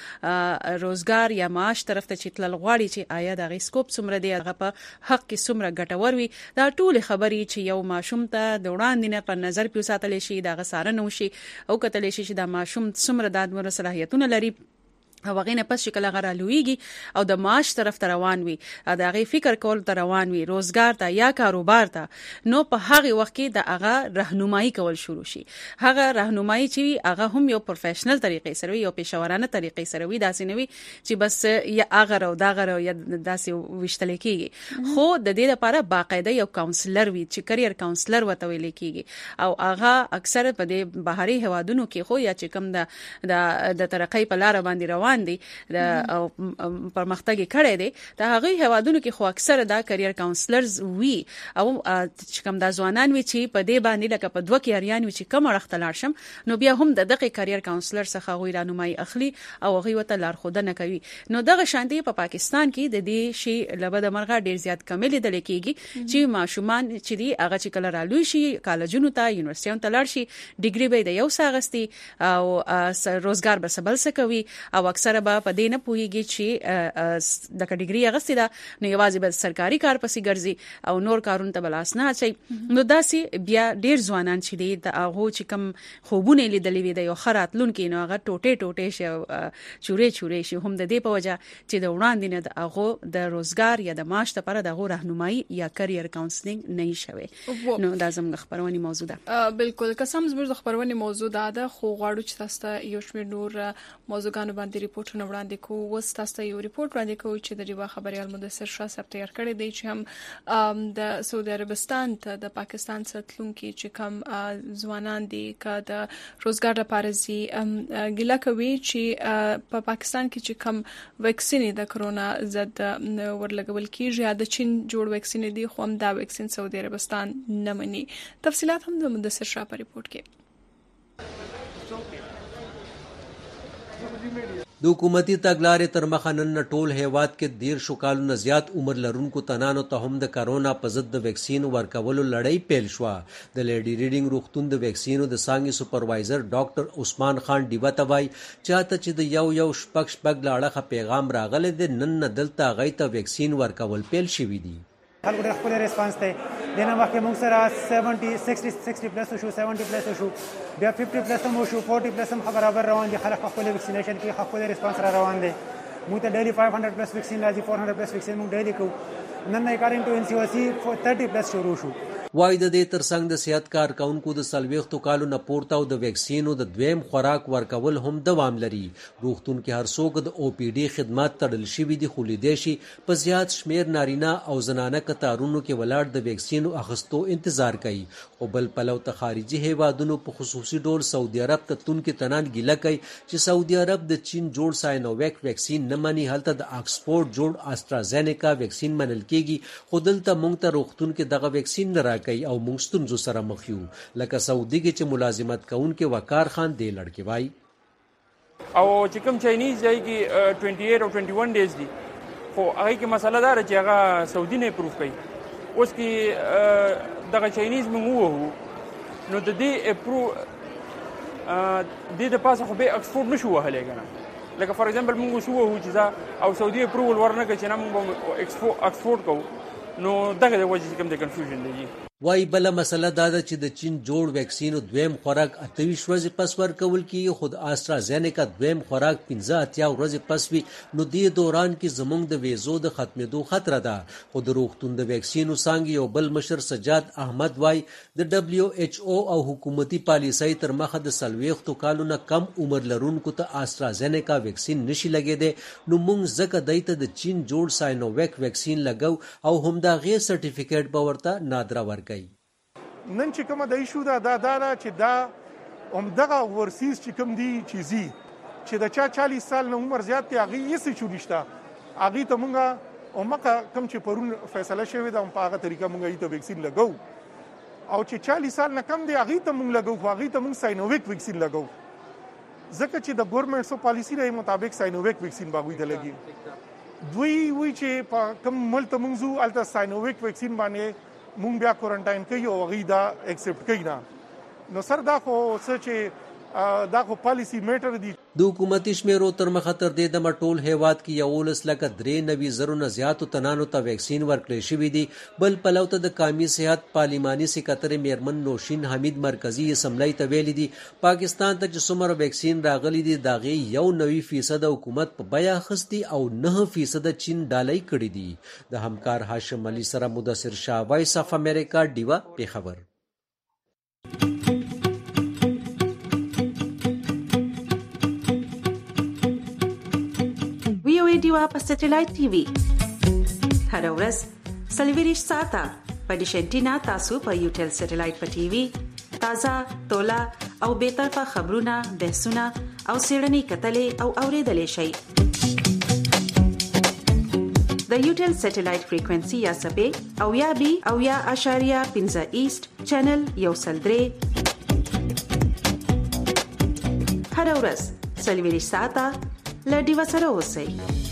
روزګار یا معاش طرف ته چې تل غواړي چې آیا دغه سکوپ څومره دی هغه په حق کې څومره ګټور وي دا ټول خبرې چې یو ماشوم ته د وړاندې نه په نظر پیو ساتل شي دغه سارنه وشي او کتل شي چې دا ماشوم څومره د صلاحیتونه لري هغه نه پس شکل غره لویږي او د معاش طرف ته روان وي دا غي فکر کول ته روان وي روزګار ته یا کاروبار ته نو په هغه وخت کې د هغه راهنمایي کول شروع شي هغه راهنمایي چې هغه هم یو پروفیشنل طریقې سره وي یو پیشورانه طریقې سره وي داسې نه وي چې بس یا هغه او دا غره یا داسې وشتل کېږي خو د دې لپاره باقاعده یو کاونسلر وي چې کرییر کاونسلر وته ویل کېږي او هغه اکثر په دې بهري هوادونو کې خو یا چې کم د د ترقۍ په لار باندې روان دي د پرمختګ کړي دي دا هغه هوادونو کې خو اکثر دا کرییر کاونسلرز وي او چې کوم د ځوانان وي چې په دې باندې لکه په دوه کې اریان وي چې کوم اړخ شم نو بیا هم د دغه کرییر کاونسلر څخه غوي رانمایي اخلي او غوي وته لارښودنه کوي نو دغه شانتي په پا پاکستان کې د دې شی لبد مرغه ډیر زیات کمې لیدل کېږي چې ماشومان چې دی هغه چې کله رالوي شي کالجونو ته یونیورسيټونو ته لاړ شي ډیګري به د یو ساغستي او روزګار به سبل سکوي او اکثره به په دې نه پوهیږي چې د ډیګري اغستې ده نو یوازې به سرکاري کار پسې ګرځي او نور کارونه ته بلاس نه اچي نو داسې بیا ډیر ځوانان چې دي د هغه چې کم خوبونه لیدلې وي د یو خراتلون کې نو هغه ټوټه ټوټه شي چورې چورې شي هم د دې په وجه چې د وړاندې نه د هغه د روزګار یا د معاش لپاره د هغه راهنمایي یا کرییر کاونسلینګ نه شوي نو دا زموږ خبرونه موضوع ده بالکل قسم زموږ د خبرونه موضوع ده خو غواړو چې تاسو ته یو شمېر نور موضوعګانو باندې ریپورتونه وړاندې کوو وس تاسو ته یو ریپورت وړاندې کوو چې د ریوا خبريال مدثر شاه صاحب تیار کړی دی چې هم د سعودي عربستان ته د پاکستان ستلونکو چې کم ځوانان دي که د روزګار لپاره زی ګیله کوي چې په پاکستان کې چې کم ویکسین د کرونا ضد ورلګول کیږي یا د چین جوړ ویکسین دي خو هم دا ویکسین سعودي عربستان نه مني تفصيلات هم د مدثر شاه په ریپورت کې د حکومتي تګلارې تر مخه نن ټول هیواد کې دیر شو کالونه زیات عمر لرونکو تنانو ته هم د کرونا په ضد د ویکسین ورکولو لړۍ پیل شو د لیډي ریډینګ روغتون د ویکسینو د څانګې سپروایزر ډاکټر عثمان خان ډیوه توای چاته چې د یو یو شپږ شپږ لاړه پیغام راغله د نن دلته غیته ویکسین ورکول پیل شوی دی خلکو ډېر خپل ریسپانس دی دنه مخکې موږ سره سبعين سixty sixty پلس شو seventy پلس شو بیا fifty پلس هم شو forty پلس هم برابر روان دي خلک خپل ویکسینیشن کې خپل ریسپانس را روان دي موږ ته ډیلی five hundred پلس ویکسین راځي four hundred پلس ویکسین موږ ډیلی کوو نن اکارډینګ ټو ان سی او سی thirty پلس شروع شو وای د دې ترڅنګ د صحت کارکونکو د سلويختو کالو نه پورته او د ویکسینو د دویم خوراک ورکول هم دوام لري روغتون کې هر څوک د او پی ډي خدمات تړل شوی دي خو لیدې شي په زیات شمیر نارینه او زنانه کتارونو کې ولاړ د ویکسینو اخستو انتظار کوي او بل پلو ته خارجي هیوادونو په خصوصي ډول سعودي عرب ته تون کې تنان ګیله کوي چې سعودي عرب د چین جوړ ساينوویک ویکسین نه مانی هلته د آکسفورد جوړ آسترازینیکا ویکسین منل کېږي خو دلته مونږ ته روغتون کې دغه ویکسین نه راکړي او مونږ ستونزو سره مخ یو لکه سعودي کې چې ملازمت کوونکې وقار خان دی لړکی وای او چې کوم چاینیز دی کې twenty-eight او twenty-one ډیز دي خو هغه کې مسله دار چې هغه سعودي نه پروف کوي اوس کې دغه چاینیز موږ وو نو د دې اپرو د دې پاسه خو به اکسفورد نشو وهلې کنه لکه فور ایگزامپل موږ شو وو چې او سعودي اپروول ورنه کې چې نه موږ اکسفورد کوو نو دغه د وجې کوم د کنفیوژن دی وای بل مسله دا ده چې د چین جوړ ویکسینو دویم خوراک اتویش ورځې پس ورکول کیږي خود آسترازینیکا دویم خوراک پنځه اتیا ورځې پس وي نو دې دوران کې زموږ د ویزو د ختمېدو خطر ده خو د روغتون د ویکسینو څانګې یو بل مشر سجاد احمد وای د دبليو ایچ او او حکومتي پالیسۍ تر مخه د سلويختو کالونو کم عمر لرونکو ته آسترازینیکا ویکسین نشي لګیدي نو موږ ځکه دایته د چین جوړ ساينوویک ویکسین لګو او هم دا غیر سرټیفیکیټ به ورته نادره ورکړي نن چې کومه د ایشو دا دا دا چې دا همدغه ورسیز چې کوم دی چیزي چې د چا چالیس سال نه عمر زیات دی هغه یې څه چو نشته هغه ته مونږه او مکه کم چې پرون فیصله شوې ده په هغه طریقه مونږ یې ته ویکسین لګو او چې چالیس سال نه کم دی هغه ته مونږ لګو خو هغه ته مونږ ساينوویک ویکسین لګو ځکه چې د ګورنمنت سو پالیسی لري مطابق ساينوویک ویکسین باغوي ته لګي دوی وی چې په کم ملت مونږ زو الته ساينوویک ویکسین باندې مونږ بیا کوارنټاین کوي او غي دا ایکسپټ کوي نه نو سر دا خو څه چې دا خو پالیسی میټر دی. د حکومتي شمیرو تر مخه تر دې دمه ټول هیواد کې یولس لکه درې نوي زرو نه زیاتو تنانو ته ویکسین ورکړل شوی دی. بل پلو ته د قومي صحت پارلماني سکرټري میرمن نوشین حمید مرکزی اسمبلی ته ویلي دي پاکستان ته چې څومره ویکسین راغلي دي د هغې یو نوي فیصد حکومت په بیه اخیستي او نه فیصد چین ډالۍ کړي دي. د همکار هاشم علي سره مدثر شاه، وایس اف امریکا، ډیوا، پیښور. ډیوا په سټلایټ ټي وي هر ورځ څلوېښت ساعته په ډیش انټینا تاسو په یوټل سټلایټ په ټي وي تازه، تولا او بې طرفه خبرونه، بحثونه او څېړنې کتلې او اورېدلې شئ. د یوټل سټلایټ فریکوئنسي یا سپې او یا بي او یا اشاریه پنځه ایست چینل یو سل درې هر ورځ څلوېښت ساعته له ډیوا سره اوسئ.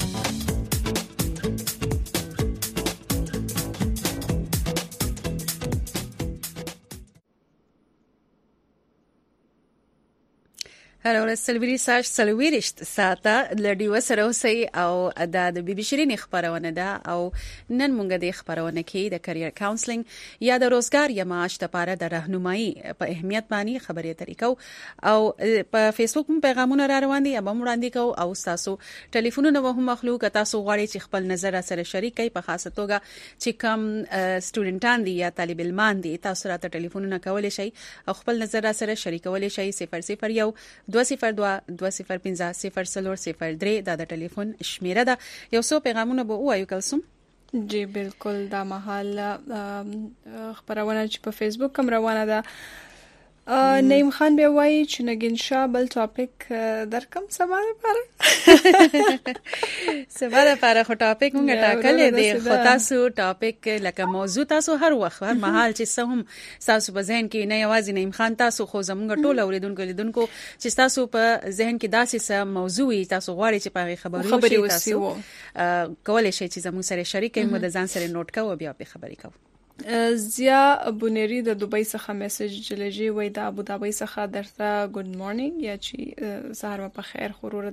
هر ورځ څلوېښت ساعت څلوېښت ساعته له ډیوا سره اوسئ او دا د بي بي شيرين خبرونه ده او نن مونږ د خبرونه کې د کرییر کاونسلینګ یا د روزګار یا معاش لپاره د راهنمایي په اهمیت باندې خبرې طریقو او په فیسبوک هم پیغامونه را روان دي او هم وړاندې کوو او تاسو ټلیفونونه هم مخلوق تاسو غواړئ چې خپل نظر سره شریک کړئ په خاصه توګه چې کوم سټوډنټان دي یا طالب علمان دي تاسو راته ټلیفونونه کولای شئ او خپل نظر سره شریکولای شئ. صفر صفر یو دو صفر دو دو صفر پنځه صفر څلور صفر درې دا د ټلیفون شمیره ده. یو څو پیغامونه به وایو کلسوم. جی بالکل دا مهال خبرونه چې په فیسبوک هم روانه ده. نعیم خان به وایي چې نگین شاه بل ټاپک درکم سبا لپاره سبا لپاره خو ټاپک مونږ ټاکلې دي خو تاسو ټاپک لکه موضوع تاسو هر وخت هر مهال چې سهم تاسو په ذهن کې نه یوازې نعیم خان تاسو خو زمونږ ټول اوریدونکو لیدونکو چې تاسو په ذهن کې داسې څه موضوع تاسو غواړئ چې په خبرو شي تاسو کولای شئ چې زموږ سره شریک کړئ مو د ځان سره نوٹ کوو بیا په خبرې کوو. زیا بونری د دوبۍ څخه میسج جلجی وای د ابو ظبي څخه درته ګډ مارنینګ یا چې سهار په خیر خورور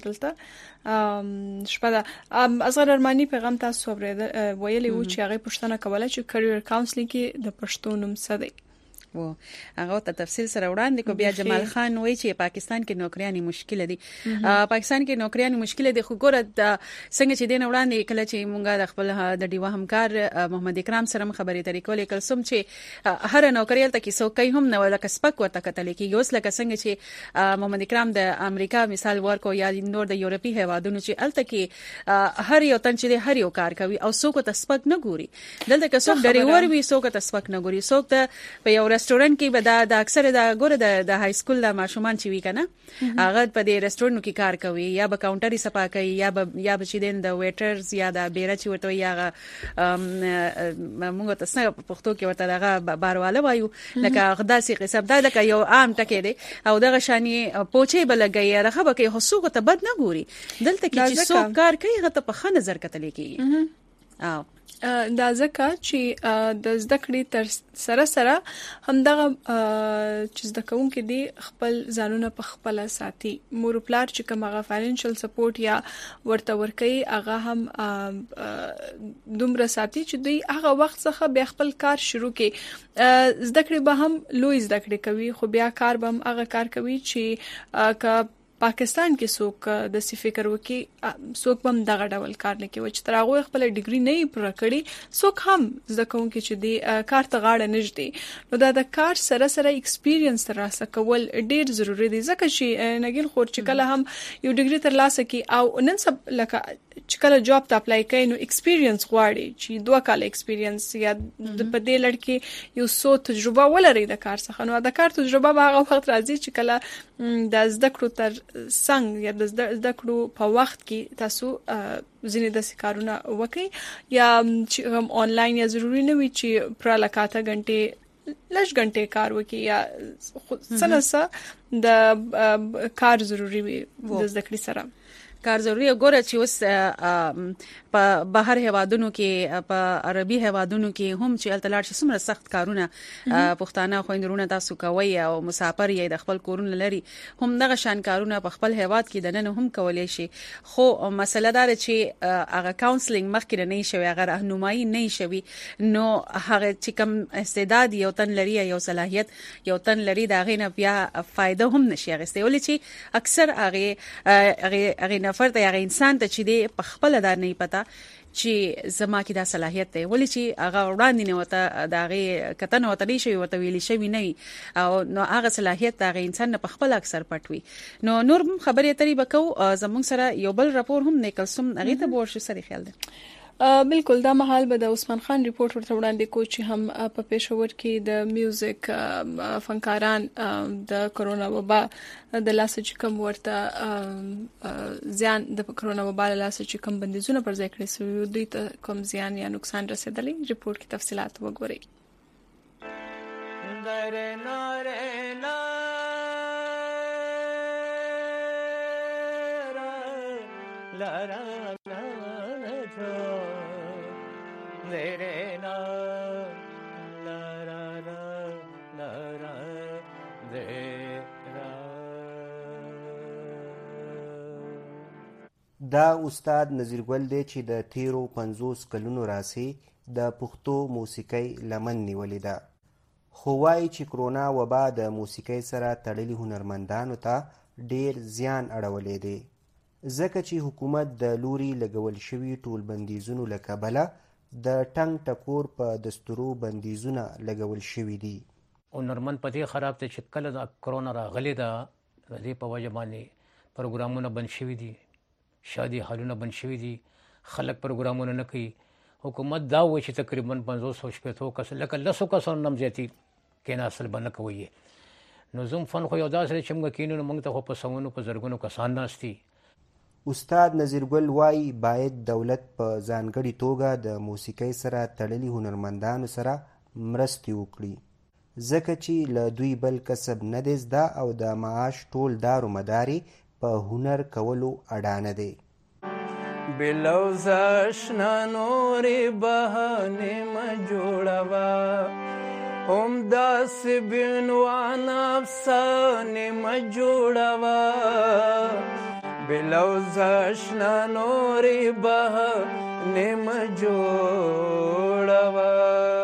دلته شپه د اصغر ارمانی پیغام تاسو اوریدل ویلي و چې هغه پښتنه کوله چې کرییر کاونسلینګ کې د پښتو نوم څه دی و هغه ته تفصیل سره وړاندې کو. بیا جمال خان وایي چې پاکستان کې نوکریانی مشکل دي. پاکستان کې نوکریانی مشکل دي خو ګوره د څنګه چې دین وړاندې کله چې مونږه د خپل د ډیوا همکار محمد اکرام سره خبرې ترې کولې کلسوم چې هر نوکریال ته کې څوک هم نه ولکه سپک ورته کتل کېږي. اوس لکه څنګه چې محمد اکرام د امریکا مثال ورکو یا نور د یورپی هیوادونو چې الته کې هر یو تن چې هر یو کار کوي او څوک ته سپک نه ګوري. دلته که څوک ډریور وي څوک ته سپک نه ګوري. څوک ته په یو رستورانت کې به د اکثره د ګوره د د های سکول د ماشومان چې وی کنه هغه په دې رستورانت کې کار کوي یا به کاونټر صفا کوي یا به یا به چې دین د ویټرز یا د بیره چې ورته یا موږ تاسو په پښتو کې ورته دغه بارواله وایو لکه غداسي قسم دا لکه یو عام ټکی دی او دغه شانی پوچې بلګي راخه به کې حسوق ته بد نه ګوري. دلته کې چې څوک کار کوي هغه ته په ښه نظر کتل کېږي. او دا ځکه چې د زده کړې تر سره سره همدغه چې زده کوونکي دي خپل ځانونه په خپل ساتي. مور پلار چې کوم هغه فاینانشل سپورټ یا ورته ورکي هغه هم دومره ساتي چې دوی هغه وخت څخه بیا خپل کار شروع کړي. زده کړې به هم لوی زده کړې کوي خو بیا کار به هم هغه کار کوي چې ک پاکستان کې څوک د سی فکر وکي څوک هم دغه ډول کار نه کوي چې تر هغه خپل ډیګري نه پوره کړي څوک هم زده کوونکي چې دی کار ته غاړه نږدې نو دا د کار سره سره ایکسپیرینس ترلاسه کول ډیر ضروری دی ځکه چې نګین خور چې کله هم یو ډیګري ترلاسه کی او نن سب لکه چې کله جاب ته اپلای کوي نو ایکسپیرینس غواړي چې دوه کال ایکسپیرینس یا د پدې لړ یو څو تجربه ولري د کار څخه نو د کار تجربه هغه وخت راځي چې کله د زده کړو تر څنګه یا د زده کړو په وخت کې تاسو ځینې د کارونه وکړي یا چې هم آنلاین یا ضروری نه وي چې پر لکاته غنټه لږ غنټه کار وکړي یا سنسه د کار ضروری وي د زده کړې سره. کار ضروري ګوره چې اوس په بهر هوادونو کې په عربي هوادونو کې هم چې التلار شي څومره سخت کارونه پښتانه خويندرونه تاسو کوي او مسافر یې د خپل کورونه لري هم دغه شان کارونه په خپل هواد کې د نن هم کولای شي خو مسله دا ده چې هغه کاونسلینګ مخکې نه شوی هغه راهنمایي نه شوی نو هغه چې کوم استعداد یو تن لري یو صلاحیت یو تن لري دا غینه بیا فائدہ هم نشي غوښتي ولې چې اکثر هغه هغه هغه نفر ته هغه انسان ته چې دی په خپل دا نه پتا چې زما کې دا صلاحیت دی ولې چې هغه وړاندې نه وته دا غي کتن وته نشي وته ویلي شوی نه او نو هغه صلاحیت هغه انسان په خپل اکثر پټوي نو نور خبرې ترې بکو زموږ سره یو بل راپور هم نیکلسوم هغه ته ورشي سره خیال دی بالکل دا مهال به د عثمان خان ریپورت ورته وړاندې کو چې هم په پېښور کې د میوزیک فنکاران د کرونا وبا د لاس چې کوم ورته زیان د کرونا وبا له لاس چې کوم بندیزونه پر ځای کړی سو دوی ته کوم زیان یا نقصان رسیدلی ریپورت کې تفصيلات وګورئ لا لا دا استاد نذیر ګل دی چې د تیرو پنځوس کلونو راسي د پښتو موسیقۍ لمن نیولې ده خو وايي چې کرونا وبا د موسیقۍ سره تړلي هنرمندانو ته ډیر زیان اړولې دی ځکه چې حکومت د لوري لګول شوی ټول بندیزونو له کبله د ټنګ ټکور په دستورو بندیزونه لګول شوی دي هنرمند په دې خراب ته چې کله د کرونا راغلی ده د دې په وجه باندې پروګرامونه بند شوي دي شادي حالونه بند شوي دي خلک پروګرامونه نه کوي حکومت دا وایي چې تقریبا پنځوس او شپېته کس لکه لسو کسانو نم زیاتي کېناستل به نه کوي نو زموږ فن خو یو داسې چې موږ کینو نو موږ ته خو په سوونو په زرګونو کسان ناست دي استاد نذیر ګل وايي باید دولت په ځانګړي توګه د موسیقۍ سره تړلي هنرمندانو سره مرستې وکړي ځکه چې له دوی بل کسب نه دی زده او د معاش ټول دارو مداري په هنر کولو اډانه دی بلوز اشنا نورې بهانې ما جوړوه هم داسې بینوان افسانې ما جوړوه بلوز اشنا نورې بهانې ما جوړوه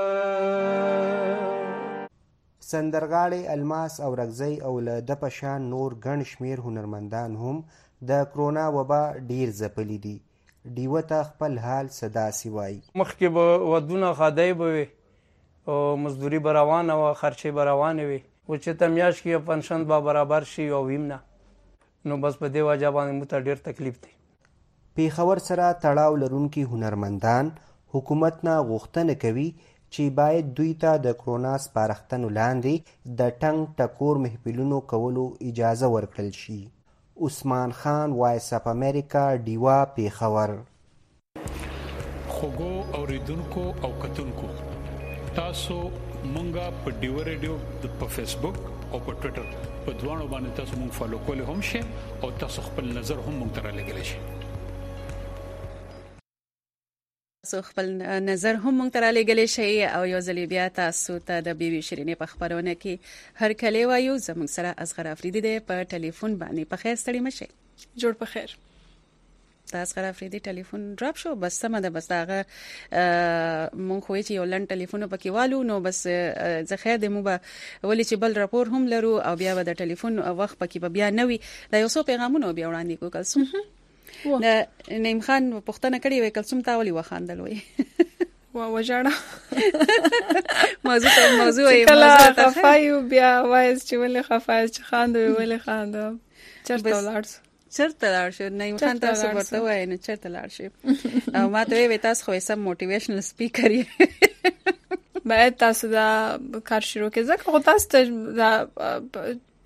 سندرغاړي الماس او رغزي او له د پشان نور ګڼ شمیر هنرمندان هم د کرونا وبا ډیر ځپلي دي ډیوه ته خپل حال صدا سی وای مخکې به ودونه خدای به وي او مزدوري به روانه وه خرچې به روانې وي او چې ته میاشت کې پنشن به برابر شي او ویم نه نو بس په دې وجه باندې موږ ته ډېر تکلیف دی پیښور سره تړاو لرونکي هنرمندان حکومت نه غوښتنه کوي چې باید دوی ته د کرونا سپارښتنو لاندې د ټنګ ټکور محفلونو کولو اجازه ورکړل شي عثمان خان وایس اپ امریکا ډیوا پیښور خوګو اوریدونکو او کتونکو تاسو مونږه په ډیوا ریډیو په فیسبوک او په ټوئیټر په دوانو باندې تاسو مونږ فالو کولی هم شئ او تاسو خپل نظر هم مونږ ته رالیږلی شئ تاسو خپل نظر هم مونږ ته رالیږلی شئ او یو ځل بیا تاسو ته د بي بي شیرینې په خپرونه کې هر کله وایو زموږ سره اصغر افریدي دی په ټلیفون باندې په خیر ستړي مشئ جوړ په خیر تاسو اصغر افریدي ټلیفون ډراپ شو بس سم ده بس هغه مونږ خو چې یو لن ټلیفون پکې والو نو بس زه خیر دې مو به ولې چې بل راپور هم لرو او بیا به د ټلیفون وخت پکې بیا نوي دا یو څو پیغامونه بیا وړاندې کو کلسوم نه نیم خان پښتنه کړي وای کلسوم تاولي وخاندل وای وا وجاړه موضوع ته موضوع یې موضوع ته خفایو بیا وایس چې ولې خفای چې خاندو ولې خاندو چرته لاړ چرته لاړ شو نیم خان تاسو ورته وای نه چرته لاړ شي او ما ته وی تاسو خو سم موټیویشنل سپیکر یې باید تاسو دا کار شروع کړئ ځکه خو تاسو ته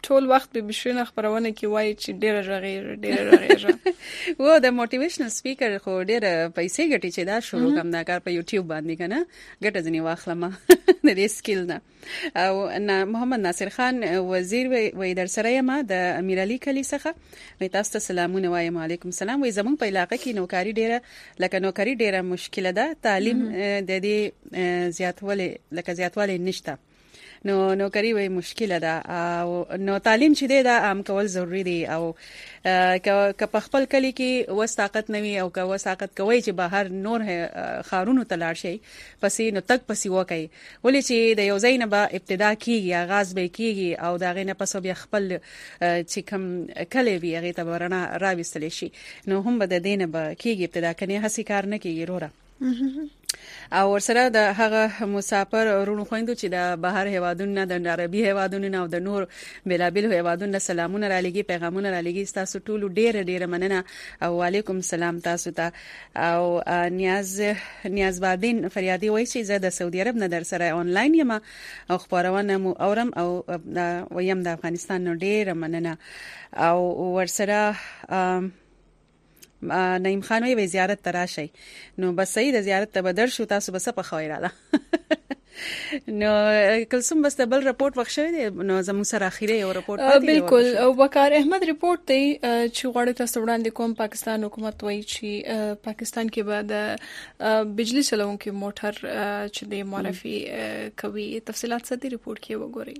ټول وخت به بشوینه خبرونه کې وایي چې ډېر رغې ډېر رغې و د موټیویشنل سپیکر خو ډېر پیسې ګټي چې دا شروع کوم دا کار په یوټیوب باندې کنه ګټه ځنی واخلم د دې سکیل نه. او محمد ناصر خان وزیر وی در سره یم د امیر علي کلی څخه وی تاسو ته سلامونه وایم. علیکم السلام. وی زمونږ په علاقې کې نوکاری ډېره لکه نوکاری ډېره مشکله ده، تعلیم د دې زیاتواله لکه زیاتواله نشته، نو نوکری وای مشکله ده او نو تعلیم چې دی دا عام کول ضروری دی. او که په خپل کلی کې وساقت نوي او که وساقت کوي چې بهر نور خارونو ته لاړ شي پسې نو تک پسې وکي، ولې چې د یو ځای نه به ابتدا کیږي، آغاز به کیږي او دا غینه پس بیا خپل چې کوم کلی وی هغه ته ورنه راوستل شي، نو هم به د دینه به کیږي ابتدا کني هسي کار نه کیږي وروره. او ورسره د هغه مسافر ورونو خويندو چې د بهر هوادونو د عربي هوادونو او د نور بلابل هوادونو سلامونه را لګي، پیغامونه را لګي، تاسو ټول ډېر ډېر مننه او علیکم سلام تاسو ته. او نیاز نیاز بادین فریادي وایي چې زه د سعودي عرب نه در سره آنلاین یم او خبرونه مو اورم او ویم د افغانستان نو ډېر مننه. او ورسره نعیم خان وی زیارت تراشي، نو بس صحیح د زیارت ته بدر شو تاسو بس په خویراله. نو کلسوم بس بل رپورت وښوي دی نو زموږ سره اخیری یو رپورت پاتې دی. بالکل او وقار احمد رپورت دی چې غواړي تاسو وړاندې کوم. پاکستان حکومت وایي چې پاکستان کې به د بجلی چلونکو موټر چې د معرفي کوي. تفصيلات څه دی رپورت کې وګورئ.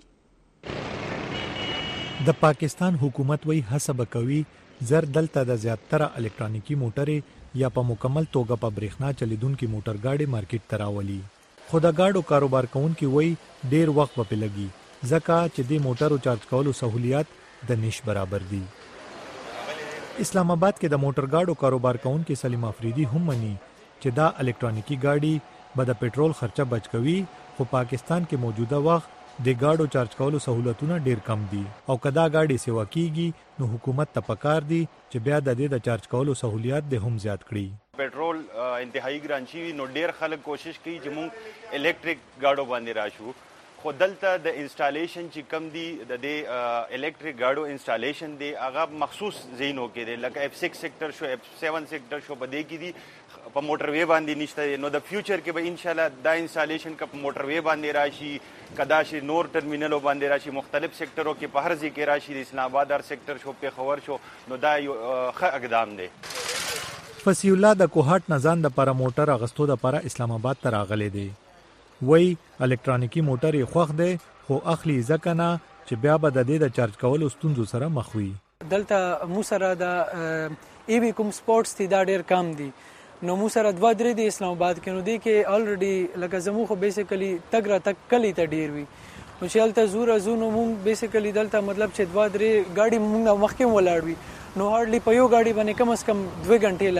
د پاکستان حکومت وایي حساب کوي زر دلته د زیاتره الکترونیکی موټرې یا په مکمل توګه په برېښنا چلیدونکو موټر گاډي مارکیټ تراولي، خو د گاډو کاروبار کوونکي وایي ډیر وخت په لګي ځکه چې د موټرو چارج کولو سہولیات د نش برابر دي. اسلام آباد کې د موټر گاډو کاروبار کوونکي سلیم افریدي هم مني چې دا الکترونیکی گاډي به د پېټرول خرچه بچ کوي، خو پاکستان کې موجوده وخت د گاډو چارج کولو سہولتونه ډیر کم دي او کدا گاډي سیوا کیږي نو حکومت ته پکار دي چې بیا د دې د چارج کولو سہولیات د هم زیات کړي. پېټرول انتهایی ګران شي نو ډیر خلک کوشش کوي چې مونږ الیکټریک گاډو باندې راشو، خو دلته د انسټالیشن چې کم دی د دې الیکټریک گاډو انسټالیشن دی هغه مخصوص زینو کې دی، لکه اف سکس سیکټر شو، اف سیون سیکټر شو، په دې کې دي په موټر وی باندې نشته. نو د فیوچر کې به ان شاء الله دا انسټالیشن کا په موټر وی باندې راشي، کدا شي نور ټرمینلو باندې راشي، مختلف سیکټرو کې په هر ځای کې راشي، د اسلام آباد هر سیکټر شو، پیښور شو، نو دا یو ښه اقدام دی. فصیح الله د کوهات نزان د پر موټر اغستو د پر اسلام آباد ته راغلي دی، وای الکترونیکی موټر یې خوښ دی خو اخلي ځکه نه چې بیا به د دې د چارج کولو ستونزو سره مخ وي. دلته مو سره د ای وی کوم سپورتس تی دا ډیر کم دي، نو مو سره دوا درې د اسلام آباد کې نو دی کې الریډي لکه زمو خو بیسیکلی تګ را تک کلی ته ډیر وي، نو چې الته زور ازونو مونږ بیسیکلی دلته مطلب چې دوا درې گاډي مونږ مخکې ولاړ وي، نو هارډلی په یو گاډي باندې کم از کم دوه غنټې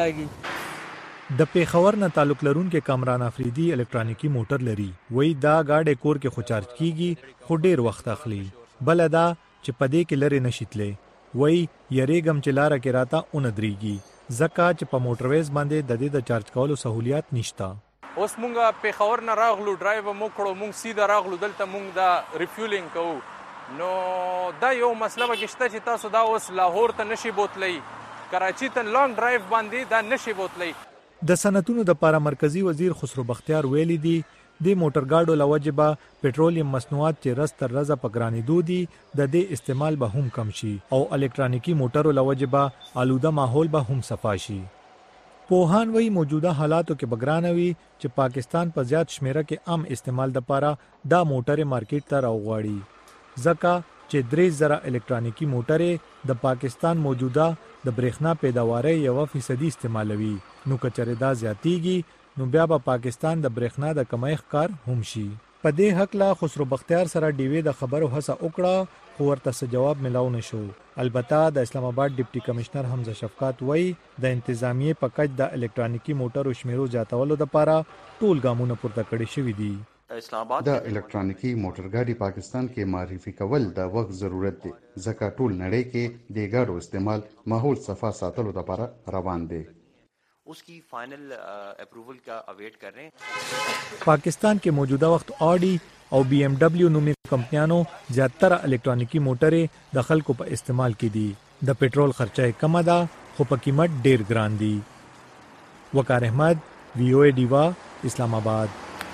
لاګي. د پیښور نه تعلق لرونکو کامران افریدي الکترونیکی موټر لري، وای دا گاډي کور کې خو چارج کیږي خو ډیر وخت اخلي، بل دا چې پدې کې لري نشیتلې، وای یریګم چې لار کې راته اون دريږي ځکه چې په موټرویز باندې د دې د چارج کولو سہولیات نشته. اوس مونږه پیښور نه راغلو، ډرایو مو کړو، مونږ سیده راغلو دلته مونږ دا ریفیولینګ کوو، نو دا یو مسله وګشته چې تاسو دا اوس لاهور ته نشي بوتلی، کراچي ته لانګ ډرایو باندې دا نشي بوتلی. د صنعتونو د لپاره مرکزی وزیر خسرو بختیار ویلي دی د موټر گاډو لوجبه پېټرولیم مصنوعات چې رس تر رزه پګرانې دودي د دې استعمال به هم کم شي او الکترونیکی موټرو لوجبه آلوده ماحول به هم صفا شي. پوهان وی موجوده حالاتو کې بګرانوي چې پاکستان په زیات شمیره کې عام استعمال د لپاره دا موټر مارکیټ ته راوغواړي، ځکه چې درې زره الکترونیکی موټر د پاکستان موجوده د برېښنا پیداواري یو فیصدي استعمالوي، نو کچره دا زیاتیږي نو بیا به پاکستان د برېښنا د کمای ښکار هم شي. په دې حق لا خسرو بختیار سره ډیوی د خبرو هڅه وکړه خو ورته جواب ملاو نشو. البته د اسلام آباد ډیپټي کمشنر حمزه شفقات وای د انتظامیه په کچ د الکترونیکی موټرو شمیرو زیاتولو لپاره ټول ګامونه پورته کړي شوې دي. د الکترونیکی موټر ګاډي پاکستان کې معرفي کول د وخت ضرورت دی ځکه ټول نړۍ کې د ګاډو استعمال ماحول صفا ساتلو لپاره روان دی. उसकी final approval का अवेट कर रहे हैं. पाकिस्तान के मौजूदा वक्त ऑडी او بی ایم ډبلیو نومي کمپنیانو زیاتره الکترونیکی موټرې د خلکو په استعمال کې دي. د پټرول خرچه کم ده خو په قیمت ډیر ګران دي. وقار احمد وی او ای ډیوا اسلام آباد.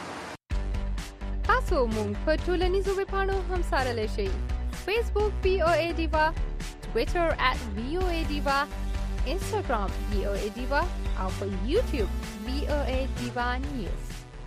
تاسو مونږ په ټولنیزو ویب پاڼو هم سره لشي. فیسبوک وی او ای ډیوا، ټوئیټر ات وی او ای ډیوا، انستګرام وی او ای ډیوا او په یوټیوب وی او ای ډیوا نیوز.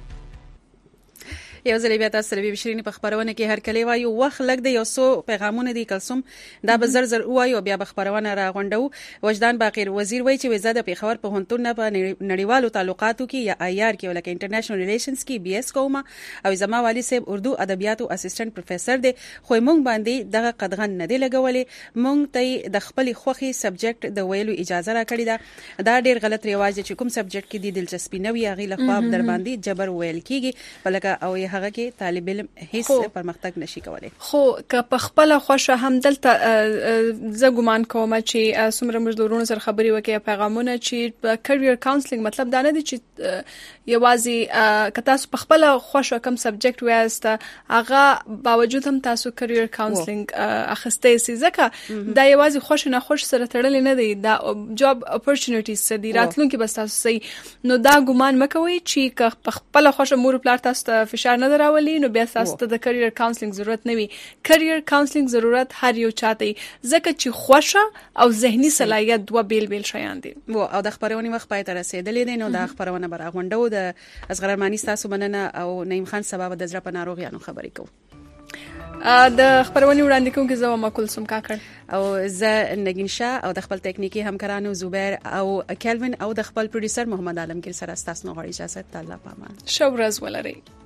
یو ځل بیا تاسو سره به شیرینی په خبرونه کې هر کلی وایو وخت لګ د یو سو پیغامونه دي کلسوم دا به زر زر وایو بیا به خبرونه را غونډو. وجدان باقر وزیر وایي چې وزارت په خبر په هنتون په نړیوالو تعلقاتو کې یا آی آر کې ولکه انټرنیشنل ریلیشنز کې بي اس کومه او زما والی صاحب اردو ادبیاتو اسسټنټ پروفیسور دی خو مونږ باندې دغه قدغن نه دی لګولې. مونږ ته د خپل خوخي سبجیکټ د ویلو اجازه را کړی دا دا ډیر غلط ریواج چې کوم سبجیکټ کې دی دلچسپي نه وي غي لخوا در باندې جبر ویل کیږي ولکه او هغه کې طالب علم هیڅ پرمختګ نشي کولای. خو که په خپل خوښه هم دلته زه ګومان کوم چې څومره مزدورونو سره خبري وکي پیغامونه چې کرییر کاونسلینګ مطلب دا نه دی چې یوازې که تاسو په خپل خوښه کوم سبجیکټ وایسته هغه باوجود هم تاسو کرییر کاونسلینګ اخستې سي ځکه دا یوازې خوښ نه خوښ سره تړل نه دی دا جاب اپورتونټیز دي راتلونکي بس تاسو سي نو دا ګومان مکوئ چې که په خپل خوښه مور پلار تاسو ته فشار نه دراولي نو بیا تاسو ته د کرییر کاونسلینګ ضرورت نه وي. کرییر کاونسلینګ ضرورت هر یو چاته ځکه چې خوښه او ذهني صلاحیت دوه بیل بیل شیان دي. او د خبرونه وخت پای تر رسیدلې دي نو د خبرونه بر غونډو د اصغر ارمانی تاسو مننه او نعیم خان سبب د زړه په ناروغیانو خبرې کوو. د خبرونه وړاندې کوم کې زما کلثوم کاکړ او زه نگین شاه او د خپل ټکنیکی همکارانو زوبیر او کلوین او د خپل پروډوسر محمد عالمگیر سره تاسو نو غواړي اجازه الله پامان. شو ورځ ولرئ.